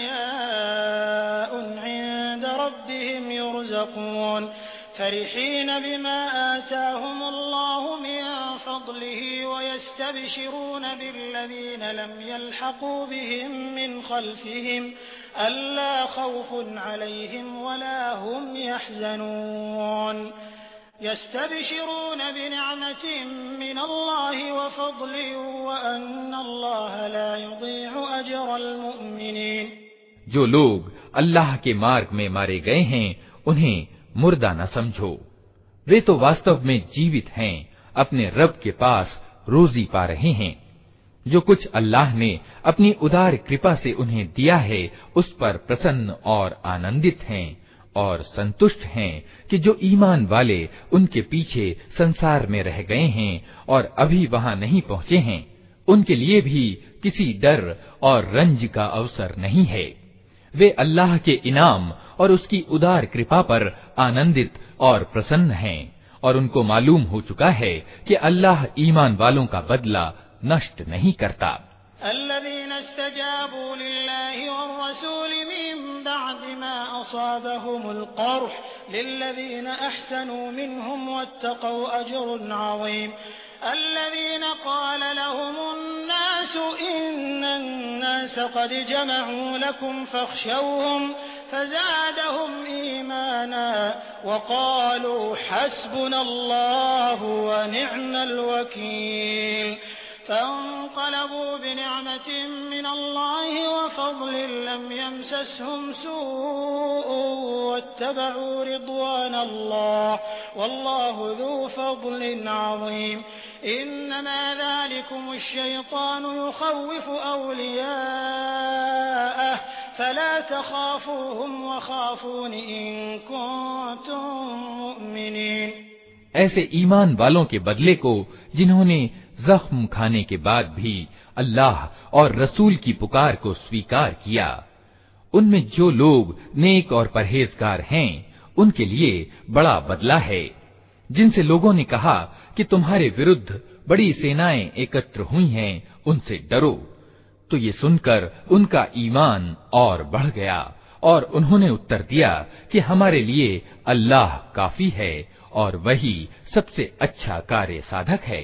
अहयाउन इंद रब्बिहिम युरज़क़ून फरिहीन बिमा आताहुमुल्लाहु मिन फ़ज़लिही वयस्तबशिरून बिल्लज़ीन लम यल्हक़ू बिहिम मिन ख़ल्फ़िहिम अल्ला खौफ़ुन अलैहिम वला हुम यहज़नून यस्तबशिरून बिनिअमतिन मिनल्लाहि व फ़ज़लिन व अन्नल्लाह ला युज़ीअु अजरल मुमिनीन। जो लोग अल्लाह के मार्ग में मारे गए हैं उन्हें मुर्दा न समझो, वे तो वास्तव में जीवित हैं, अपने रब के पास रोजी पा रहे हैं। जो कुछ अल्लाह ने अपनी उदार कृपा से उन्हें दिया है उस पर प्रसन्न और आनंदित हैं और संतुष्ट हैं कि जो ईमान वाले उनके पीछे संसार में रह गए हैं और अभी वहां नहीं पहुंचे हैं, उनके लिए भी किसी डर और रंज का अवसर नहीं है। वे अल्लाह के इनाम और उसकी उदार कृपा पर आनंदित और प्रसन्न हैं, और उनको मालूम हो चुका है कि अल्लाह ईमान वालों का बदला नष्ट नहीं करता। अल्लज़ीना इस्तजाबू लिल्लाहि वर्रसूल मिन बअदि मा असाबहुमुल क़र्ह लिल्लज़ीना अहसनू मिनहुम वत्तक़ौ अजरुन अज़ीम। अल्लज़ीना क़ाल लहुमुन्नासु इन्नन्नास क़द जमअू लकुम फ़ख्शौहुम फ़ज़ादहुम ईमाना वक़ालू हस्बुनल्लाहु व निअमल वकील। فانقلبوا بنعمة من الله وفضل لم يمسسهم سوء واتبعوا رضوان الله والله ذو فضل عظيم। إنما ذلكم الشيطان يخوف أولياءه فلا تخافوهم وخافون إن كنتم مؤمنين। ऐसे ईमान वालों के बदले को जिन्होंने जख्म खाने के बाद भी अल्लाह और रसूल की पुकार को स्वीकार किया, उनमें जो लोग नेक और परहेजगार हैं उनके लिए बड़ा बदला है। जिनसे लोगों ने कहा कि तुम्हारे विरुद्ध बड़ी सेनाएं एकत्र हुई हैं, उनसे डरो, तो ये सुनकर उनका ईमान और बढ़ गया और उन्होंने उत्तर दिया कि हमारे लिए अल्लाह काफी है और वही सबसे अच्छा कार्य साधक है।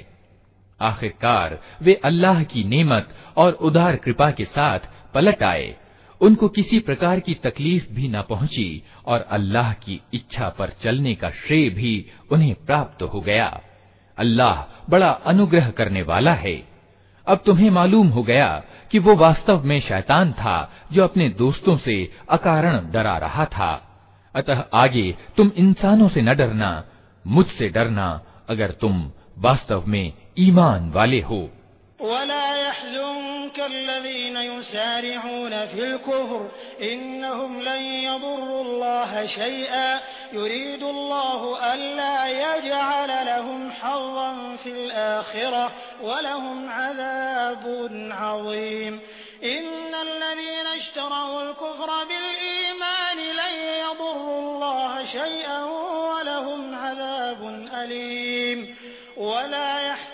आखिरकार वे अल्लाह की नेमत और उदार कृपा के साथ पलट आए, उनको किसी प्रकार की तकलीफ भी न पहुंची और अल्लाह की इच्छा पर चलने का श्रेय भी उन्हें प्राप्त हो गया। अल्लाह बड़ा अनुग्रह करने वाला है। अब तुम्हें मालूम हो गया कि वो वास्तव में शैतान था जो अपने दोस्तों से अकारण डरा रहा था। अतः आगे तुम इंसानों से न डरना, मुझसे डरना अगर तुम वास्तव में ईमान वाले हो। वला यहज़ुनकल्लज़ीना युसारिऊन फिल कुफ्र इन्नहुम लन यदुर्रुल्लाह शैअन युरीदुल्लाहु अल्ला यजअल लहुम हज़्ज़न फिल आखिरह वलहुम अज़ाबुन अज़ीम। इन्नल्लज़ीना इश्तरौल कुफ्र बिल ईमान लन यदुर्रुल्लाह शैअन वलहुम अज़ाबुन अलीम। वला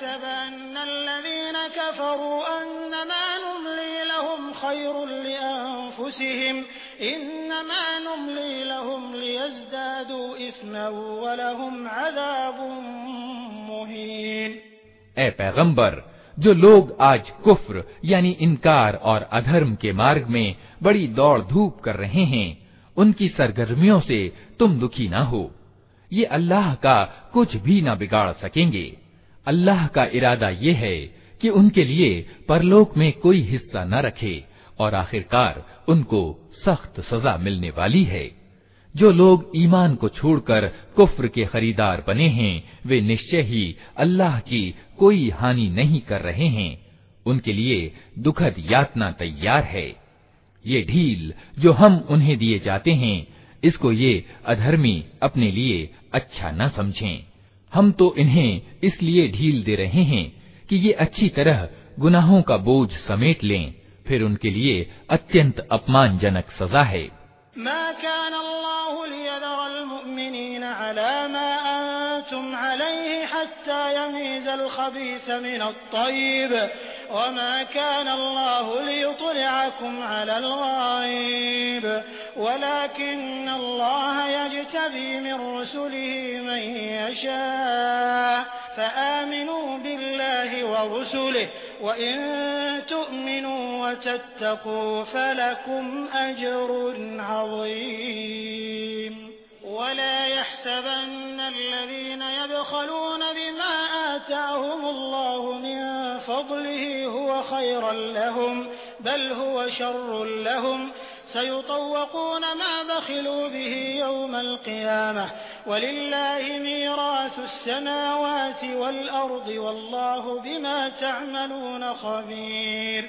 यहसबन्नल्लज़ीना कफ़रू अन्नमा नुम्ली लहुम खैरुन लिअन्फुसिहिम इन्नमा नुम्ली लहुम लियज़्दादू इस्मन वलहुम अज़ाबुन मुहीन। ऐ पैगंबर, जो लोग आज कुफ्र यानी इनकार और अधर्म के मार्ग में बड़ी दौड़ धूप कर रहे हैं, उनकी सरगर्मियों से तुम दुखी न हो। ये अल्लाह का कुछ भी न बिगाड़ सकेंगे। अल्लाह का इरादा ये है कि उनके लिए परलोक में कोई हिस्सा न रखे और आखिरकार उनको सख्त सजा मिलने वाली है। जो लोग ईमान को छोड़कर कुफ्र के खरीदार बने हैं, वे निश्चय ही अल्लाह की कोई हानि नहीं कर रहे हैं। उनके लिए दुखद यातना तैयार है। ये ढील जो हम उन्हें दिए जाते हैं, इसको ये अधर्मी अपने लिए अच्छा न समझें। हम तो इन्हें इसलिए ढील दे रहे हैं कि ये अच्छी तरह गुनाहों का बोझ समेट लें, फिर उनके लिए अत्यंत अपमानजनक सजा है। वला यहसबन्नल्लज़ीना यबख़लून बिमा आताहुमुल्लाहु मिन फ़ज़लिही हुवा ख़ैरन लहुम बल हुवा शर्रुन लहुम सयुतव्वक़ून मा बख़िलू बिही यौमल क़ियामह वलिल्लाहि मीरासुस समावाति वल अर्दि वल्लाहु बिमा तअमलून ख़बीर।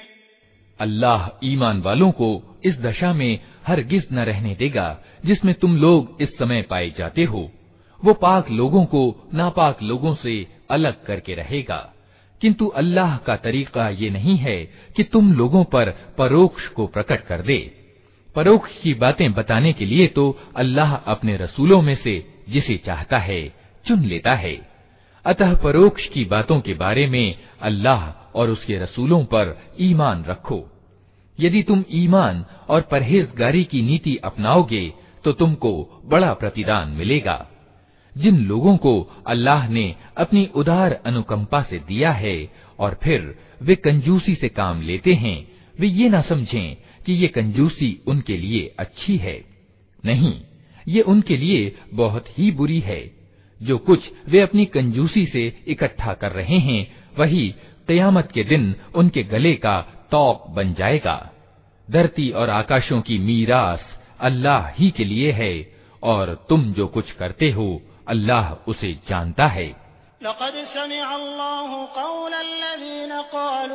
अल्लाह ईमान वालों को इस दशा में हरगिज न रहने देगा जिसमें तुम लोग इस समय पाए जाते हो। वो पाक लोगों को नापाक लोगों से अलग करके रहेगा, किंतु अल्लाह का तरीका ये नहीं है कि तुम लोगों पर परोक्ष को प्रकट कर दे। परोक्ष की बातें बताने के लिए तो अल्लाह अपने रसूलों में से जिसे चाहता है चुन लेता है। अतः परोक्ष की बातों के बारे में अल्लाह और उसके रसूलों पर ईमान रखो। यदि तुम ईमान और परहेजगारी की नीति अपनाओगे तो तुमको बड़ा प्रतिदान मिलेगा। जिन लोगों को अल्लाह ने अपनी उदार अनुकंपा से दिया है और फिर वे कंजूसी से काम लेते हैं, वे ये न समझें कि ये कंजूसी उनके लिए अच्छी है। नहीं, ये उनके लिए बहुत ही बुरी है। जो कुछ वे अपनी कंजूसी से इकट्ठा कर रहे हैं, वही क़यामत के दिन उनके गले का तौक बन जाएगा। धरती और आकाशों की मीरास अल्लाह ही के लिए है और तुम जो कुछ करते हो अल्लाह उसे जानता है। लक़द समिअल्लाहु क़ौलल्लज़ीना क़ालू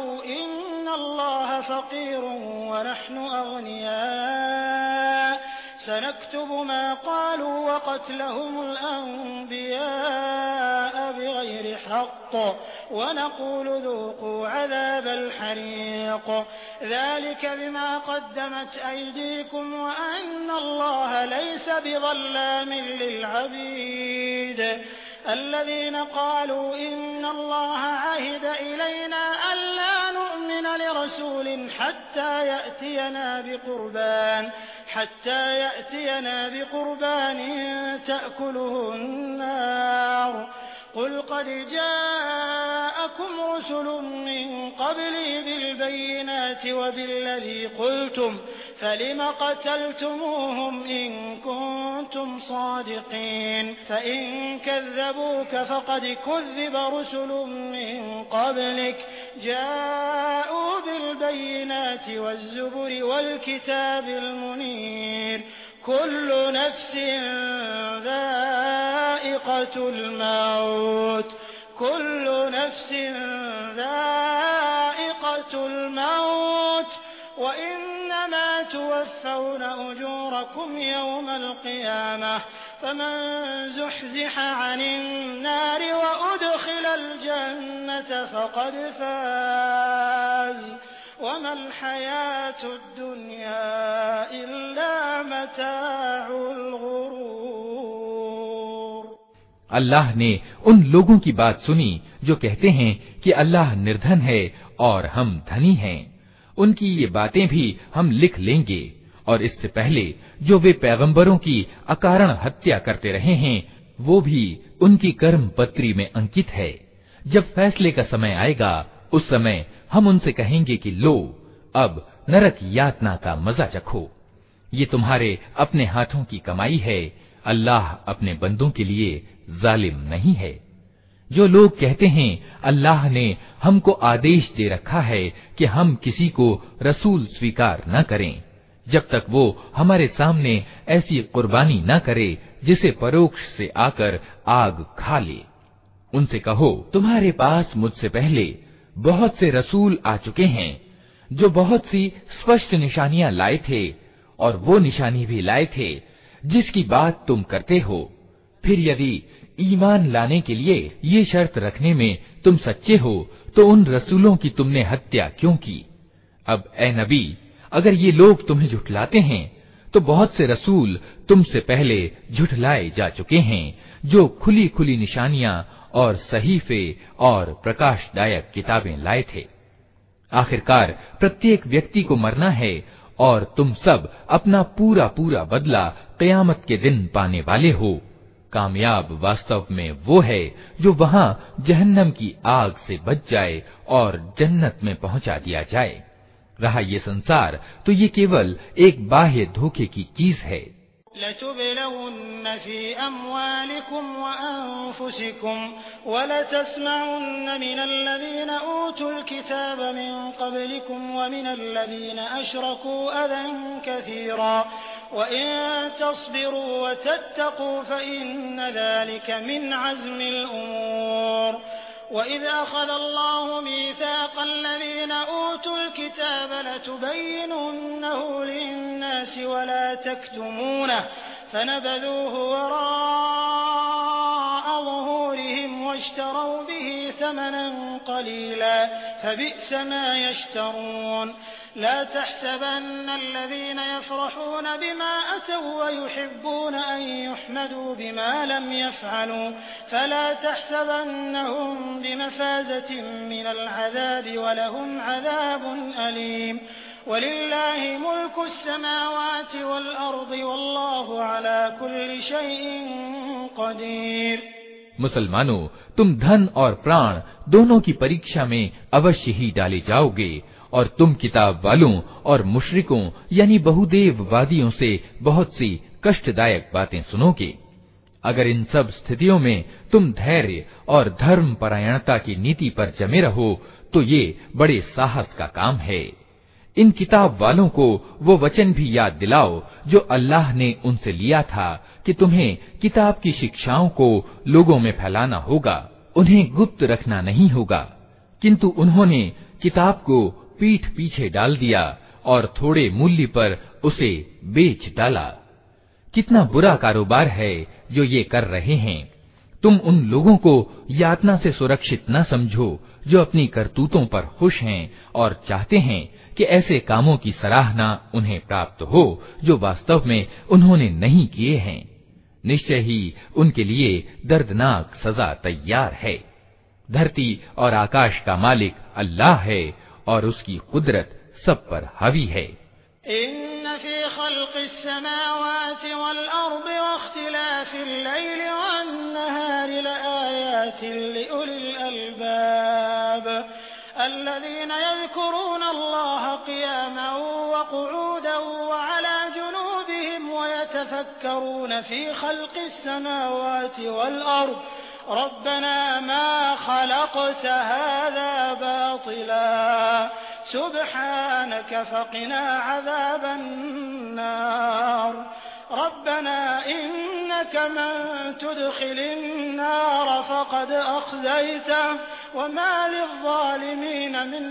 इन्नल्लाहा फ़क़ीरुन व नहनु अग़निया सनक्तुबु मा क़ालू व क़त्लहुमुल अंबिया बिग़ैरि हक़्क़ व नक़ूलु ذूक़ू अज़ाबल हरीक़ ज़ालिका बिमा क़द्दमत अयदीकुम व अन्नल्लाहा लैसा बिज़ल्लामिन लिलअबीद الذين قالوا إن الله عهد إلينا ألا نؤمن لرسول حتى يأتينا بقربان تأكله النار قل قد جاءكم رسل من قبلي بالبينات وبالذي قلتم فلم قتلتموهم إن كنتم صادقين فإن كذبوك فقد كذب رسل من قبلك جاءوا بالبينات والزبر والكتاب المنير كل نفس ذائقة الموت وإنما توفون أجوركم يوم القيامة فمن زحزح عن النار وأدخل الجنة فقد فاز وما الحياة الدنيا إلا متاع الغرور। अल्लाह ने उन लोगों की बात सुनी जो कहते हैं कि अल्लाह निर्धन है और हम धनी हैं। उनकी ये बातें भी हम लिख लेंगे और इससे पहले जो वे पैगंबरों की अकारण हत्या करते रहे हैं वो भी उनकी कर्म पत्री में अंकित है। जब फैसले का समय आएगा उस समय हम उनसे कहेंगे कि लो अब नरक यातना का मजा चखो। ये तुम्हारे अपने हाथों की कमाई है। अल्लाह अपने बंदों के लिए जालिम नहीं है। जो लोग कहते हैं अल्लाह ने हमको आदेश दे रखा है कि हम किसी को रसूल स्वीकार न करें जब तक वो हमारे सामने ऐसी कुर्बानी न करे जिसे परोक्ष से आकर आग खा ले। उनसे कहो, तुम्हारे पास मुझसे पहले बहुत से रसूल आ चुके हैं जो बहुत सी स्पष्ट निशानियां लाए थे और वो निशानी भी लाए थे जिसकी बात तुम करते हो। फिर यदि ईमान लाने के लिए ये शर्त रखने में तुम सच्चे हो तो उन रसूलों की तुमने हत्या क्यों की? अब ए नबी, अगर ये लोग तुम्हें झुठलाते हैं तो बहुत से रसूल तुमसे पहले झुठलाए जा चुके हैं जो खुली खुली निशानियां और सहीफे और प्रकाशदायक किताबें लाए थे। आखिरकार प्रत्येक व्यक्ति को मरना है और तुम सब अपना पूरा पूरा बदला क़यामत के दिन पाने वाले हो। कामयाब वास्तव में वो है जो वहां जहन्नम की आग से बच जाए और जन्नत में पहुंचा दिया जाए। रहा ये संसार तो ये केवल एक बाह्य धोखे की चीज है। लतुबलउन्न फी अम्वालिकुम व अनफुसिकुम व लतस्मउन्न मिनल्लज़ीना ऊतुल किताब मिन क़ब्लिकुम व मिनल्लज़ीना अशरकू अज़न कसीरा व इन तस्बिरू व तत्तक़ू फ़इन्न ज़ालिका मिन अज़्मिल उमूर وإذ أخذ الله ميثاق الذين أوتوا الكتاب لتبيننه للناس ولا تكتمونه فنبذوه وراء ظهورهم واشتروا به ثمنا قليلا فبئس ما يشترون لا تحسبن الذين يفرحون بما أتوا ويحبون أن يحمدوا بما لم يفعلوا فلا تحسبنهم بمفازة من العذاب ولهم عذاب أليم ولله ملك السماوات والأرض والله على كل شيء قدير। मुसलमानों, तुम धन और प्राण दोनों की परीक्षा में अवश्य ही डाले जाओगे और तुम किताब वालों और मुशरिकों यानी बहुदेववादियों से बहुत सी कष्टदायक बातें सुनोगे। अगर इन सब स्थितियों में तुम धैर्य और धर्म परायणता की नीति पर जमे रहो तो ये बड़े साहस का काम है। इन किताब वालों को वो वचन भी याद दिलाओ जो अल्लाह ने उनसे लिया था कि तुम्हें किताब की शिक्षाओं को लोगों में फैलाना होगा, उन्हें गुप्त रखना नहीं होगा। किंतु उन्होंने किताब को पीठ पीछे डाल दिया और थोड़े मूल्य पर उसे बेच डाला। कितना बुरा कारोबार है जो ये कर रहे हैं। तुम उन लोगों को यातना से सुरक्षित न समझो जो अपनी करतूतों पर खुश हैं और चाहते हैं कि ऐसे कामों की सराहना उन्हें प्राप्त हो जो वास्तव में उन्होंने नहीं किए हैं। निश्चय ही उनके लिए दर्दनाक सजा तैयार है। धरती और आकाश का मालिक अल्लाह है और उसकी कुदरत सब पर हावी है। इन्न फी खल्क़िस समावाति वल अर्दि वख्तिलाफिल लैलि वन नहारि लआयातिन लिउलिल अल्बाब अल्लज़ीना यज़कुरूना अल्लाह क़ियामन व क़ुऊदन व अला जुनूबिहिम व यतफ़क्करूना फी खल्क़िस समावाति वल अर्दि रब्बना मा खलक़्त हाज़ा बातिला सुब्हानक फ़क़िना अज़ाबन नार रब्बना इन्नक मन तुदखिलिन नार फ़क़द अख़ज़यतह व मा लिज़्ज़ालिमीन मिन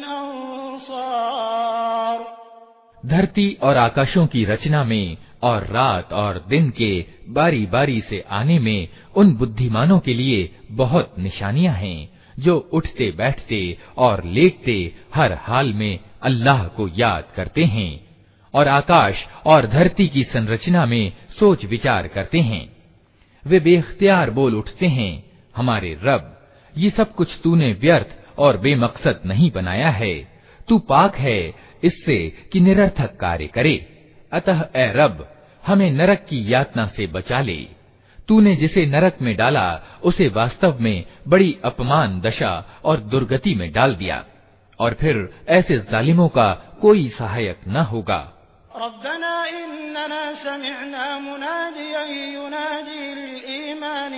अंसार। धरती और आकाशों की रचना में और रात और दिन के बारी बारी से आने में उन बुद्धिमानों के लिए बहुत निशानियां हैं जो उठते बैठते और लेटते हर हाल में अल्लाह को याद करते हैं और आकाश और धरती की संरचना में सोच विचार करते हैं। वे बेख्तियार बोल उठते हैं, हमारे रब, ये सब कुछ तूने व्यर्थ और बेमकसद नहीं बनाया है। तू पाक है इससे कि निरर्थक कार्य करे। अतः ए रब, हमें नरक की यातना से बचा ले। तूने जिसे नरक में डाला उसे वास्तव में बड़ी अपमान दशा और दुर्गति में डाल दिया और फिर ऐसे जालिमों का कोई सहायक न होगा। रब्बना इन्नना समिअना मुनादियन युनादी लिल ईमान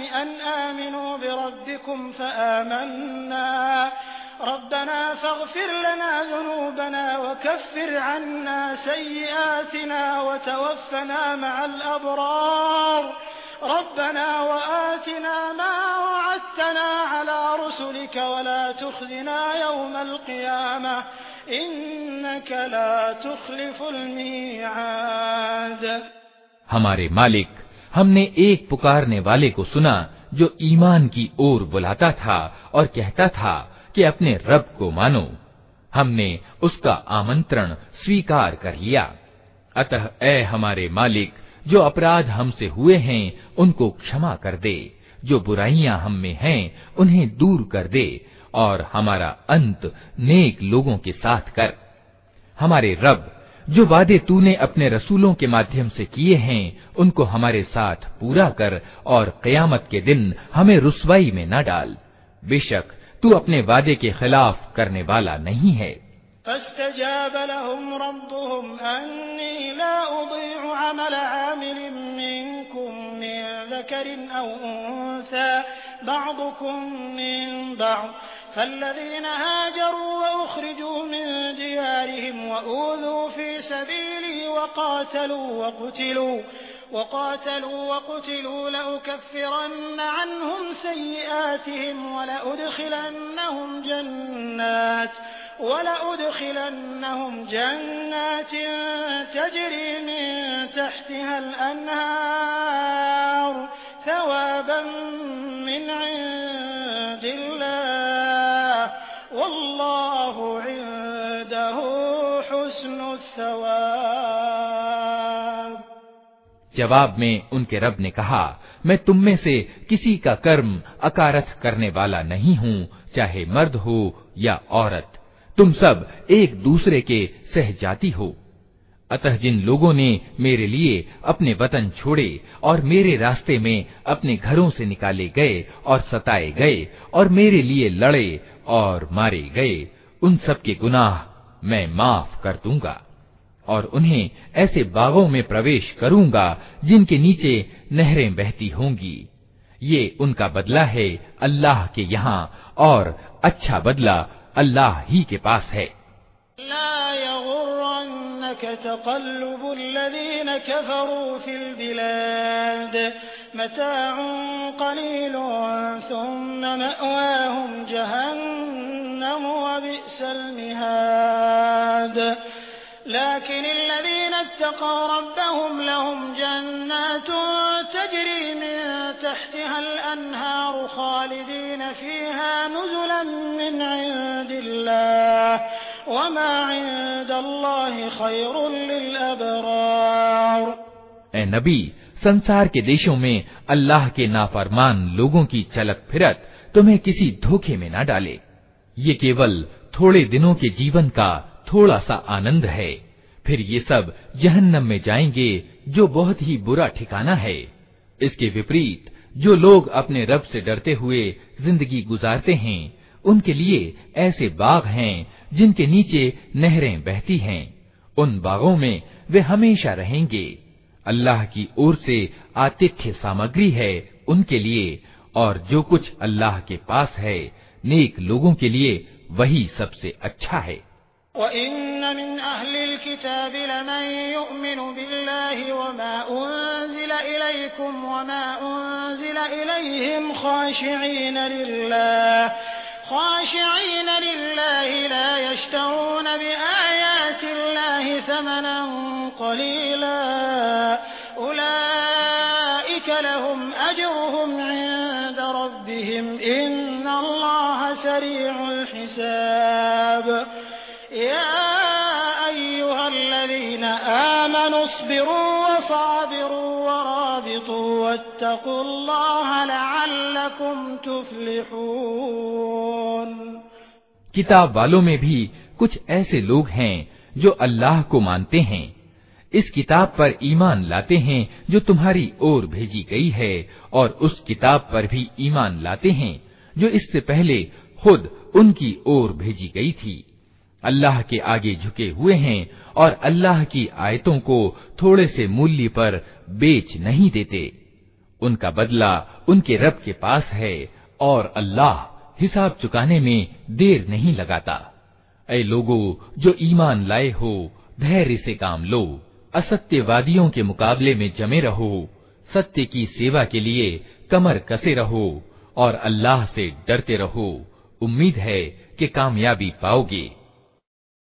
أن آمنوا بربكم فآمنا ربنا فاغفر لنا ذنوبنا وكفر عنا سيئاتنا وتوفنا مع الأبرار ربنا وآتنا ما وعدتنا على رسلك ولا تخزنا يوم القيامة إنك لا تخلف الميعاد। हमारे मालिक, हमने एक पुकारने वाले को सुना जो ईमान की ओर बुलाता था और कहता था कि अपने रब को मानो। हमने उसका आमंत्रण स्वीकार कर लिया। अतः ऐ हमारे मालिक, जो अपराध हमसे हुए हैं उनको क्षमा कर दे, जो बुराइयां हम में हैं उन्हें दूर कर दे और हमारा अंत नेक लोगों के साथ कर। हमारे रब, जो वादे तूने अपने रसूलों के माध्यम से किए हैं उनको हमारे साथ पूरा कर और क़यामत के दिन हमें रुसवाई में न डाल। बेशक तू अपने वादे के खिलाफ करने वाला नहीं है। فاستجاب لهم ربهم أني لا أضيع عمل عامل منكم من ذكر أو أنثى بعضكم من بعض فالذين هاجروا وأخرجوا من ديارهم وأوذوا في سبيلي وقاتلوا وقتلوا لأكفرن عنهم سيئاتهم ولأدخلنهم جنات تجري من تحتها الأنهار ثوابا من عند الله والله عنده حسن الثواب। जवाब में उनके रब ने कहा, मैं तुम में से किसी का कर्म अकारथ करने वाला नहीं हूँ, चाहे मर्द हो या औरत। तुम सब एक दूसरे के सहजाती हो। अतः जिन लोगों ने मेरे लिए अपने वतन छोड़े और मेरे रास्ते में अपने घरों से निकाले गए और सताए गए और मेरे लिए लड़े और मारे गए, उन सब के गुनाह मैं माफ कर दूंगा और उन्हें ऐसे बागों में प्रवेश करूंगा जिनके नीचे नहरें बहती होंगी। ये उनका बदला है अल्लाह के यहाँ और अच्छा बदला अल्लाह ही के पास है। ला यगुर्रन्नक तक़ल्लुबुल्लज़ीन कफ़रू फ़िल बिलाद मताउन क़लीलुन सुम्म मअवाहुम जहन्नम व बि'सल मिहाद لكن الذين اتقوا ربهم لهم جنات تجري من تحتها الأنهار خالدين فيها نزلا من عند الله وما عند الله خير للأبرار। ऐ नबी, संसार के देशों में अल्लाह के नाफरमान लोगों की चलत फिरत तुम्हें किसी धोखे में न डाले। ये केवल थोड़े दिनों के जीवन का थोड़ा सा आनंद है, फिर ये सब जहन्नम में जाएंगे जो बहुत ही बुरा ठिकाना है। इसके विपरीत जो लोग अपने रब से डरते हुए जिंदगी गुजारते हैं उनके लिए ऐसे बाग हैं जिनके नीचे नहरें बहती हैं। उन बागों में वे हमेशा रहेंगे। अल्लाह की ओर से आतिथ्य सामग्री है उनके लिए और जो कुछ अल्लाह के पास है नेक लोगों के लिए वही सबसे अच्छा है। وَإِنَّ مِنْ أَهْلِ الْكِتَابِ لَمَنْ يُؤْمِنُ بِاللَّهِ وَمَا أُنْزِلَ إِلَيْكُمْ وَمَا أُنْزِلَ إِلَيْهِمْ خَاشِعِينَ لِلَّهِ لَا يَشْتَرُونَ بِآيَاتِ اللَّهِ ثَمَنًا قَلِيلًا أُولَئِكَ لَهُمْ أَجْرُهُمْ عِندَ رَبِّهِمْ إِنَّ اللَّهَ سَرِيعُ الْحِسَابِ يا أيها الذين آمنوا اصبروا وصابروا ورابطوا واتقوا الله لعلكم تفلحون। किताब वालों में भी कुछ ऐसे लोग हैं जो अल्लाह को मानते हैं, इस किताब पर ईमान लाते हैं जो तुम्हारी ओर भेजी गई है और उस किताब पर भी ईमान लाते हैं जो इससे पहले खुद उनकी ओर भेजी गई थी। अल्लाह के आगे झुके हुए हैं और अल्लाह की आयतों को थोड़े से मूल्य पर बेच नहीं देते। उनका बदला उनके रब के पास है और अल्लाह हिसाब चुकाने में देर नहीं लगाता। ऐ लोगों जो ईमान लाए हो, धैर्य से काम लो, असत्यवादियों के मुकाबले में जमे रहो, सत्य की सेवा के लिए कमर कसे रहो और अल्लाह से डरते रहो। उम्मीद है कि कामयाबी पाओगे।